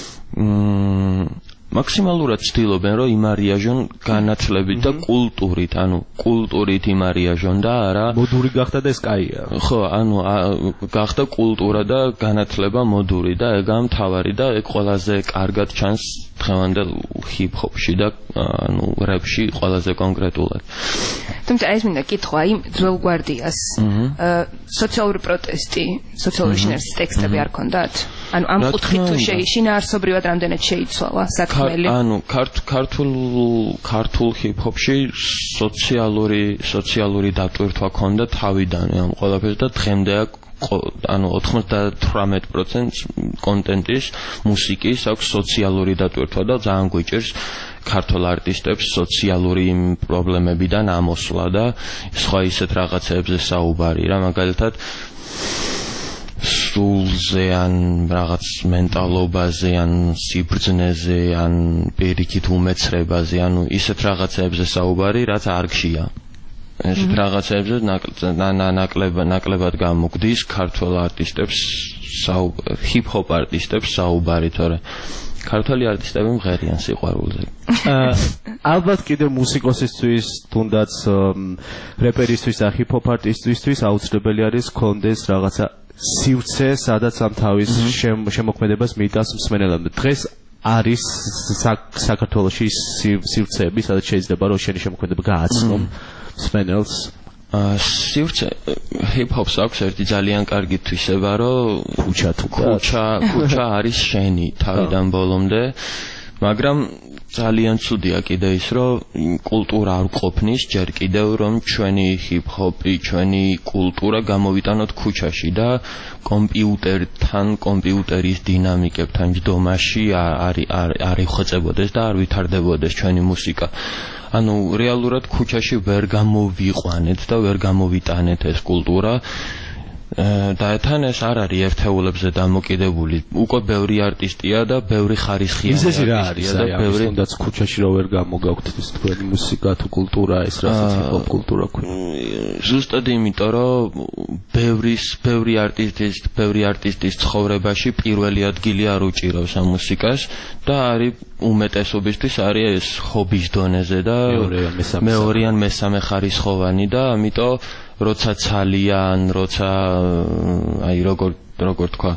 მაქსიმალურად ცდილობენ რომ იმარიაჟონ განათლებით და კულტურით, ანუ კულტურით იმარიაჟონ და არა მოდური გახდა და ეს კაია. ხო, ანუ გახდა კულტურა და განათლება მოდური და ეგ ამთავარი და ეგ ყველაზე კარგად ჩანს დღევანდელ ჰიპ-ჰოპში და ანუ რეპში ყველაზე კონკრეტულად. თუმცა ეს მინდა კითხვა იმ ძველ გვარდიას სოციალური პროტესტი, სოციალური შინაარსის ტექსტები არ ქონდათ? ანუ ამ კუთხით თუ შეიშინაარსობრივად რამდენად შეიცვალა საქმელი? ანუ ქართულ ქართულ ჰიპ-ჰოპში სოციალური სოციალური დატვირთვა ქონდა თავიდანვე ამ ყველაფერს და დღემდე ანუ ოცდათვრამეტ პროცენტს კონტენტის მუსიკის აქვს სოციალური დატვირთვა და ძალიან გვიჭერს ქართულ არტისტებს სოციალური პრობლემებიდან ამოსვლა და სხვა ისეთ რაღაცებზე საუბარი რა მაგალითად სულზე ან რაღაც მენტალობაზე ან სიბრძნეზე ან პირიქით უმეცრებაზე ანუ ისეთ რაღაცებზე საუბარი რაც არ გშია ესეთ რაღაცებზე ნაკლებად ნაკლებად გამოგვდის ქართულ არტისტებს ჰიპ-ჰოპ არტისტებს საუბარი თორე ქართული არტისტები მღერიან სიყვარულზე. ალბათ კიდევ მუსიკოსისთვის, თუნდაც რეპერისთვის და ჰიპ-ჰოპ არტისტისთვის აუცილებელი არის კონდეს რაღაცა სივრცე, სადაც ამ თავის შემოქმედებას მიიტანს მსმენელამდე. დღეს არის საქართველოში სივრცეები, სადაც შეიძლება რომ შენი შემოქმედება გააცნო მსმენელს. სივრცე ჰიპ-ჰოპს აქვს ერთი ძალიან კარგი თვისება, რომ ქუჩა ქუჩა ქუჩა არის შენი თავიდან ბოლომდე, მაგრამ ძალიან ცუდია კიდე ის, რომ კულტურა არ ყოფნის ჯერ კიდევ რომ ჩვენი ჰიპ-ჰოპი, ჩვენი კულტურა გამოვიტანოთ ქუჩაში და კომპიუტერთან, კომპიუტერის დინამიკებთან ჯდომაში არ არ იხვეწებოდეს და არ ვითარდებოდეს ჩვენი მუსიკა. ანუ რეალურად ქუჩაში ვერ გამოვიყვანეთ და ვერ გამოვიტანეთ ეს კულტურა და თან ეს არ არის ერთეულებზე დამოკიდებული. უკვე ბევრი არტისტია და ბევრი ხარისხიანი არტისტია რა არის და ბევრი თუნდაც ქუჩაში რო ვერ გამოგაქვთ ეს თქვენი მუსიკა თუ კულტურა ეს რასაც ჰიპ-ჰოპ კულტურა ქვია. ზუსტად იმიტომ რომ ბევრი ბევრი არტისტის ბევრი არტისტის ცხოვრებაში პირველი ადგილი არ უჭირავს ამ მუსიკას და არის უმეტესობისთვის არის ეს ჰობის დონეზე და მეორე ან მესამე ხარისხოვანი და ამიტომ როცა ცალიან, როცა აი როგორ როგორ თქვა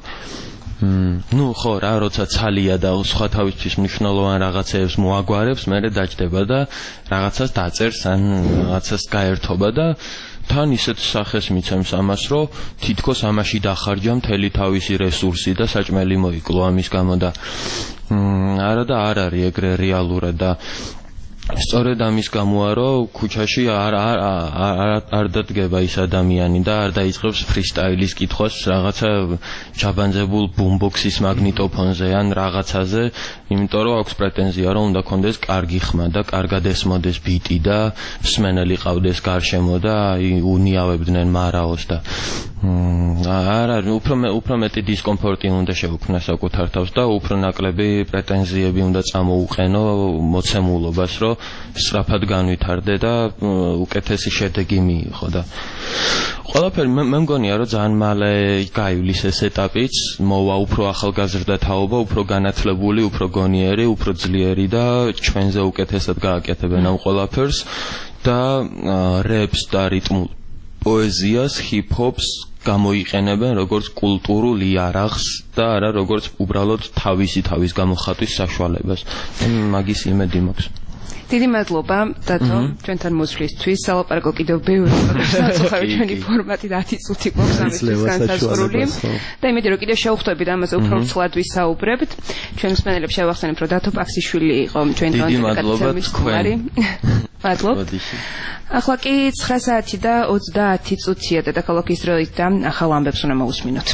ну ხო რა როცა ცალია და სხვა თავისთვის მნიშვნელოვან რაღაცებს მოაგვარებს, მერე დაჭდება და რაღაცას დაწერს ან რაღაცას გაერთობა და თან ისეთ სახეს მიცემს ამას, რომ თითქოს ამაში დახარჯა მთელი თავისი რესურსი და საჭმელი მოიკლო ამის გამო და არა და არ არის ეგრე რეალურად და სწორედ ამის გამოა რომ ქუჩაში არ არ არ დადგება ის ადამიანი და არ დაიწყებს ფრისტაილის კითხვას რაღაცა ჩაბანძებულ ბუმბოქსის მაგნიტოფონზე ან რაღაცაზე, იმიტომ რომ აქვს პრეტენზია რომ უნდა კონდეს კარგი ხმა და კარგად ესმოდეს ბიტი და მსმენელი ყავდეს გარშემო და აი უნიავებდნენ მარაოს და არა უფრო უფრო მეტი დისკომფორტი უნდა შეუქმნა საკუთარ თავს და უფრო ნაკლები პრეტენზიები უნდა წამოუყენო მოცემულობას რომ სწრაფად განვითარდე და უკეთესი შედეგი მიიღო და ყველაფერი მე მგონია რომ ძალიან მალე გაივლის ეს ეტაპიც, მოვა უფრო ახალგაზრდა თაობა, უფრო განათლებული, უფრო გონიერი, უფრო ძლიერი და ჩვენზე უკეთესად გააკეთებენ ამ ყველაფერს და რეპს და რიტმულ პოეზიას, ჰიპ-ჰოპს გამოიყენებენ როგორც კულტურულ იარაღს და არა როგორც უბრალოდ თავისი თავის გამოხატვის საშუალებას. მაგის იმედი მაქვს. დიდი მადლობა დათო ჩვენთან მოსვლისთვის. სალაპარაკო კიდევ ბევრი საწუხარი ჩვენი ფორმატი ათი წუთი გვაქვს ამისთვის განსაზღვრული და იმედი რომ კიდევ შევხვდებით ამაზე უფრო ცვლად ვისაუბრებთ. ჩვენ მსმენელებს შევახსენებთ რომ დათო პაქსიშვილი იყო ჩვენთან კაცების ხმარი. მადლობა. ახლა კი ცხრა საათი და ოცდაათი წუთია და დაქალაქის დროით და ახალ ამბებს უნდა მოусმინოთ.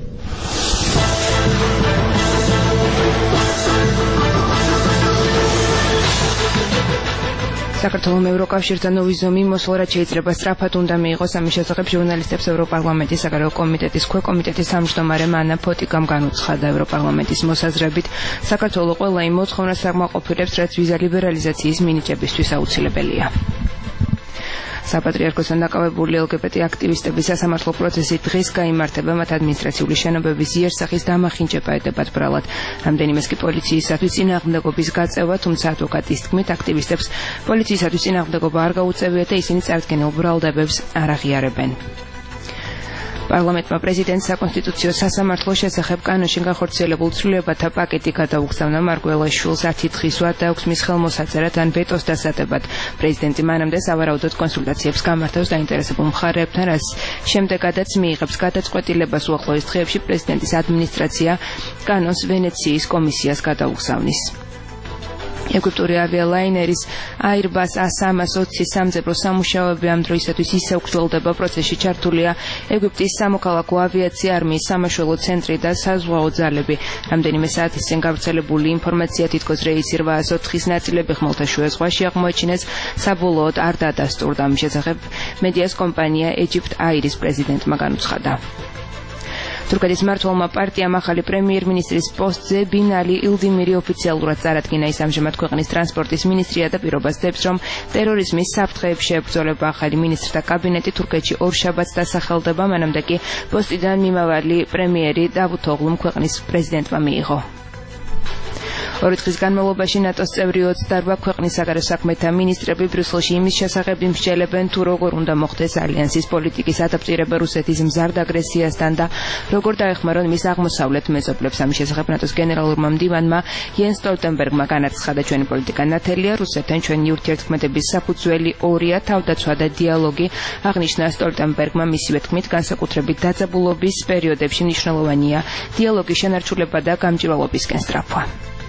საქართველოს ევროკავშირთან ნოვი ზომი მოსვლა რაც შეიძლება სწრაფად უნდა მიიღოს ამის შესახებ ჟურნალისტებს ევროპარლამენტის საგარეო კომიტეტის ქვეკომიტეტის თავმჯდომარე მანა ფოტიკამ განუცხადა. ევროპარლამენტის მოსაზრებით საქართველოს ყველა იმ მოთხოვნას საკმაყოფილებს რაც ვიზა ლიბერალიზაციის მინიჭებისთვის აუცილებელია. საპატრიარქოსთან დაკავებული ელგბტ აქტივისტების სასამართლო პროცესი დღეს გაიმართება, მათ ადმინისტრაციული შენობების იერსახის დამახინჯება ედებათ ბრალად. რამდენიმეს კი პოლიციისათვის წინააღმდეგობის გაწევა, თუმცა ადვოკატის თქმით აქტივისტებს პოლიციისათვის წინააღმდეგობა არ გაუწევიათ და ისინი წარდგენილ ბრალდებებს არ აღიარებენ. პარლამენტმა პრეზიდენტს საკონსტიტუციო სასამართლოს შესახებ კანონში განხორციელებულ ცვლილებათა პაკეტი გადაუგზავნა. მარგველაშვილს ათი დღის ვადა აქვს მის ხელმოსაწერად ან ვეტოს დასადებად. პრეზიდენტი მანამდე სავარაუდოდ კონსულტაციებს გამართავს დაინტერესებულ მხარეებთან, რის შემდეგაც მიიღებს გადაწყვეტილებას უახლოეს დღეებში პრეზიდენტის ადმინისტრაცია კანონს ვენეციის კომისიას გადაუგზავნის. ეგვიპტური ავიალაინერის Airbus A სამას ოცი სამძებრო სამუშაოები ამ დროისათვის ისევ გრძელდება. პროცესში ჩართულია ეგვიპტის სამოქალაქო ავიაცია, არმიის სამაშველო ცენტრი და საზღვაო ძალები. რამდენიმე საათის წინ გავრცელებული ინფორმაცია თითქოს რეისი რვაას ოთხის ნაწილები ხმელთაშუა ზღვაში აღმოაჩინეს, საბოლოოდ არ დადასტურდა. ამის შესახებ მედიას კომპანია Egypt Air-ის პრეზიდენტმა განუცხადა. თურქეთის მმართველმა პარტიამ ახალი პრემიერ-მინისტრის პოსტზე ბინალი ილდიმირი ოფიციალურად წარადგინა. ის ამჟამად ქვეყნის ტრანსპორტის მინისტრია და პირობას დებს, რომ ტერორიზმის საფრთხეებს შეებრძოლება. ახალი მინისტრთა კაბინეტი თურქეთში ორშაბათს დასახელდება, მანამდე კი პოსტიდან მიმავალი პრემიერი დავუთოღლუმ ქვეყნის პრეზიდენტმა მიიღო. ორი დღის განმავლობაში ნატოს წევრი ოცდაორი ქვეყნის საგარეო საქმეთა მინისტრები ბრიუსელში იმის შესახებ იმსჯელებენ, თუ როგორ უნდა მოხდეს ალიანსის პოლიტიკის ადაპტირება რუსეთის მზარდ აგრესიასთან და როგორ დაეხმარონ მის აღმოსავლეთ მეზობლებს. ამის შესახებ ნატოს გენერალურმა მდივანმა იენს სტოლტენბერგმა განაცხადა, ჩვენი პოლიტიკა ნათელია რუსეთთან, ჩვენი ურთიერთქმედების საფუძველი ორია, თავდაცვა და დიალოგი. აღნიშნა სტოლტენბერგმა, მისივე თქმით, განსაკუთრებით დაძაბულობის პერიოდებში მნიშვნელოვანია დიალოგის შენარჩუნება და გამჭვირვალობისკენ სწრაფვა.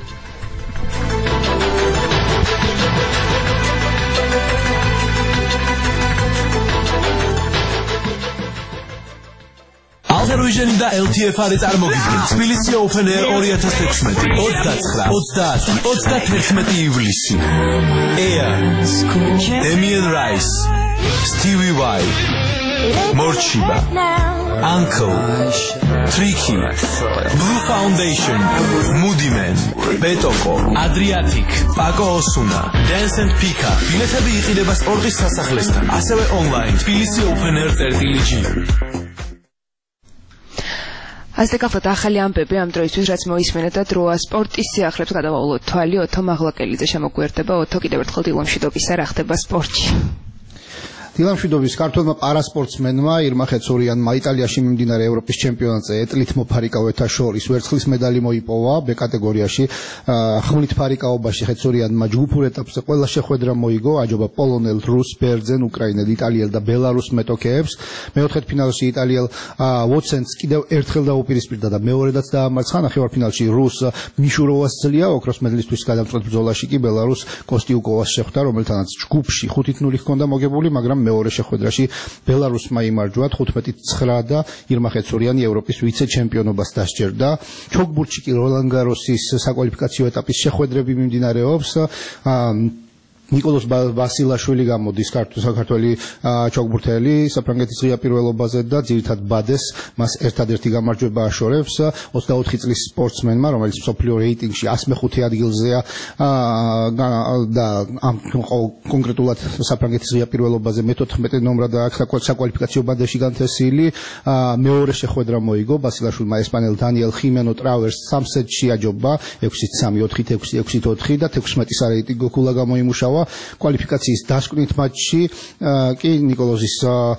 ალთერვიჟენი და ელ თი ეფ არი წარმოგიდგენთ თბილისი Open Air ორი ათას თექვსმეტი ოცდაცხრა ოცდაათი ოცდათერთმეტი ივლისი. Air, Damien Rice, Stevie Vai, Morchiba. Uncle, Tricky, Blue Foundation, Moody Man, Betoko, Adriatic, Paco Osuna, Dance and Pika. ბილეთები იყიდება სპორტის სასახლესთან, ასევე ონლაინ თბილისი Open Air წერტილი ჯი. ასე გახლავთ ახალი ამბები ამ დროისთვის, რაც მოისმენთ და დროა სპორტის სიახლეებს გადავავლოთ თვალი. ოთო მაღლაკელიძე შემოგვიერთდება. ოთო, კიდევ ერთხელ დილამშვიდობისა, რა ხდება სპორტში? დილამშვიდობის ქართველმა პარასპორტსმენმა ირმა ხეცურიანმა იტალიაში მიმდინარე ევროპის ჩემპიონატზე ეტლით მოფარიკავეთა შორის ვერცხლის მედალი მოიპოვა ბ კატეგორიაში. ხმლით ფარიკაობაში ხეცურიანმა ჯგუფურ ეტაპზე ყველა შეხვედრა მოიგო, აჯობა პოლონელ, რუს, ბერძენ, უკრაინელ, იტალიელ და ბელარუს მეტოქეებს. მეოთხედფინალში იტალიელ ვოცენს კიდევ ერთხელ დაუპირისპირდა და მეორედაც დაამარცხა. ნახევარფინალში რუს მიშუროვას ძლია, ოქროს მედლისთვის გადამწყვეტ ბრძოლაში კი ბელარუს კოსტიუკოვას შეხვდა, რომელთანაც ჯგუფში ხუთი ნული ჰქონდა მოგებული, მაგრამ მეორე შეხვედრაში ბელარუსმა იმარჯვა თხუთმეტი ცხრა და ირმა ხეცურიანი ევროპის ვიცე-ჩემპიონობას დასჯერდა. ჩოგბურთში კი როლან გაროსის საკვალიფიკაციო ეტაპის შეხვედრები მიმდინარეობს. ნიკოლოზ ვასილაშვილი გამოდის საქართველოს ჩოგბურთელი საფრანგეთის ღია პირველობაზე და ძირითად ბადეს მას ერთადერთი გამარჯვება აშორებს. ოცდაოთხი წლის სპორტსმენმა, რომელიც მსოფლიო რეიტინგში ას მეხუთე ადგილზეა და ამ კონკრეტულად საფრანგეთის ღია პირველობაზე მეთოთხმეტე ნომრად აქვს საკვალიფიკაციო ბადეში განთესილი. მეორე შეხვედრა მოიგო ვასილაშვილმა ესპანელ დანიელ ხიმენო ტრავერს სამ სეტში აჯობა ექვსით სამი, ოთხით ექვსი, ექვსით ოთხი და თექვსმეტი სარეიტინგო ქულა გამოიმუშავა. კვალიფიკაციის დასკვნით მატჩში კი ნიკოლოზის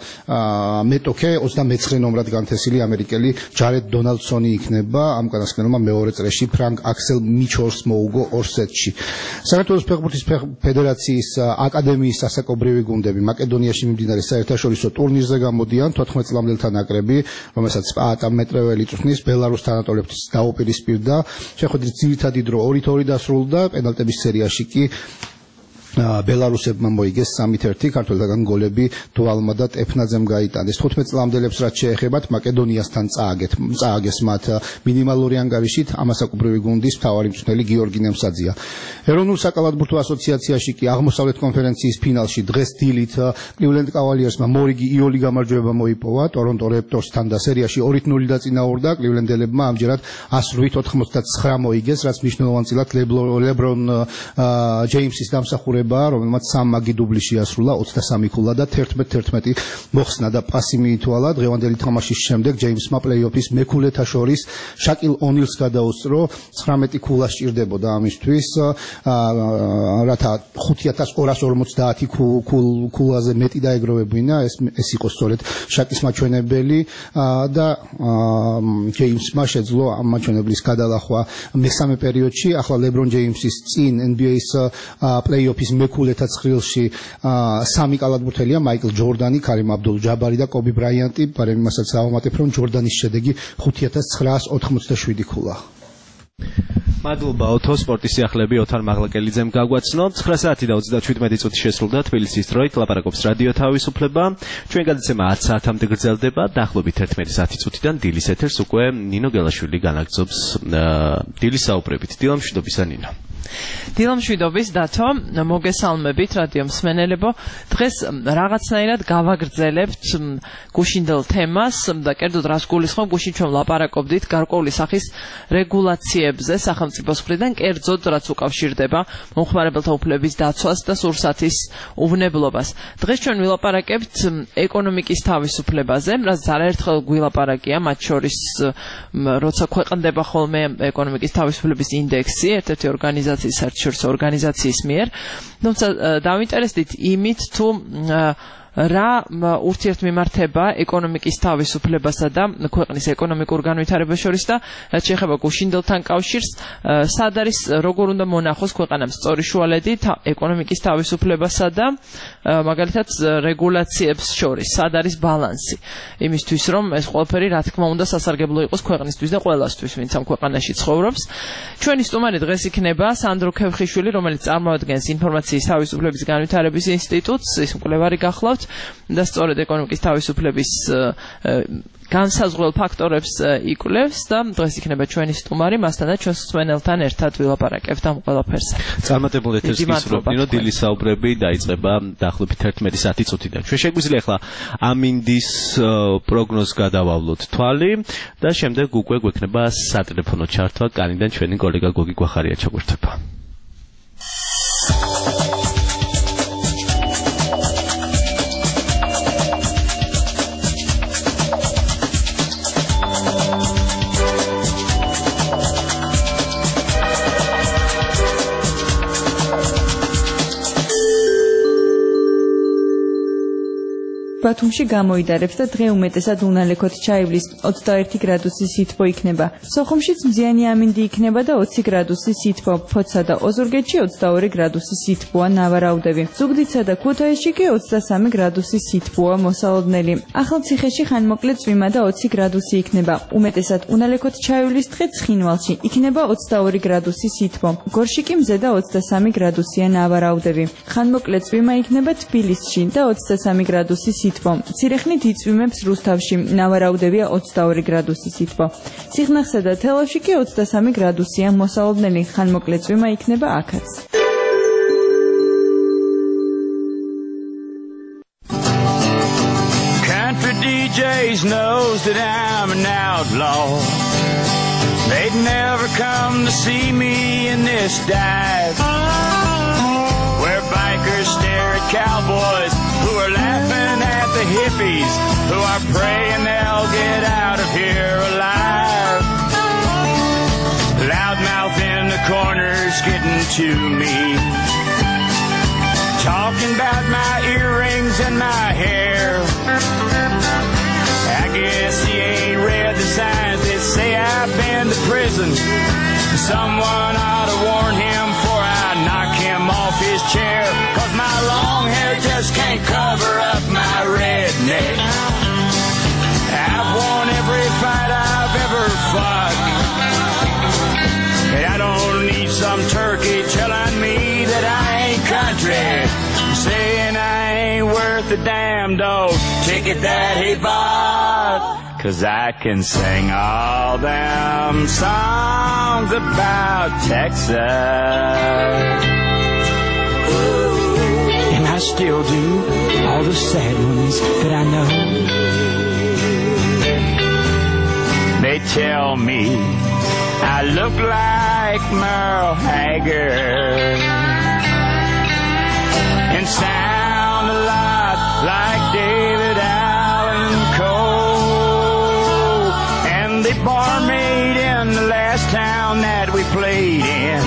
მეტოქე ოცდამეცხრე ნომრად განთესილი ამერიკელი ჯარედ დონალდსონი იქნება. ამ უკანასკნელმა მეორე წრეში ფრანკ აქსელ მიჩორს მოუგო ორ სეტში. საქართველოს ფეხბურთის ფედერაციის აკადემიის ასაკობრივი გუნდები მაკედონიაში მიმდინარე საერთაშორისო ტურნირზე გამოდიან. თოთხმეტ წლამდელთა ნაკრები, რომელსაც პაატა მეტრეველი წვრთნის, ბელარუს თანატოლებს დაუპირისპირდა. შეხვედრის ძირითადი დრო ორით ორი დასრულდა. პენალტების სერიაში კი ბელარუსებმა მოიგეს სამით ერთი, ქართველთაგან გოლები დუალმა და ტეფნაძემ გაიტანეს. თხუთმეტ წლამდელებს რაც შეეხებათ, მაკედონიასთან წააგეთ წააგეს მათ მინიმალური ანგარიშით ამასაკობრივი გუნდის მთავარი მწვრთნელი გიორგი ნემსაძია. ეროვნულ საკალათბურთო ასოციაციაში კი აღმოსავლეთ კონფერენციის ფინალში დღეს დილით კლივლენდ კავალიერსმა მორიგი იოლი გამარჯვება მოიპოვა ტორონტო რეპტორსთან და სერიაში ორით ნული დაწინაურდა. კლივლენდელებმა ამჯერად ას რვით ოთხმოცდაცხრა მოიგეს, რაც მნიშვნელოვანწილად ლებრონ ჯეიმსის დამსახურება, რომელმაც სამ მაგი დუბლი შეასრულა, ოცდასამი ქულა და თერთმეტ თერთმეტი მოხსნა და პასი მიითვალა. დღევანდელი თამაშის შემდეგ ჯეიმსმა პლეიოფის მეკულეთა შორის შაკილ ონილს გადაუსწრო, ცხრამეტი ქულა სჭირდებოდა ამისთვის, რათა ხუთი ათას ორას ორმოცდაათი ქულაზე მეტი დაეგროვებინა. ეს ეს იყო სწორედ შაკის მაჩვენებელი და ჯეიმსმა შეძლო ამ მაჩვენებლის გადალახვა მესამე პერიოდში. ახლა ლებრონ ჯეიმსის წინ ენ ბი ეის პლეიოფის მეკულეთა ცხრილში სამი კალათბურთელია: მაიკლ ჯორდანი, კარიმ აბდულ ჯაბარი და კობი ბრაიანტი. მაგრამ იმასაც დავამატებ, რომ ჯორდანის შედეგი ხუთი ათას ცხრაას ოთხმოცდაშვიდი ქულა. მადლობა ოთო, სპორტის სიახლეები ოთარ მაღლაკელიძემ გაგვაცნო. ცხრა საათი და ოცდაშვიდმეტი წუთი შესრულდა თბილისის დროით. ლაპარაკობს რადიო თავისუფლება. ჩვენ გადაცემა ათ საათამდე გრძელდება. დაახლოებით ერთმეტი საათი წუთიდან დილის ეთერს უკვე ნინო გელაშვილი განაგრძობს დილის საუბრებით. დილამშვიდობისა ნინო. დილამშვიდობის დათო, მოგესალმებით რადიო მსმენელებო. დღეს რაღაცნაირად გავაგრძელებთ გუშინდელ თემას და კერძოდ რას გულისხმობ, გუშინ ჩვენ ლაპარაკობდით გარკვეული სახის რეგულაციებზე სახელმწიფოს მხრიდან, კერძოდ რაც უკავშირდება მომხმარებელთა უფლების დაცვას და სურსათის უვნებლობას. დღეს ჩვენ ვილაპარაკებთ ეკონომიკის თავისუფლებაზე, რაც არაერთხელ გვილაპარაკია, მათ შორის როცა ქვეყნდება ხოლმე ეკონომიკის თავისუფლების ინდექსი, ერთ-ერთი ორგანიზაცია საერთაშორისო ორგანიზაციის მიერ. თუმცა დავინტერესდით იმით, თუ რა ურთიერთმემართება ეკონომიკის თავისუფლებასა და ქვეყნის ეკონომიკურ განვითარებას შორის და რაც შეეხება გუშინდელთან კავშირს, სად არის, როგორ უნდა მონახოს ქვეყანამ სწორი შუალედი ეკონომიკის თავისუფლებასა და მაგალითად რეგულაციებს შორის, სად არის ბალანსი იმისთვის, რომ ეს ყველაფერი რა თქმა უნდა სასარგებლო იყოს ქვეყნისთვის და ყველასთვის, ვინც ამ ქვეყანაში ცხოვრობს. ჩვენი სტუმარი დღეს იქნება სანდრო ქევხიშვილი, რომელიც წარმოადგენს ინფორმაციის თავისუფლების განვითარების ინსტიტუტს, ის მკვლევარი გახლავთ. და სწორედ ეკონომიკის თავისუფლების განსაზღვრელ ფაქტორებს იკვლევს და დღეს იქნება ჩვენი სტუმარი, მასთანაც ჩვენს მსმენელთან ერთად ვილაპარაკებთ ამ ყველაფერს. წარმატებულ ეთერს გისურვებთ, რომ დილის საუბრები დაიწყება დაახლოებით ერთმეტი საათი წუთიდან. ჩვენ შეგვიძლია ახლა ამინდის პროგნოზს გადავავლოთ თვალი და შემდეგ უკვე გვექნება სატელეფონო ჩართვა კანიდან ჩვენი კოლეგა გოგი გვახარია ჩაგვერთება. ბათუმში გამოიდარებს და დღე უმეტესად უნალექოთ ჩაივლის ოცდაერთი გრადუსი სითბო იქნება. სოხუმშიც მზიანი ამინდი იქნება და ოცი გრადუსი სითბო, ფოთსა და ოზურგეთში ოცდაორი გრადუსი სითბოა ნავარაუდები. ზუგდიდსა და ქუთაისში კი ოცდასამი გრადუსი სითბოა მოსალოდნელი. ახალციხეში ხანმოკლე წვიმა და ოცი გრადუსი იქნება. უმეტესად უნალექოთ ჩაივლის დღე ცხინვალში იქნება ოცდაორი გრადუსი სითბო. გორში კი მზე და ოცდასამი გრადუსია ნავარაუდები. ხანმოკლე წვიმა იქნება თბილისში და ოცდასამი გრადუსი სითბო. ცირეხნით იწვიმებს რუსთავში, ნავარაუდებია ოცდაორი გრადუსი სითბო. ციხნახსა და თელავში კი ოცდასამი გრადუსია მოსალოდნელი, ხანმოკლე წვიმა იქნება აქაც. Country D Js knows that I'm an outlaw. They'd never come to see me in this dive, where bikers stare at cowboys who are laughing at the hippies who are praying they'll get out of here alive. Loudmouth in the corners getting to me, talking about my earrings and my hair. I guess he ain't read the signs that say I've been to prison. Someone ought to warn him before I knock him off his chair, 'cause my long hair just can't cover up my redneck. I've won every fight I've ever fought, and I don't need some turkey telling me that I ain't country, saying I ain't worth a damn dog ticket that he bought. 'Cause I can sing all them songs about Texas, and I still do all the sad ones that I know. They tell me I look like Merle Haggard and sound a lot like David Allan Coe, and the barmaid in the last town that we played in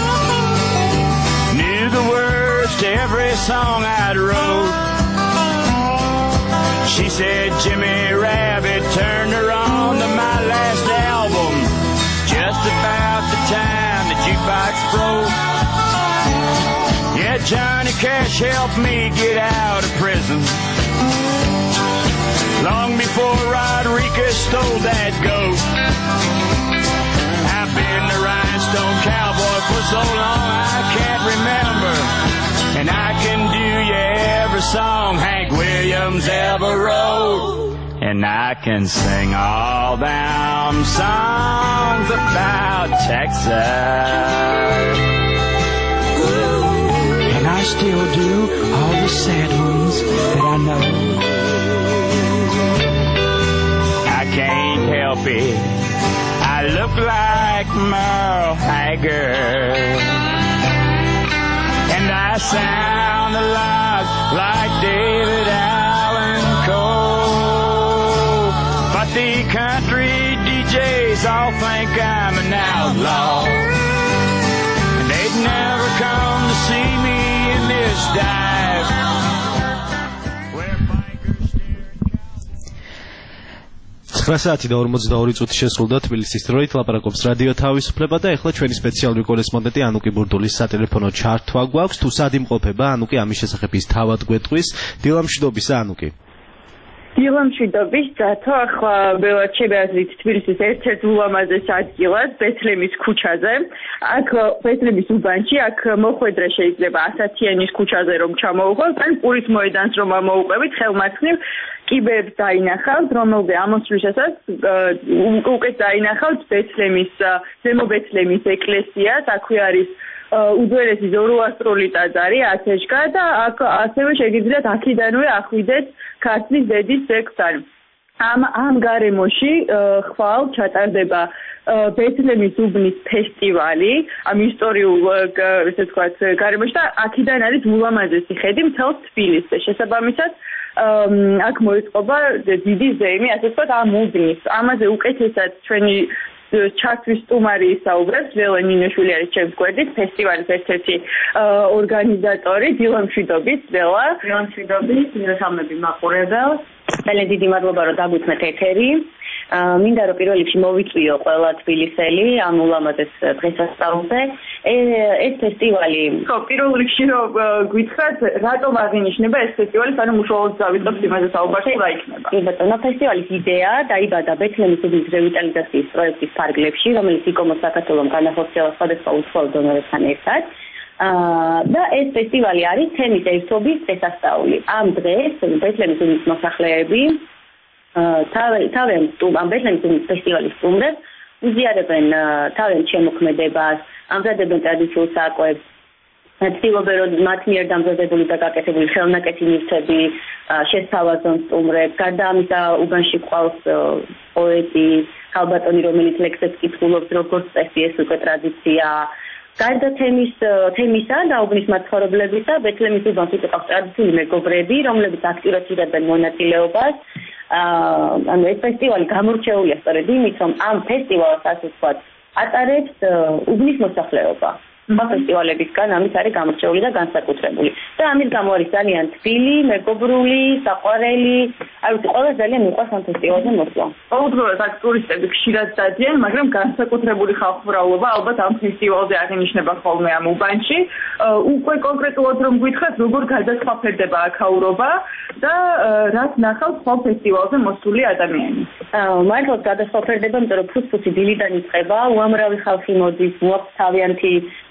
knew the words to every song I'd wrote. She said Jimmy Rabbit turned her on to my last album just about the time the jukebox broke. Yeah, Johnny Cash helped me get out of prison long before Rodriguez stole that goat. I've been the rhinestone cowboy for so long I can't remember, and I can do you every song Hank Williams ever wrote, and I can sing all them songs about Texas, and I still do all the sad ones that I know. I can't help it, I look like Merle Haggard, and I sound a lot like David Allan Coe, but the country D Js all think I'm an outlaw, and they'd never come to see me in this dive. ცხრა საათი და ორმოცდაორი წუთი შესრულდა თბილისის დროით, ლაპარაკობს რადიო თავისუფლება და ეხლა ჩვენი სპეციალური კორესპონდენტი ანუკი ბურდულის სატელეფონო ჩართვა გვაქვს. თუ სად იმყოფება ანუკი, ამის შესახებ ის თავად გვეტყვის. დილამშვიდობისა ანუკი. დილამშვიდობის დათო, ახლა ბევრად შეგაზრით თბილისის ერთ-ერთ ულამაზეს ადგილად ბეთლემის ქუჩაზე. აქ ბეთლემის უბანში, აქ მოხვედრა შეიძლება ასათიანის ქუჩაზე რომ ჩამოვყოთ, ან პურის მოედანს რომ ამოუყვებით, ხელმარცხნივ კიბეებს დაინახავთ, რომელზე ამოსვლისას უკვე დაინახავთ ბეთლემის, ზემო ბეთლემის ეკლესიას, აქვე არის უძველესი ზოროასტრული ტაძარი ათეშკა და აქ ასევე შეგიძლიათ აქიდანვე ახვიდეთ ქართლის დედის ძეგლთან. ამ ამ გარემოში ხვალ ჩატარდება ბეთლემის უბნის ფესტივალი, ამ ისტორიულ ესე ვთქვათ გარემოში და აქედან არის ულამაზესი ხედი მთელს თბილისზე. შესაბამისად აქ მოიწყობა დიდი ზეიმი, ასე ვთქვათ, ამ უბნის. ამაზე უკეთესად ჩვენი ჩართვის სტუმარი ისაუბრებს, ლელა ნინოშვილი არის ჩემს გვერდით, ფესტივალის ერთ-ერთი ორგანიზატორი, დილამშვიდობის, ლელა. დილამშვიდობის, მილოსალმები მაყურებელს. ძალიან დიდი მადლობა, რომ დაგვიწმეთ ეთერი. მინდა რომ პირველ რიგში მოვიწვიო ყველა თბილისელი ამ ულამაზეს დღესასწაულზე. ეს ფესტივალი, ხო, პირველ რიგში რომ გითხრათ, რატომ აღინიშნება ეს ფესტივალი, სანამ უშუალოდ დავიწყებთ იმაზე საუბარს, რა იქნება? კი ბატონო, ფესტივალის იდეა დაიბადა ბეთლემის უბნის რევიტალიზაციის პროექტის ფარგლებში, რომელიც იკომოს საქართველოს განახორციელა სხვადასხვა უცხოელ დონორებთან ერთად. და ეს ფესტივალი არის თემის ერთობის დღესასწაული. ამ დღეს ბეთლემის უბნის მოსახლეები თავენ ამ ბეთლემის უბნის ფესტივალის სტუმრებს უზიარებენ თავენ შემოქმედებას, ამზადებენ ტრადიციულ საკვებს, ცდილობენ რომ მათ მიერ დამზადებული და გაკეთებული ხელნაკეთი ნივთები შესთავაზონ სტუმრებს. გარდა ამისა, უბანში ყავს პოეტი, ქალბატონი, რომელიც ლექსებს კითხულობს, როგორც წესი, ეს უკვე ტრადიციაა. გარდა თემის თემისა და უბნის მაცხოვრებლებისა, ბეთლემის უბანს იყავს ტრადიციული მეგობრები, რომლებიც აქტიურად იღებენ მონაწილეობას. ანუ ეს ფესტივალი გამორჩეულია სწორედ იმით, რომ ამ ფესტივალს, ასე ვთქვათ, ატარებს უბნის მოსახლეობა. ამ ფესტივალებისგან ამის არის გამორჩეული და განსაკუთრებული. და ამის გამო არის ძალიან თბილი, მეგობრული, საყვარელი, არ ვიცი, ყველას ძალიან მიყვარს ამ ფესტივალზე მოსვლა. ყოველდღიურად აქ ტურისტები ხშირად დადიან, მაგრამ განსაკუთრებული ხალხმრავლობა ალბათ ამ ფესტივალზე აღინიშნება ხოლმე ამ უბანში. უკვე კონკრეტულად რომ გითხრათ, როგორ გადასხაფერდება აქაურობა და რაც ნახავს სხვა ფესტივალზე მოსული ადამიანი. მართლაც გადასხაფერდება, იმიტომ რომ ფუსფუსი დილიდან იწყება, უამრავი ხალხი მოდის, მოაქვს თავიანთი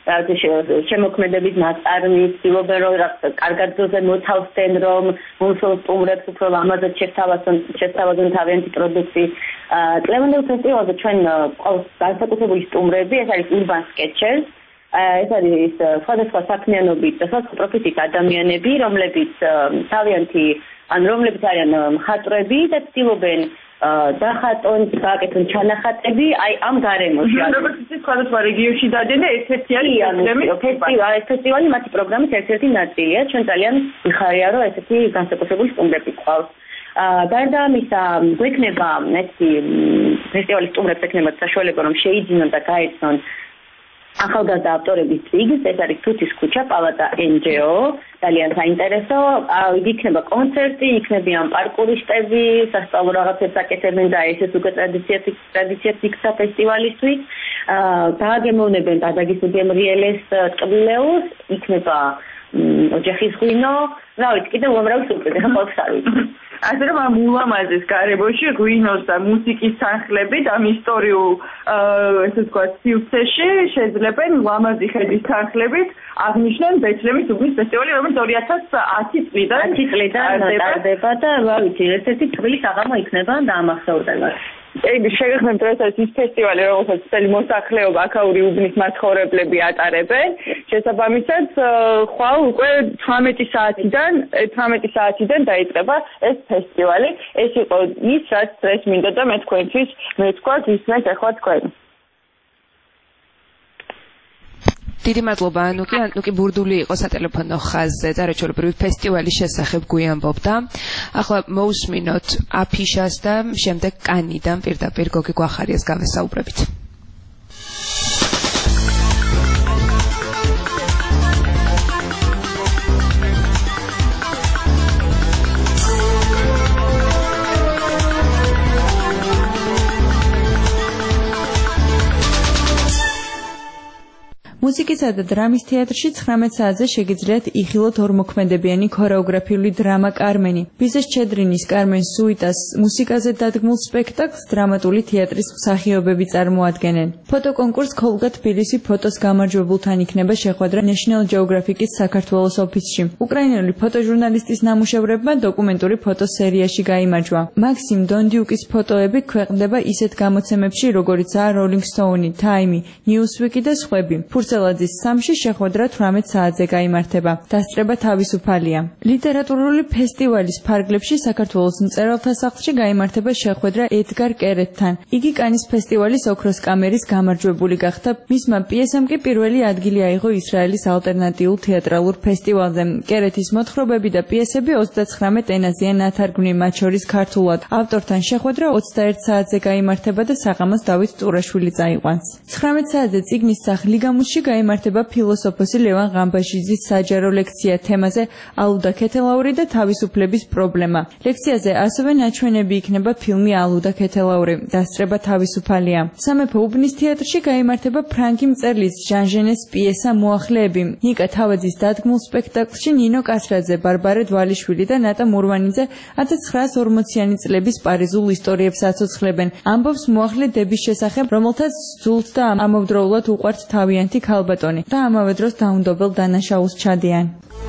შემოქმედების ნაწარმი, ცდილობენ რომ კარგად ძოზე მოთავსდნენ, რომ მოსულ სტუმრებს უფრო ლამაზად შესთავაზონ თავიანთი პროდუქტი. წლევანდელ ფესტივალზე ჩვენ ყავს განსაკუთრებული სტუმრები, ეს არის urban sketchers. ეს არის სხვადასხვა საქმიანობით და სხვადასხვა პროფესიის ადამიანები, რომლებიც თავიანთი, ან რომლებიც არიან მხატვრები და ცდილობენ დახატონ, გააკეთონ ჩანახატები, აი ამ გარემოში. როგორც იცით, სხვადასხვა რეგიონში დადიან და ერთ-ერთი არის ფესტივალი, ეს ფესტივალი მათი პროგრამის ერთ-ერთი ნაწილია. ჩვენ ძალიან ვიხარია, რომ ესეთი განსაკუთრებული სტუმრები გვყავს. გარდა ამისა, გვექნება ესეთი ფესტივალის სტუმრებს ექნებათ საშუალება, რომ შეიძინონ და გაეცნონ ახალგაზრდა ავტორების წიგნს, ეს არის თუთის ქუჩა, პალატა ენ ჯი ო, ძალიან საინტერესო. იქნება კონცერტი, იქნებიან პარკურისტები, სასწავლო რაღაცებს აკეთებენ და ესეც უკვე ტრადიციად იქცა ფესტივალისთვის. დააგემოვნებენ დადაგის უგემრიელეს ტკბილეულს, იქნება ოჯახის ღვინო, რა ვიცი, კიდევ უამრავი სურპრიზი, ხა ყველს არ ვიცი. ასე რომ ამ ულამაზეს გარემოში ღვინოს და მუსიკის თანხლებით ამ ისტორიულ ესე ვთქვათ სივრცეში შეძლებენ ლამაზი ხედის თანხლებით აღნიშნონ ბეთლემის უბნის ფესტივალი, რომელიც ორი ათას ათი წლიდან ათი წლიდან ტარდება და რა ვიცი, ერთ-ერთი თბილი საღამო იქნება და ამახსოვრდება. ეგ შეგეხმებთ, რომ ეს ის ფესტივალი, რომელსაც წელი მოსახლეობა აქაური უბნის მაცხოვრებლები ატარებენ. შესაბამისად, ხვალ უკვე თვრამეტი საათიდან, თვრამეტი საათიდან დაიწყება ეს ფესტივალი. ეს იყო ის, რაც დღეს მინდა და მე თქვენთვის მეთქვა, გისმენთ ახლა თქვენ. დიდი მადლობა ანუკი, ანუკი ბურდული იყო სატელეფონო ხაზზე და რაჩოლებრივი ფესტივალის შესახებ გვიამბობდა. ახლა მოусმინოთ აფიშას და შემდეგ კანიდან პირდაპირ გოგი გვახარიას გავესაუბრებით. მუსიკისა და დრამის თეატრში ცხრამეტ საათზე შეგიძლიათ იხილოთ ორმოქმედებიანი ქორეოგრაფიული დრამა კარმენი. ბიზეს ჩედრინის კარმენ სუიტას მუსიკაზე დადგმულ სპექტაკლს დრამატული თეატრის მსახიობები წარმოადგენენ. ფოტოკონკურს ქოლგა თბილისი ფოტოს გამარჯვებულთან იქნება შეხვედრა National Geographic-ის საქართველოს ოფისში. უკრაინელი ფოტოჟურნალისტის ნამუშევრებმა დოკუმენტური ფოტოსერიაში გაიმარჯვა. მაქსიმ დონდიუკის ფოტოები ქვეყნდება ისეთ გამოცემებში, როგორიცაა Rolling Stone, Time, Newsweek და სხვები. ფურცელაძის სამში შეხვედრა თვრამეტ საათზე გაიმართება. დასწრება თავისუფალია. ლიტერატურული ფესტივალის ფარგლებში საქართველოს მწერალთა სახლში გაიმართება შეხვედრა ედგარ კერეთთან. იგი კანის ფესტივალის ოქროს კამერის გამარჯვებული გახდა. მისმა პიესამ კი პირველი ადგილი აიღო ისრაელის ალტერნატიულ თეატრალურ ფესტივალზე. კერეთის მოთხრობები და პიესები ოცდაცხრამეტ ენაზეა ნათარგმნი, მათ შორის ქართულად. ავტორთან შეხვედრა ოცდაერთ საათზე გაიმართება და საღამოს დავით ტურაშვილი წაიყვანს. ცხრამეტ საათზე წიგნის სახლი გამოსში გაიმართება ფილოსოფოსი ლევან ღამბაშიძის საჯარო ლექცია თემაზე ალუდა ქეთელაური და თავისუფლების პრობლემა. ლექციაზე ასევე ნაჩვენები იქნება ფილმი ალუდა ქეთელაური. დასწრება თავისუფალია. სამეფო უბნის თეატრში გაიმართება ფრანკი მწერლის ჟან ჟენეს პიესა მოახლეები. ნიკა თავაძის დადგმულ სპექტაკლში ნინო კასრაძე, ბარბარე დვალიშვილი და ნატა მურვანიძე ათას ცხრაას ორმოციანი წლების პარიზულ ისტორიებს აცოცხლებენ. ამბობს მოახლე დების შესახებ, რომელთაც ძულთ და ამავდროულად უყვართ თავიანთი ქალბატონი და ამავე დროს დაუნდობელ დანაშაულს ჩადიან.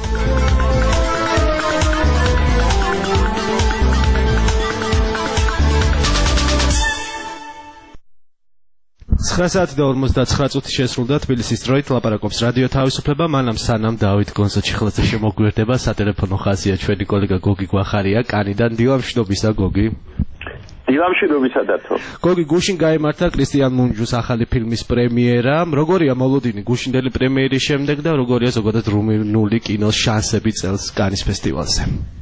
ცხრა საათი და ორმოცდაცხრა წუთი შესრულდა თბილისის დროით ლაპარაკობს რადიო თავისუფლება. მანამ სანამ დავით გონსა-ჩიხლაძე შემოგვიერთდება სატელეფონო ხაზია ჩვენი კოლეგა გოგი გვახარია კანიდან. დილამშვიდობისა გოგი. დილამშვიდობისა დათო. გოგი, გუშინ გაიმართა კრისტიან მუნჯუს ახალი ფილმის პრემიერა. როგორია მოლოდინი გუშინდელი პრემიერის შემდეგ და როგორია ზოგადად რუმინული კინოს შანსები წელს კანის ფესტივალზე?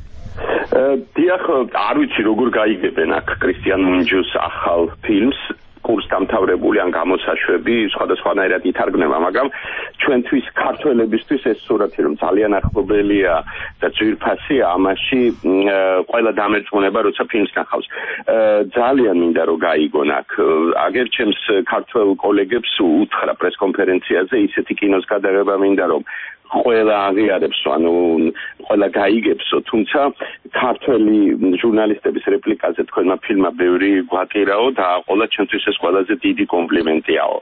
დიახ, არ ვიცი როგორ გაიგებენ აქ კრისტიან მუნჯუს ახალ ფილმს. კურს დამთავრებული ან გამოსაშვები სხვადასხვანაირად ითარგმნება, მაგრამ ჩვენთვის ქართველებისთვის ეს სურათი რომ ძალიან ახლობელია და ძვირფასია, ამაში ყველა დამერწმუნება როცა ფილმს ნახავს. ძალიან მინდა რომ გაიგონ აქ. აგერ ჩემს ქართველ კოლეგებს უთხრა პრესკონფერენციაზე ისეთი კინოს გადაღება მინდა რომ ყველა აღიარებს, ანუ ყველა გაიგებსო, თუმცა ქართველი ჟურნალისტების რეპლიკაზე თქვენმა ფილმმა ბევრი გვატირაო და აყოლა ჩემთვის ეს ყველაზე დიდი კომპლიმენტიაო.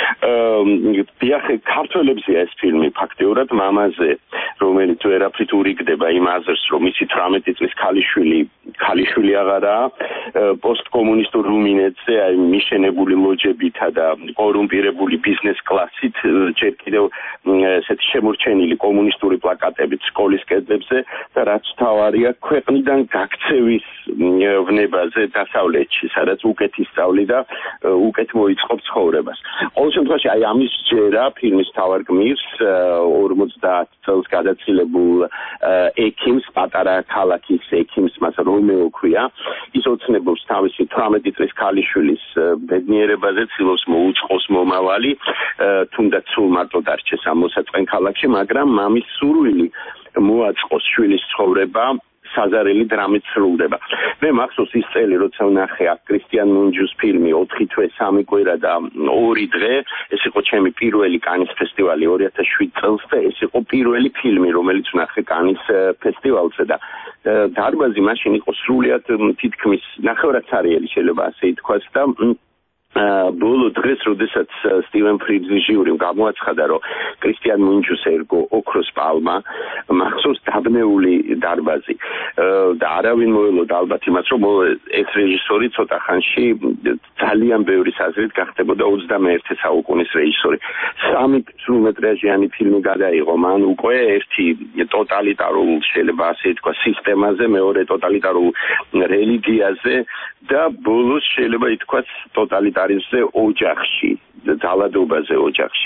დიახ, ქართველებზეა ეს ფილმი ფაქტიურად მამაზე, რომელიც ვერაფრით ურიგდება იმ აზრს, რომ ისი თვრამეტი წლის ქალიშვილი ქალიშვილი აღარაა, პოსტკომუნისტურ რუმინეთზე აი მიშენებული ლოჯებითა და კორუმპირებული ბიზნეს კლასით ჯერ კიდევ ესეთი შემორჩენილი კომუნისტური პლაკატებით სკოლის კედლებზე და რაც თავარია ქვეყნიდან გაქცევის ვნებაზე დასავლეთში, სადაც უკეთ ისწავლი და უკეთ მოიწყო ცხოვრებას. ყოველ შემთხვევაში აი ამის ჯერა ფილმის თავარ გმირს ორმოცდაათ წელს გადაცილებულ ექიმს, პატარა ქალაქის ექიმს, მას რომეო ქვია, ის ოცნებობს თავისი თვრამეტი წლის ქალიშვილის ბედნიერებაზე, ცდილობს მოუწყოს მომავალი, თუნდაც სულ მარტო დარჩეს ამ მოსაწყენ ქალაქში, მაგრამ მამის სურვილი მოაწყოს შვილის ცხოვრება საზარელი დრამით სრულდება. მე მახსოვს ის წელი, როცა ვნახე აქ კრისტიან მუნჯუს ფილმი ოთხი თვე, სამი კვირა და ორი დღე, ეს იყო ჩემი პირველი კანის ფესტივალი ორი ათას შვიდ წელს და ეს იყო პირველი ფილმი, რომელიც ვნახე კანის ფესტივალზე და დარბაზი მაშინ იყო სრულიად თითქმის ნახევარცარიელი, შეიძლება ასე ითქვას და ბოლო დღეს, როდესაც სტივენ ფრიძის ჟიურიმ გამოაცხადა, რომ კრისტიან მუნჯუს ერგო ოქროს პალმა, მახსოვს დაბნეული დარბაზი და არავინ მოელოდა ალბათ იმას, რომ ეს რეჟისორი ცოტა ხანში ძალიან ბევრი აზრით გახდებოდა ოცდამეერთე საუკუნის რეჟისორი. სამი სრულმეტრაჟიანი ფილმი გადაიღო მან უკვე, ერთი ტოტალიტარულ, შეიძლება ასე ითქვა, სისტემაზე, მეორე ტოტალიტარულ რელიგიაზე და ბოლოს შეიძლება ითქვას ტოტალიტარიზმზე ოჯახში, ძალადობაზე ოჯახში.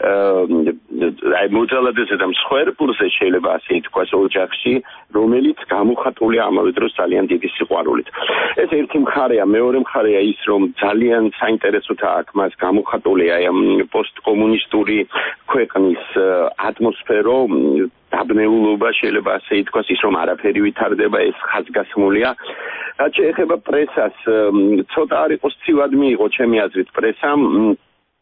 აი მოძალადეზე და მსხვერპლზე შეიძლება ასე ითქვას ოჯახში, რომელიც გამოხატულია ამავე დროს ძალიან დიდი სიყვარულით. ეს ერთი მხარეა, მეორე მხარეა ის, რომ ძალიან საინტერესოა აქ მას გამოხატული აი ამ პოსტკომუნისტური ქვეყნის ატმოსფერო, დაბნეულობა, შეიძლება ასე ითქვას, ის რომ არაფერი ვითარდება, ეს ხაზგასმულია. რაც შეეხება პრესას, ცოტა არ იყოს ცივად მიიღო ჩემი აზრით პრესამ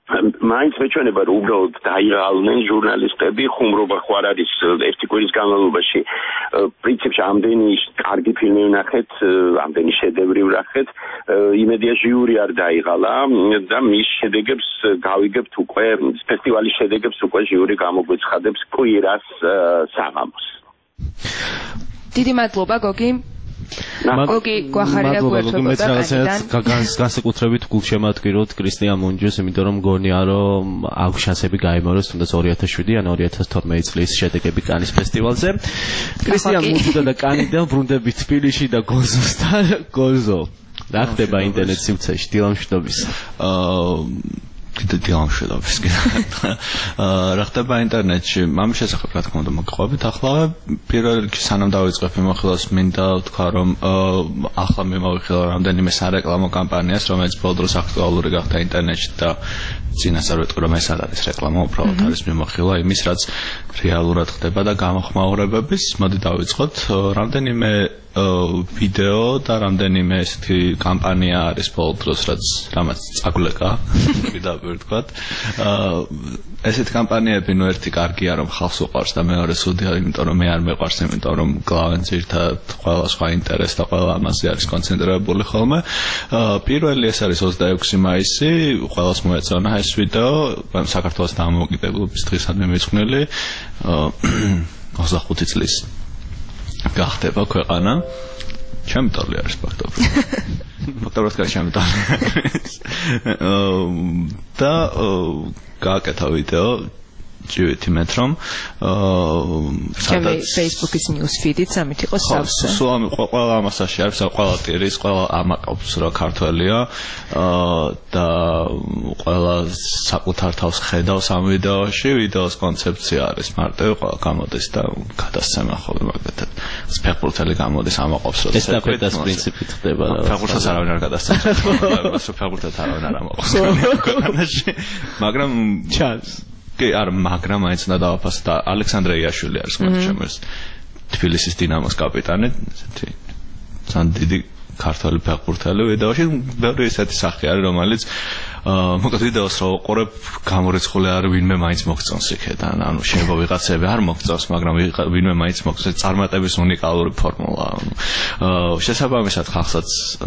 მაინც მეჩვენება რომ უბრალოდ დაიღალნენ ჟურნალისტები, ხუმრობა ხო არ არის ერთი კვირის განმავლობაში. პრინციპში ამდენი კარგი ფილმი ვნახეთ, ამდენი შედევრი ვნახეთ, იმედია ჟიური არ დაიღალა და მის შედეგებს გავიგებთ უკვე, ფესტივალის შედეგებს უკვე ჟიური გამოგვეცხადებს კვირას საღამოს. დიდი მადლობა გოგი. გოგი გვახარია გვერდთვებოდა კანიდან. განსაკუთრებით გულშემატკივროთ კრისტიან მუნჯოს, იმიტომ რომ მგონია რომ აქვს შანსები გაიმაროს თუნდაც ორი ათას შვიდი ან ორი ათას თორმეტი წლის შედეგები კანის ფესტივალზე. კრისტიან მუნჯო და კანიდან ბრუნდებით თბილისში და გოზოსთან. გოზო. რა ხდება ინტერნეტ სივრცეში დილამშვიდობის? აა კიდე დილამშვიდობის კიდე. რა ხდება ინტერნეტში? მამის შესახებ რა თქმა უნდა მოგყვებით. ახლა პირველ რიგში სანამ დავიწყებ მიმოხილვას, მინდა ვთქვა რომ ახლა მიმოვიხილავ რამდენიმე სარეკლამო კამპანიას, რომელიც ბოლო დროს აქტუალური გახდა ინტერნეტში და წინასწარ ვიტყვი რომ ეს არ არის რეკლამა, უბრალოდ არის მიმოხილვა იმის, რაც რეალურად ხდება და გამოხმაურებების. მოდი დავიწყოთ. რამდენიმე ვიდეო და რამდენიმე ესეთი კამპანია არის ბოლო დროს, რაც რამაც წაგვლეკა, ვიდა ვთქვათ. ესეთი კამპანიები ნუ ერთი კარგია რომ ხალხს უყვარს და მეორე სუდია, იმიტომ რომ მე არ მეყვარს, იმიტომ რომ კლავენ ძირთად ყველა სხვა ინტერესს და ყველა ამაზე არის კონცენტრირებული ხოლმე. პირველი ეს არის ოცდაექვსი მაისი, ყველას მოეწონა ეს ვიდეო, საქართველოს დამოუკიდებლობის დღისადმი მიძღვნილი ოცდახუთი წლის გახდება ქვეყანა. ჩემი ტოლი არის ფაქტობრივად. ფაქტობრივად კაც ჩემი ტოლი. და გააკეთა ვიდეო ჭივეთი მეტრომ ჩემი Facebook-ის news feed-ით ამით იყო სავსე. სულ ამ ყველა ამასაში არის, ყველა ტირის, ყველა ამაყობს რა ქართველია და ყველა საკუთარ თავს ხედავს ამ ვიდეოში. ვიდეოს კონცეფცია არის მარტივი, ყველა გამოდის და გადასცემა ხოლმე მაგათად. ფეხბურთელი გამოდის ამაყობს რომ ეს დაკვეთას პრინციპით ხდება რა. ფეხბურთს არავინ არ გადასცემს. ფეხბურთს არავინ არ ამაყობს. მაგრამ ჩანს კი არ მაგრამ აიც უნდა დავაფასო და ალექსანდრე იაშვილი არის მოჩემეს თბილისის დინამოს კაპიტანი, ესეთი ძალიან დიდი ქართველი ფეხბურთელი ვიდეოში. ბევრი ესეთი სახე არის, რომელიც მოკლედ ვიდეოს რო უყურებ, გამორიცხული არ ვინმე მაინც მოგწონს იქიდან. ანუ შეიძლება ვიღაცები არ მოგწონს, მაგრამ ვინმე მაინც მოგწონს. წარმატების უნიკალური ფორმულა. შესაბამისად ხალხსაც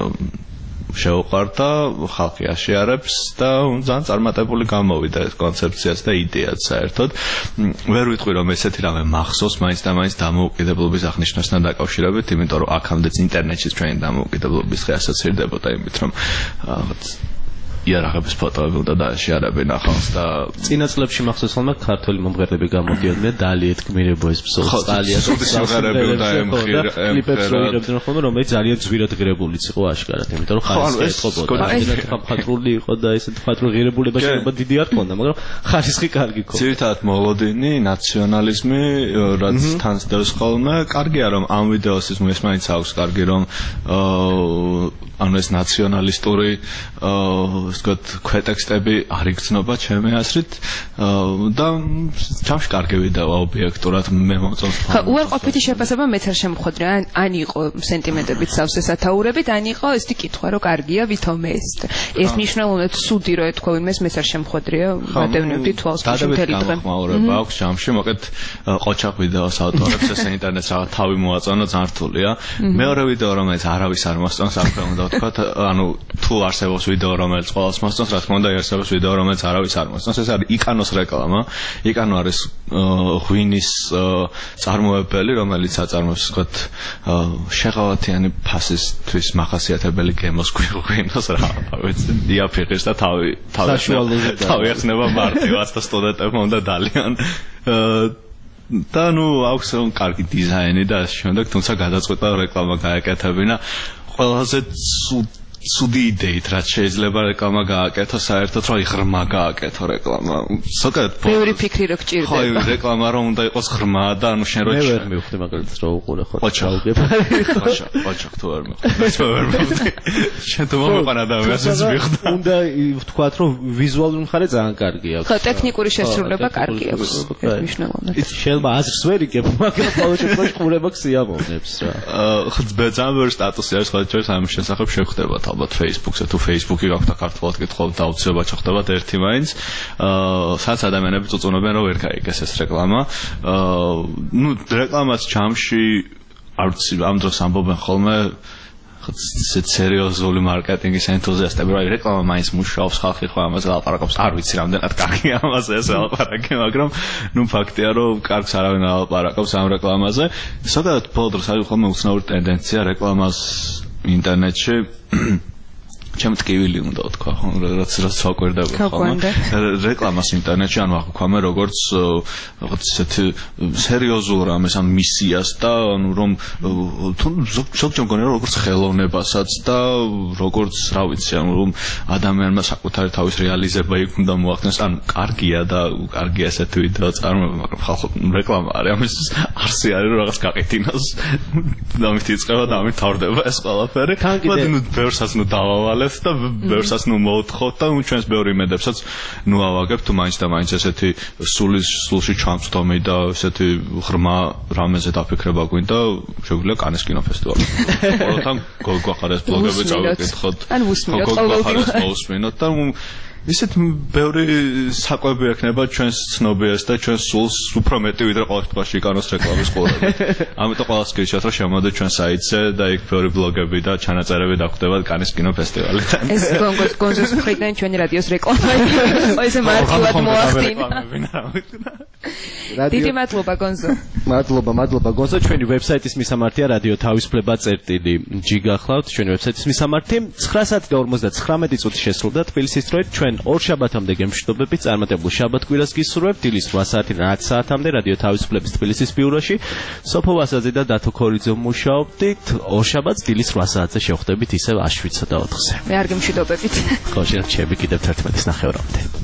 შეუყვარდა, ხალხი აშიარებს და ძალიან წარმატებული გამოვიდა ეს კონცეფციაც და იდეაც საერთოდ. ვერ ვიტყვი რომ ესეთი რამე მახსოვს მაინც და მაინც დამოუკიდებლობის აღნიშვნასთან დაკავშირებით, იმიტომ რომ აქამდეც ინტერნეტში ჩვენი დამოუკიდებლობის დღე ასოცირდებოდა იმით, რომ რაღაც იარაღების ფოტოები უნდა დააშიარებინ ახალს და წინა წლებში მახსოვს ხოლმე ქართველი მომღერლები გამოდიოდნენ დალიეთ გმირებო ეს ბზოლს ძალიან სუდი სიმღერები უნდა ემხირა კლიპებს როიღებდნენ ხოლმე რომელიც ძალიან ძვირად ღირებულიც იყო აშკარად, იმიტომ რომ ხარისხი ეთყობოდა. ეს მხატვრული იყო და ესეთ მხატვრულ ღირებულება შეიძლება დიდი არ ქონდა, მაგრამ ხარისხი კარგი ქონდა. ძირითადად მოლოდინი, ნაციონალიზმი, რაც თანსდევს ხოლმე. კარგია რომ ამ ვიდეოს ის ეს მაინც აქვს კარგი რომ ანუ ეს ნაციონალისტური ვთქვათ ქვეტექსტები არ იგრძნობა ჩემი აზრით და ჩამში კარგი ვიდეოა ობიექტურად მე მომწონს. ხა უარყოფითი შეფასება მეც არ შემოხვედრა, ან ან იყო სენტიმენტებით სავსე სათაურებით, ან იყო ესეთი კითხვა რომ კარგია ვითომ ეს ეს მნიშვნელოვნად სუდი რო ეთქვა ვინმეს მეც არ შემოხვედრია, გადავნებდი თვალს მთელი დღე. მაურება აქვს ჯამში, მოკლედ ყოჩაყ ვიდეოს ავტორებს ეს ინტერნეტს რაღაც თავი მოაწონა, ძალიან რთულია. მეორე ვიდეო რომელიც არავის არ მოსწონს, აქვე უნდა ვთქვათ, ანუ თუ არსებობს ვიდეო რომელიც ყველას მოსწონს, რა თქმა უნდა არსებობს ვიდეო რომელიც არავის არ მოსწონს. ეს არის იკანოს რეკლამა. იკანო არის ღვინის წარმოებელი, რომელიც აწარმოებს ვთქვათ შეღავათიანი ფასისთვის მახასიათებელი გემოს ღვინოს რა ვიცი, დიაფიღის და თავი თავი ახსნება მარტივად და სტუდენტებმა უნდა დალიან და ნუ აქვს რომ კარგი დიზაინი და შემდეგ თუმცა გადაწყვეტა რეკლამა გააკეთებინა ყველაზე ცუდი იდეით, რაც შეიძლება რეკლამა გააკეთო, საერთოდ რომ ღრმა გააკეთო რეკლამა. ზოგადად ბევრი ფიქრი რო გჭირდება. ხო, რეკლამა რომ უნდა იყოს ღრმა და ანუ შენ რო მე ვერ მივხვდი მაგალითად რო უყურე ხო. ოჩახ, ოჩახ თუ ვერ მივხვდი. ეს ვერ მივხვდი. შენ თუ მომიყან ადამიანს ის მივხვდა. უნდა ვთქვათ რომ ვიზუალური მხარე ძალიან კარგი აქვს. ხო, ტექნიკური შესრულება კარგი აქვს. მნიშვნელოვნად. შეიძლება აზრს ვერ იგებ, მაგრამ ყოველ შემთხვევაში ყურება ქსიამოვნებს რა. ხო, ძალიან ბევრი სტატუსი არის, ხოლმე ჩვენ ამ შესახებ შევხვდება. ალბათ Facebook-ზე თუ Facebook-ი გაქვთ და ქართულად გითხოთ და აუცილებლად ჩახდებათ ერთი მაინც აა სადაც ადამიანები წუწუნებენ რომ ვერ გაიგეს ეს რეკლამა აა ნუ რეკლამას ჯამში არც ამ დროს ამბობენ ხოლმე ეს სერიოზული მარკეტინგის ენთუზიასტები რა რეკლამა მაინც მუშაობს ხალხი ხო ამაზე ლაპარაკობს არ ვიცი რამდენად კარგი ამაზე ეს ლაპარაკი მაგრამ ნუ ფაქტია რომ კარგს არავინ ლაპარაკობს ამ რეკლამაზე სადაც ბოლო დროს არის ხოლმე უცნაური ტენდენცია რეკლამას ინტერნეტში ჩემ ტკივილი უნდა თქვა ხო რაც რაც საკვირდები ხოლმე რეკლამას ინტერნეტში ანუ აღვქვამე როგორც რაღაც ესეთი სერიოზულ რამეს ამ მისიას და ანუ რომ თუ ზოგჯერ მგონია როგორც ხელოვნებასაც და როგორც რა ვიცი ანუ რომ ადამიანმა საკუთარი თავის რეალიზება იქ უნდა მოახდინოს ანუ კარგია და კარგია ესეთი ვიდეო წარმოება მაგრამ ხალხო რეკლამა არის ამის არსი არის რომ რაღაც გაყიდინოს და ამით იწყება და ამით თავდება ეს ყველაფერი მაგრამ ნუ ბევრსაც ნუ დავალ და ვერსას ნუ მოთხოთ და ჩვენს ბევრი იმედებსაც ნუ ავაგებთ თუ მაინც და მაინც ესეთი სულის სულში ჩამწვდომი და ესეთი ღრმა რამეზე დაფიქრება გვინდა შეგვიძლია კანის კინოფესტივალი. ყოველთან გვახარეს ბლოგები წავიკითხოთ. ან ვუსმინოთ ყოველდღიურად. ვუსმინოთ და ისეთ ბევრი საკვები ექნება ჩვენს ცნობიერს და ჩვენს სულს უფრო მეტი ვიდრე ყოველ შემთხვევაში იკანოს რეკლამის ყურები. ამიტომ ყველას გირჩევთ რომ შემოდეთ ჩვენ საიტზე და იქ ბევრი ბლოგები და ჩანაწერები დაგვხვდება კანის კინოფესტივალიდან. ეს გონგოს გონზოს მხრიდან ჩვენი რადიოს რეკლამა. ოისე მართლად მოახდინა. დიდი მადლობა გონზო. მადლობა, მადლობა გონზო. ჩვენი ვებსაიტის მისამართია რადიო თავისუფლება წერტილი ჯი გახლავთ ჩვენი ვებსაიტის მისამართი. ცხრა საათი და ორმოცდათხრამეტი წუთი შესრულდა თბილისის დროით ჩვენ ორ შაბათამდე გემშვიდობებით წარმატებულ შაბათ-კვირას გისურვებთ დილის რვა საათი რაც საათამდე რადიო თავისუფლების თბილისის ბიუროში სოფო ვასაძე და დათო ქორიძე მუშაობდით ორ შაბათს დილის რვა საათზე შევხვდებით ისევ აშვიდსა და ოთხზე მე არ გემშვიდობებით ხო შეიძლება კიდევ თერთმეტის ნახევრამდე